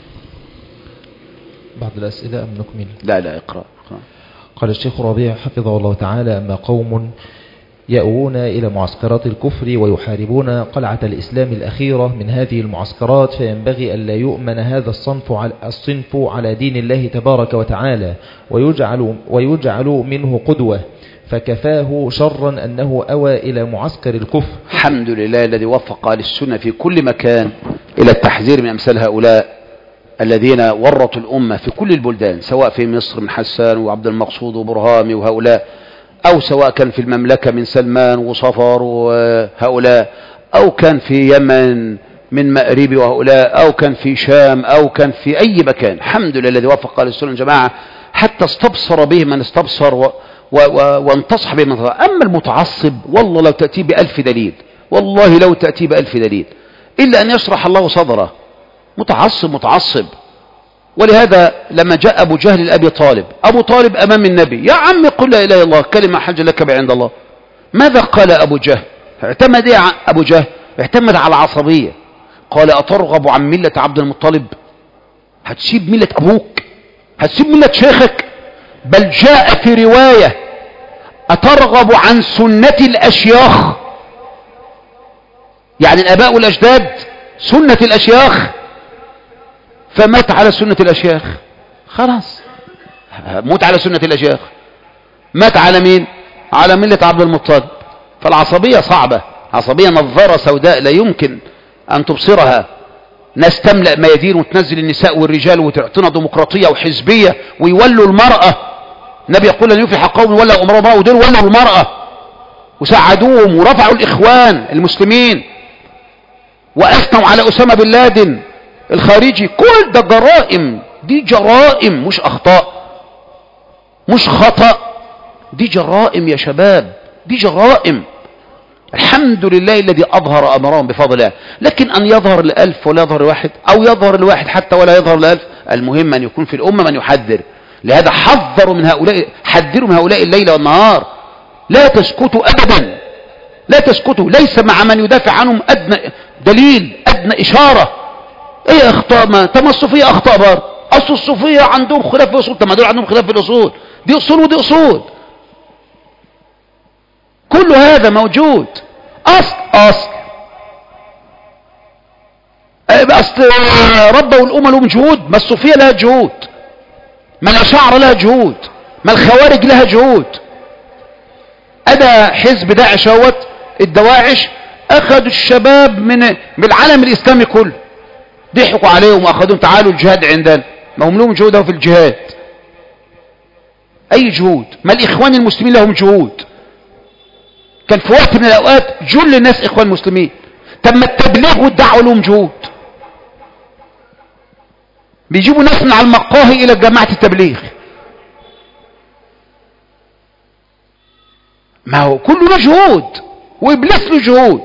بعض الأسئلة أم نكمل؟ لا لا اقرأ. اقرأ. قال الشيخ ربيع حفظه الله تعالى: أما قوم يأوون إلى معسكرات الكفر ويحاربون قلعة الإسلام الأخيرة من هذه المعسكرات، فينبغي أن لا يؤمن هذا الصنف على, الصنف على دين الله تبارك وتعالى ويجعل, ويجعل منه قدوة، فكفاه شرا أنه أوى إلى معسكر الكفر. الحمد لله الذي وفق للسنة في كل مكان إلى التحذير من أمثال هؤلاء الذين ورطوا الأمة في كل البلدان، سواء في مصر من حسان وعبد المقصود وبرهامي وهؤلاء، أو سواء كان في المملكة من سلمان وصفر وهؤلاء، أو كان في يمن من مأرب وهؤلاء، أو كان في شام، أو كان في أي مكان. الحمد لله الذي وفق للسنة الجماعة حتى استبصر به من استبصر و و و وانتصح به من انتصح. أما المتعصب والله لو تأتي بألف دليل، والله لو تأتي بألف دليل إلا أن يشرح الله صدره. متعصب متعصب. ولهذا لما جاء أبو جهل لأبي طالب، أبو طالب أمام النبي: يا عمي قل لا إله إلا الله كلمة حج لك بعند الله. ماذا قال أبو جهل؟ اعتمد إيه أبو جهل؟ اعتمد على العصبية. قال: أترغب عن ملة عبد المطلب؟ هتسيب ملة أبوك؟ هتسيب ملة شيخك؟ بل جاء في رواية: أترغب عن سنة الأشياخ؟ يعني الآباء والأجداد سنة الأشياخ فمات على سنة الأشياخ، خلاص موت على سنة الأشياخ. مات على مين؟ على ملة عبد المطلب. فالعصبية صعبة، عصبية نظارة سوداء لا يمكن أن تبصرها. ناس تملأ ميادين وتنزل النساء والرجال وتعطينا ديمقراطية وحزبية ويولوا المرأة. النبي يقول لن يفلح قوم ولا أمروا امرأة، ودول ولوا المرأة وساعدوهم ورفعوا الإخوان المسلمين وأثنوا على أسامة بن لادن الخارجي. كل ده جرائم، دي جرائم مش أخطاء، مش خطأ، دي جرائم يا شباب، دي جرائم. الحمد لله الذي أظهر أمرهم بفضل الله. لكن أن يظهر لألف ولا يظهر لواحد، أو يظهر لواحد حتى ولا يظهر لألف، المهم أن يكون في الأمة من يحذر. لهذا حذروا من هؤلاء، حذروا من هؤلاء الليل والنهار. لا تسكتوا أبدا، لا تسكتوا. ليس مع من يدافع عنهم أدنى دليل، أدنى إشارة. إيه أخطاء؟ ما تم الصوفية أخطاء بار، أصل الصوفية عندهم خلاف في الأصول. تم دول عندهم خلاف في الأصول، دي أصول ودي أصول. كل هذا موجود. أصل أصل أصل ربوا الأمة لهم جهود. ما الصوفية لها جهود، ما الأشاعرة لها جهود، ما الخوارج لها جهود. أدا حزب داعش هوت الدواعش أخذوا الشباب من من العالم الإسلامي كله، ضحكوا عليهم وأخذوهم تعالوا الجهاد عندنا. ما هم لهم جهود في الجهاد. أي جهود؟ ما الإخوان المسلمين لهم جهود. كان في وقت من الأوقات جل الناس إخوان مسلمين. تم التبليغ والدعوة لهم جهود. بيجيبوا ناس من على المقاهي إلى جماعة التبليغ. ما هو كله جهود، وإبليس له جهود.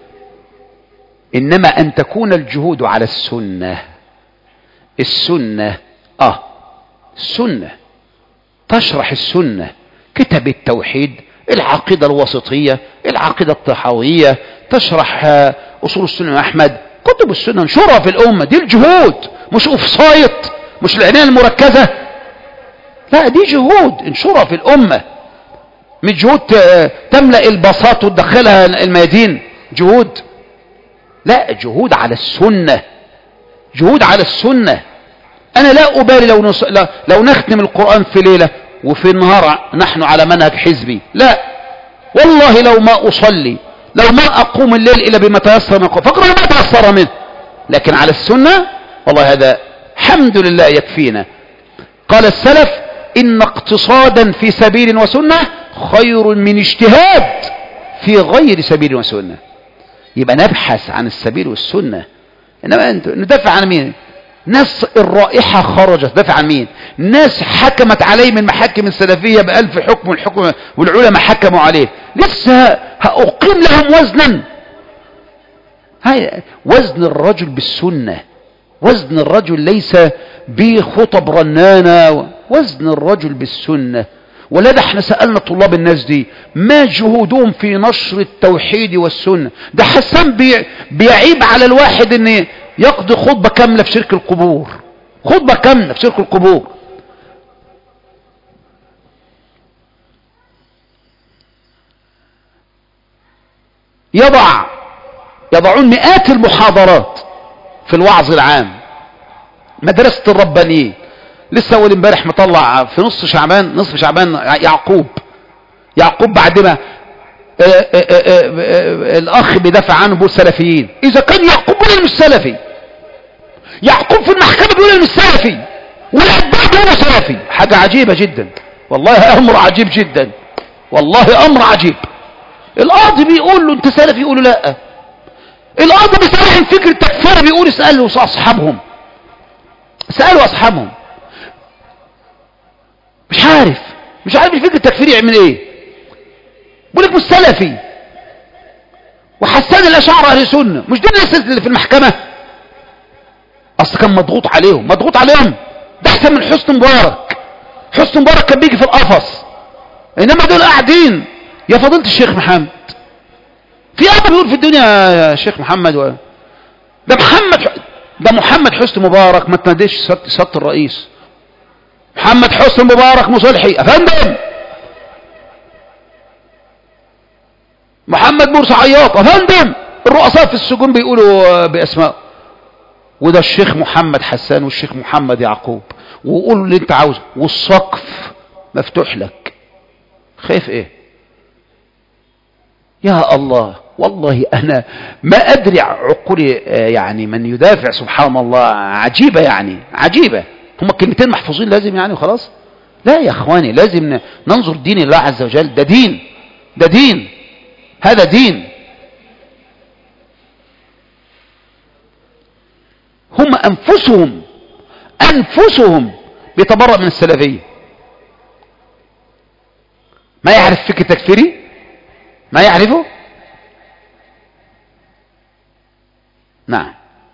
إنما أن تكون الجهود على السنة. السنة آه السنة تشرح السنة، كتاب التوحيد، العقيدة الوسطية، العقيدة الطحاوية، تشرح أصول السنة أحمد، كتب السنة انشرها في الأمة. دي الجهود، مش أوف سايت، مش العناية المركزة، لا دي جهود انشرها في الأمة. مش جهود تملأ البساط وتدخلها الميادين، جهود لا، جهود على السنة، جهود على السنة. أنا لا أبالي لو, نص... لو نختم القرآن في ليلة وفي النهار نحن على منهج حزبي، لا والله. لو ما أصلي، لو ما أقوم الليل إلا بما تيسر من القرآن فاقرأ ما تيسر منه، لكن على السنة والله هذا الحمد لله يكفينا. قال السلف إن اقتصادا في سبيل وسنة خير من اجتهاد في غير سبيل وسنة. يبقى نبحث عن السبيل والسنة. إنما ندافع عن مين؟ ناس الرائحة خرجت، دافع عن مين؟ ناس حكمت عليه من محاكم السلفية بألف حكم، والحكم والعلماء حكموا عليه. لسه هأقيم لهم وزنا. هاي وزن الرجل بالسنة، وزن الرجل ليس بخطب رنانة، وزن الرجل بالسنة. ولذا احنا سألنا طلاب الناس دي ما جهودهم في نشر التوحيد والسنة. ده حسان بي بيعيب على الواحد ان يقضي خطبة كاملة في شرك القبور، خطبة كاملة في شرك القبور. يضع يضعون مئات المحاضرات في الوعظ العام، مدرسة الربانيين. لسه اول امبارح مطلع في نص شعبان، نصف شعبان يعقوب يعقوب بعد ما آآ آآ آآ الاخ بيدافع عنه بيقول سلفيين. اذا كان يعقوب بيقول مش سلفي، يعقوب في المحكمة بيقول مش سلفي، والأتباع بيقولوا سلفي. حاجة عجيبة جدا والله، امر عجيب جدا والله، امر عجيب. القاضي بيقول له انت سلفي، يقول له لا. القاضي بيصرح الفكر التكفيري، بيقول اسألوا اصحابهم، اسألوا اصحابهم. مش عارف مش عارف الفكر التكفيري يعمل ايه. بيقول لك مش سلفي. وحسان الاشاعره اهل سنه، مش دي الناس اللي في المحكمه؟ اصل كان مضغوط عليهم، مضغوط عليهم. ده احسن من حسن مبارك. حسن مبارك كان بيجي في القفص، انما دول قاعدين. يا فضيله الشيخ محمد، في ابو بيقول في الدنيا يا شيخ محمد و... ده محمد ده محمد حسن مبارك ما تناديش سياده الرئيس. محمد حسن مبارك مصلحي افندم، محمد مرسي عياط افندم. الرؤساء في السجون بيقولوا باسماء. وده الشيخ محمد حسان والشيخ محمد يعقوب، وقول اللي انت عاوزه، والسقف مفتوح لك. خايف ايه؟ يا الله، والله انا ما ادري عقولي يعني من يدافع. سبحان الله، عجيبة يعني عجيبة. هما كلمتين محفوظين لازم يعني وخلاص؟ لا يا اخواني، لازم ننظر دين الله عز وجل. ده دين، ده دين، هذا دين. هم انفسهم انفسهم بيتبرأ من السلفية. ما يعرف فكر تكفيري، ما يعرفه. نعم.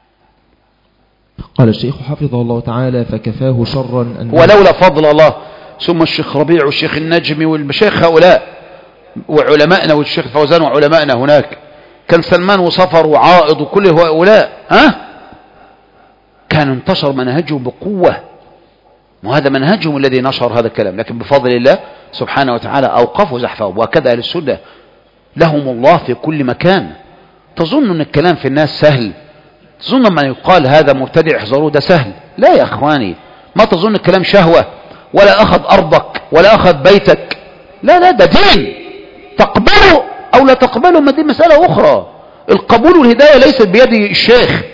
قال الشيخ حفظه الله تعالى: فكفاه شرا أن ولولا فضل الله، ثم الشيخ ربيع والشيخ النجمي والمشايخ هؤلاء وعلمائنا والشيخ فوزان وعلمائنا هناك، كان سلمان وصفر وعائض وكل هؤلاء، ها كان انتشر منهجه بقوة، وهذا منهجهم الذي نشر هذا الكلام. لكن بفضل الله سبحانه وتعالى أوقفوا زحفهم. وهكذا أهل السنة لهم الله في كل مكان. تظن أن الكلام في الناس سهل؟ تظن من يقال هذا مبتدع احذروه ده سهل؟ لا يا أخواني، ما تظن الكلام شهوة، ولا أخذ أرضك ولا أخذ بيتك. لا لا، ده دين، تقبله أو لا تقبله، ما دي مسألة أخرى. القبول والهداية ليست بيد الشيخ،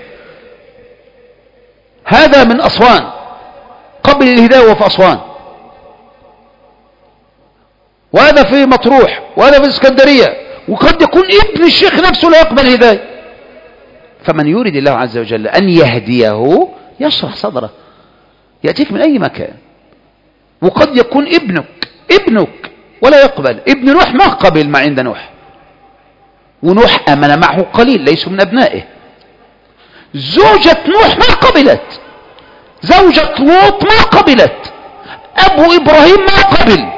هذا من أسوان، قبل الهداية وهو في أسوان، وهذا في مطروح، وهذا في اسكندرية، وقد يكون ابن الشيخ نفسه لا يقبل الهداية. فمن يريد الله عز وجل أن يهديه يشرح صدره، يأتيك من أي مكان. وقد يكون ابنك ابنك ولا يقبل. ابن نوح ما قبل ما عند نوح، ونوح آمن معه قليل ليسوا من أبنائه. زوجة نوح ما قبلت، زوجة لوط ما قبلت، أبو إبراهيم ما قبل.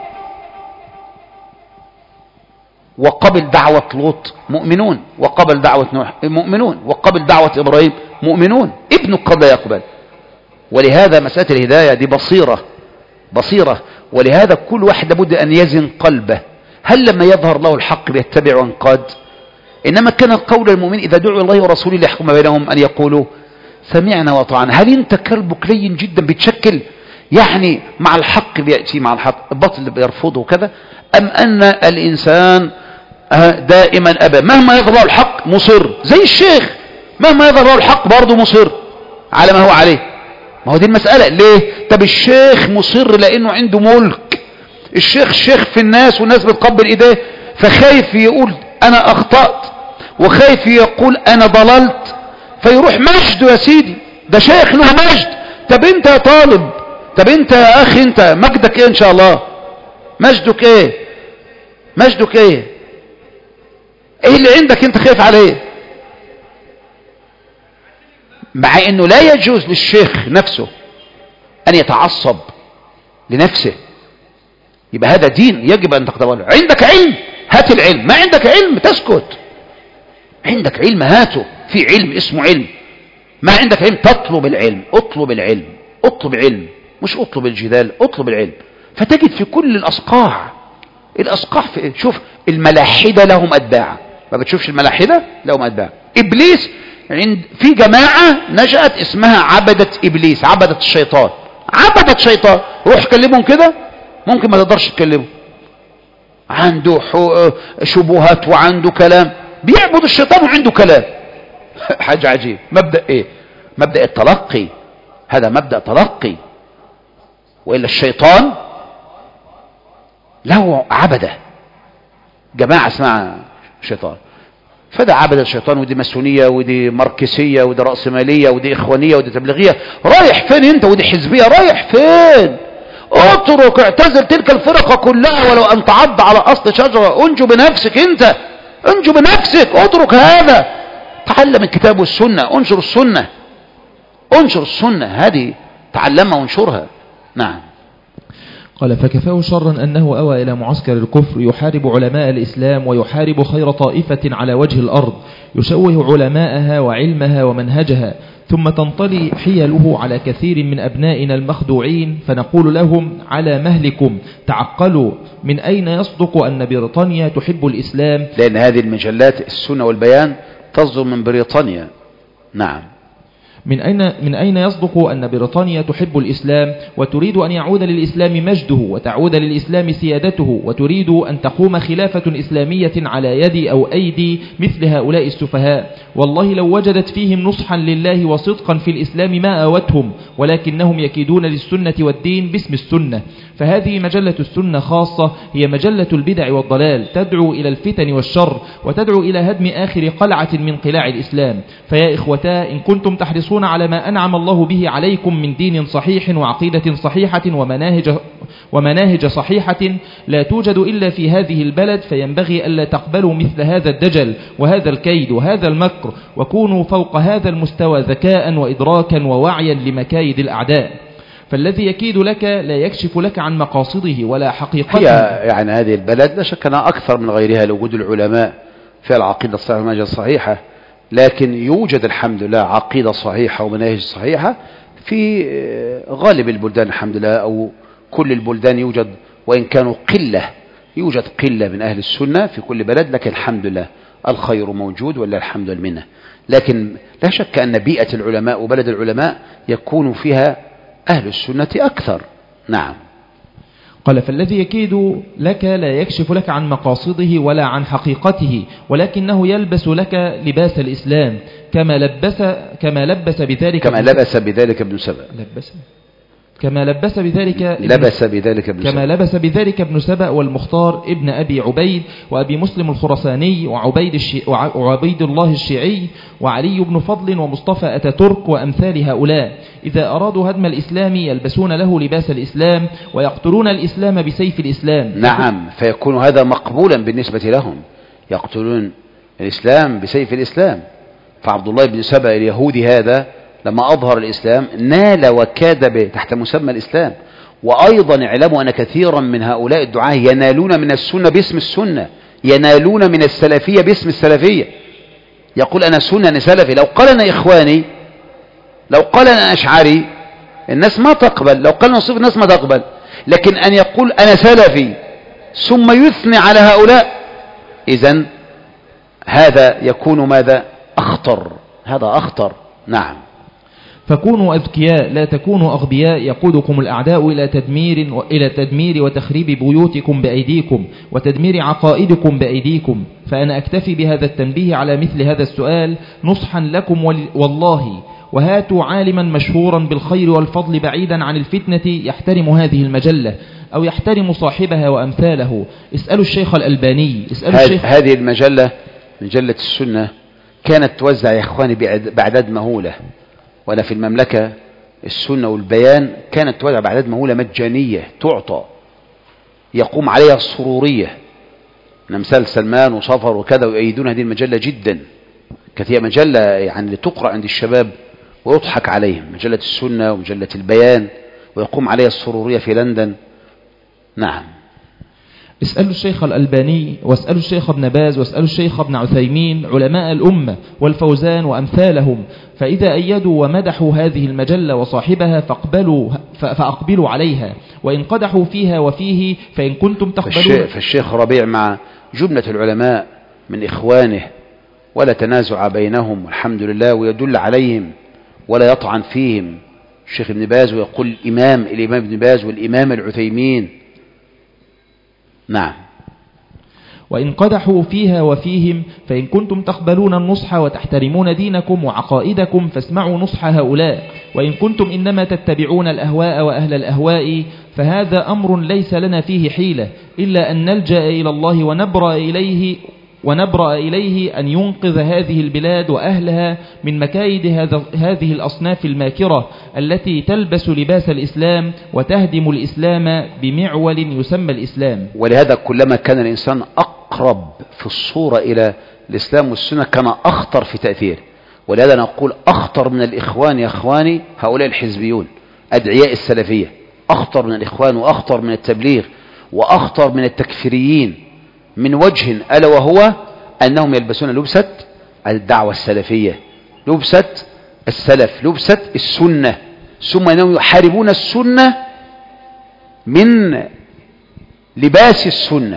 وقبل دعوة لوط مؤمنون، وقبل دعوة نوح مؤمنون، وقبل دعوة إبراهيم مؤمنون. ابنك قد لا يقبل. ولهذا مسألة الهداية دي بصيرة بصيرة. ولهذا كل واحد لابد أن يزن قلبه، هل لما يظهر له الحق بيتبع وانقاد؟ إنما كان قول المؤمن إذا دعوا الله ورسوله ليحكم بينهم أن يقولوا سمعنا وطعنا. هل أنت كلبك لين جدا بيتشكل يعني مع الحق بيأتي مع الحق، الباطل بيرفضه وكذا، أم أن الإنسان دائما أبا مهما يظهر له الحق مصر، زي الشيخ مهما يظهر له الحق برضه مصر على ما هو عليه؟ ما هو دي المسألة. ليه؟ طب الشيخ مصر لأنه عنده ملك، الشيخ شيخ في الناس والناس بتقبل إيديه، فخايف يقول أنا أخطأت، وخايف يقول أنا ضللت، فيروح مجده يا سيدي، ده شيخ له مجد. طب أنت يا طالب، طب أنت يا أخي، أنت مجدك إيه إن شاء الله؟ مجدك إيه؟ مجدك إيه؟ إيه اللي عندك أنت خايف عليه؟ مع أنه لا يجوز للشيخ نفسه أن يتعصب لنفسه، يبقى هذا دين يجب أن تقبله. عندك علم هات العلم، ما عندك علم تسكت. عندك علم هاته، في علم اسمه علم. ما عندك علم تطلب العلم، اطلب العلم، اطلب علم، مش اطلب الجدال، اطلب العلم. فتجد في كل الأصقاع، الأصقاع في شوف الملاحدة لهم أتباع، ما بتشوفش الملاحدة لهم أتباع. إبليس عند في جماعة نشأت اسمها عبدة إبليس، عبدة الشيطان، عبدة شيطان. روح كلمهم كده ممكن ما تقدرش تكلمه، عنده شبهات وعنده كلام، بيعبد الشيطان وعنده كلام. حاجة عجيب. مبدأ ايه؟ مبدأ التلقي، هذا مبدأ تلقي. وإلا الشيطان له عبدة، جماعة اسمها شيطان، فده عبد الشيطان، ودي مسونية، ودي ماركسية، ودي رأسمالية، ودي إخوانية، ودي تبليغية. رايح فين انت؟ ودي حزبية، رايح فين؟ اترك، اعتزل تلك الفرقة كلها ولو أن تعض على أصل شجرة. انجو بنفسك انت، انجو بنفسك، اترك هذا، تعلم الكتاب والسنة، انشر السنة، انشر السنة هذه، تعلمها وانشرها. نعم. قال: فكفاه شرا أنه أوى إلى معسكر الكفر يحارب علماء الإسلام ويحارب خير طائفة على وجه الأرض، يشوه علماءها وعلمها ومنهجها، ثم تنطلي حيله على كثير من أبنائنا المخدوعين، فنقول لهم على مهلكم، تعقلوا، من أين يصدق أن بريطانيا تحب الإسلام؟ لأن هذه المجلات السنة والبيان تصدر من بريطانيا. نعم. من أين, من أين يصدق أن بريطانيا تحب الإسلام وتريد أن يعود للإسلام مجده وتعود للإسلام سيادته وتريد أن تقوم خلافة إسلامية على يد أو أيدي مثل هؤلاء السفهاء؟ والله لو وجدت فيهم نصحا لله وصدقا في الإسلام ما آوتهم، ولكنهم يكيدون للسنة والدين باسم السنة. فهذه مجلة السنة خاصة هي مجلة البدع والضلال، تدعو إلى الفتن والشر وتدعو إلى هدم آخر قلعة من قلاع الإسلام. فيا إخوتا، إن كنتم تحرصون على ما أنعم الله به عليكم من دين صحيح وعقيدة صحيحة ومناهج, ومناهج صحيحة لا توجد إلا في هذه البلد، فينبغي ألا تقبلوا مثل هذا الدجل وهذا الكيد وهذا المكر، وكونوا فوق هذا المستوى ذكاء وإدراكا ووعيا لمكايد الأعداء. فالذي يكيد لك لا يكشف لك عن مقاصده ولا حقيقته. هي يعني هذه البلد لا شك أنها أكثر من غيرها لوجود العلماء في العقيدة الصحيحة والمناهج الصحيحة، لكن يوجد الحمد لله عقيدة صحيحة ومناهج صحيحة في غالب البلدان الحمد لله، أو كل البلدان يوجد، وإن كانوا قلة، يوجد قلة من أهل السنة في كل بلد، لكن الحمد لله الخير موجود ولا الحمد لله منه. لكن لا شك أن بيئة العلماء وبلد العلماء يكون فيها أهل السنة أكثر. نعم. قال: فالذي يكيد لك لا يكشف لك عن مقاصده ولا عن حقيقته، ولكنه يلبس لك لباس الإسلام كما لبس كما لبس بذلك كما لبس بذلك ابن سبأ لبس كما لبس بذلك لبس بذلك ابن كما سبأ لبس بذلك ابن سبأ والمختار ابن أبي عبيد وأبي مسلم الخرساني وعبيد, الشي... وعبيد الله الشيعي وعلي بن فضل ومصطفى أتاتورك وأمثال هؤلاء. إذا أرادوا هدم الإسلام يلبسون له لباس الإسلام ويقتلون الإسلام بسيف الإسلام. نعم، فيكون هذا مقبولا بالنسبة لهم، يقتلون الإسلام بسيف الإسلام. فعبد الله بن سبأ اليهودي هذا لما أظهر الإسلام نال وكاد تحت مسمى الإسلام. وأيضا اعلموا أن كثيرا من هؤلاء الدعاة ينالون من السنة باسم السنة، ينالون من السلفية باسم السلفية. يقول أنا سنة، أنا سلفي. لو قال أنا إخواني، لو قال أنا أشعري، الناس ما تقبل. لو قال نصيف، الناس ما تقبل. لكن أن يقول أنا سلفي ثم يثني على هؤلاء، إذن هذا يكون ماذا؟ أخطر. هذا أخطر. نعم. فكونوا أذكياء لا تكونوا أغبياء، يقودكم الأعداء إلى تدمير إلى تدمير وتخريب بيوتكم بأيديكم وتدمير عقائدكم بأيديكم. فأنا أكتفي بهذا التنبيه على مثل هذا السؤال نصحا لكم والله. وهاتوا عالما مشهورا بالخير والفضل بعيدا عن الفتنة يحترم هذه المجلة أو يحترم صاحبها وأمثاله. اسألوا الشيخ الألباني، اسألوا الشيخ. هذه المجلة، مجلة السنة، كانت توزع يا إخواني بأعداد مهولة، ولا في المملكة السنة والبيان كانت توزع بأعداد مهولة مجانية تعطى، يقوم عليها السرورية، أمثال سلمان وصفر وكذا، ويؤيدون هذه المجلة جدا. كثير مجلة يعني لتقرأ عند الشباب ويضحك عليهم، مجلة السنة ومجلة البيان، ويقوم عليها السرورية في لندن. نعم. اسألوا الشيخ الألباني واسألوا الشيخ ابن باز واسألوا الشيخ ابن عثيمين علماء الأمة والفوزان وأمثالهم، فإذا أيدوا ومدحوا هذه المجلة وصاحبها فاقبلوا فأقبلوا عليها، وإن قدحوا فيها وفيه فإن كنتم تقبلون. فالشيخ ربيع مع جملة العلماء من إخوانه ولا تنازع بينهم والحمد لله، ويدل عليهم ولا يطعن فيهم. الشيخ ابن باز ويقول الإمام الإمام ابن باز والإمام العثيمين. نعم. وإن قدحوا فيها وفيهم فإن كنتم تقبلون النصح وتحترمون دينكم وعقائدكم فاسمعوا نصح هؤلاء، وإن كنتم إنما تتبعون الأهواء وأهل الأهواء فهذا أمر ليس لنا فيه حيلة إلا أن نلجأ إلى الله ونبرأ إليه ونبرأ إليه أن ينقذ هذه البلاد وأهلها من مكايد هذه الأصناف الماكرة التي تلبس لباس الإسلام وتهدم الإسلام بمعول يسمى الإسلام. ولهذا كلما كان الإنسان أقرب في الصورة إلى الإسلام والسنة كان أخطر في تأثير. ولهذا نقول أخطر من الإخوان يا أخواني هؤلاء الحزبيون أدعياء السلفية، أخطر من الإخوان وأخطر من التبليغ وأخطر من التكفيريين من وجه، ألا وهو أنهم يلبسون لبسة الدعوة السلفية، لبسة السلف، لبسة السنة، ثم أنهم يحاربون السنة من لباس السنة.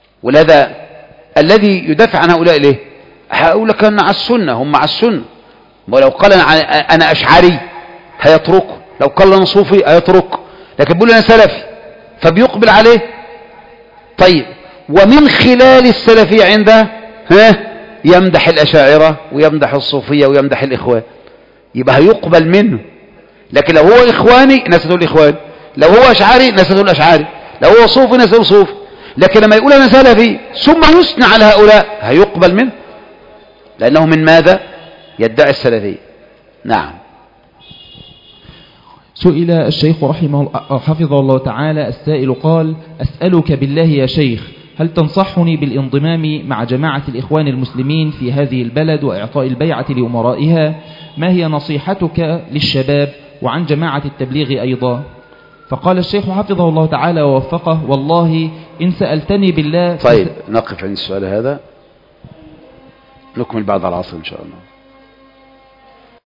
ولهذا الذي يدافع عن هؤلاء ليه؟ هؤلاء كانوا مع السنة، هم مع السنة، ولو قال أنا, أنا أشعري هيتركه، لو قال أنا صوفي هيتركه، لكن بيقول أنا سلفي فبيقبل عليه. طيب ومن خلال السلفية عنده ها يمدح الأشاعرة ويمدح الصوفية ويمدح الإخوان، يبقى هيقبل منه. لكن لو هو إخواني الناس تقول إخواني، لو هو أشعري الناس تقول أشعري، لو هو صوفي الناس تقول صوفي. لكن لما يقول أنا سلفي ثم يثنى على هؤلاء هيقبل منه، لأنه من ماذا يدعي السلفية. نعم. سئل الشيخ رحمه حفظه الله تعالى السائل قال: أسألك بالله يا شيخ، هل تنصحني بالانضمام مع جماعة الإخوان المسلمين في هذه البلد وإعطاء البيعة لأمرائها؟ ما هي نصيحتك للشباب وعن جماعة التبليغ أيضا؟ فقال الشيخ حفظه الله تعالى ووفقه: والله إن سألتني بالله. طيب نقف عند السؤال هذا، نكمل بعد العصر إن شاء الله.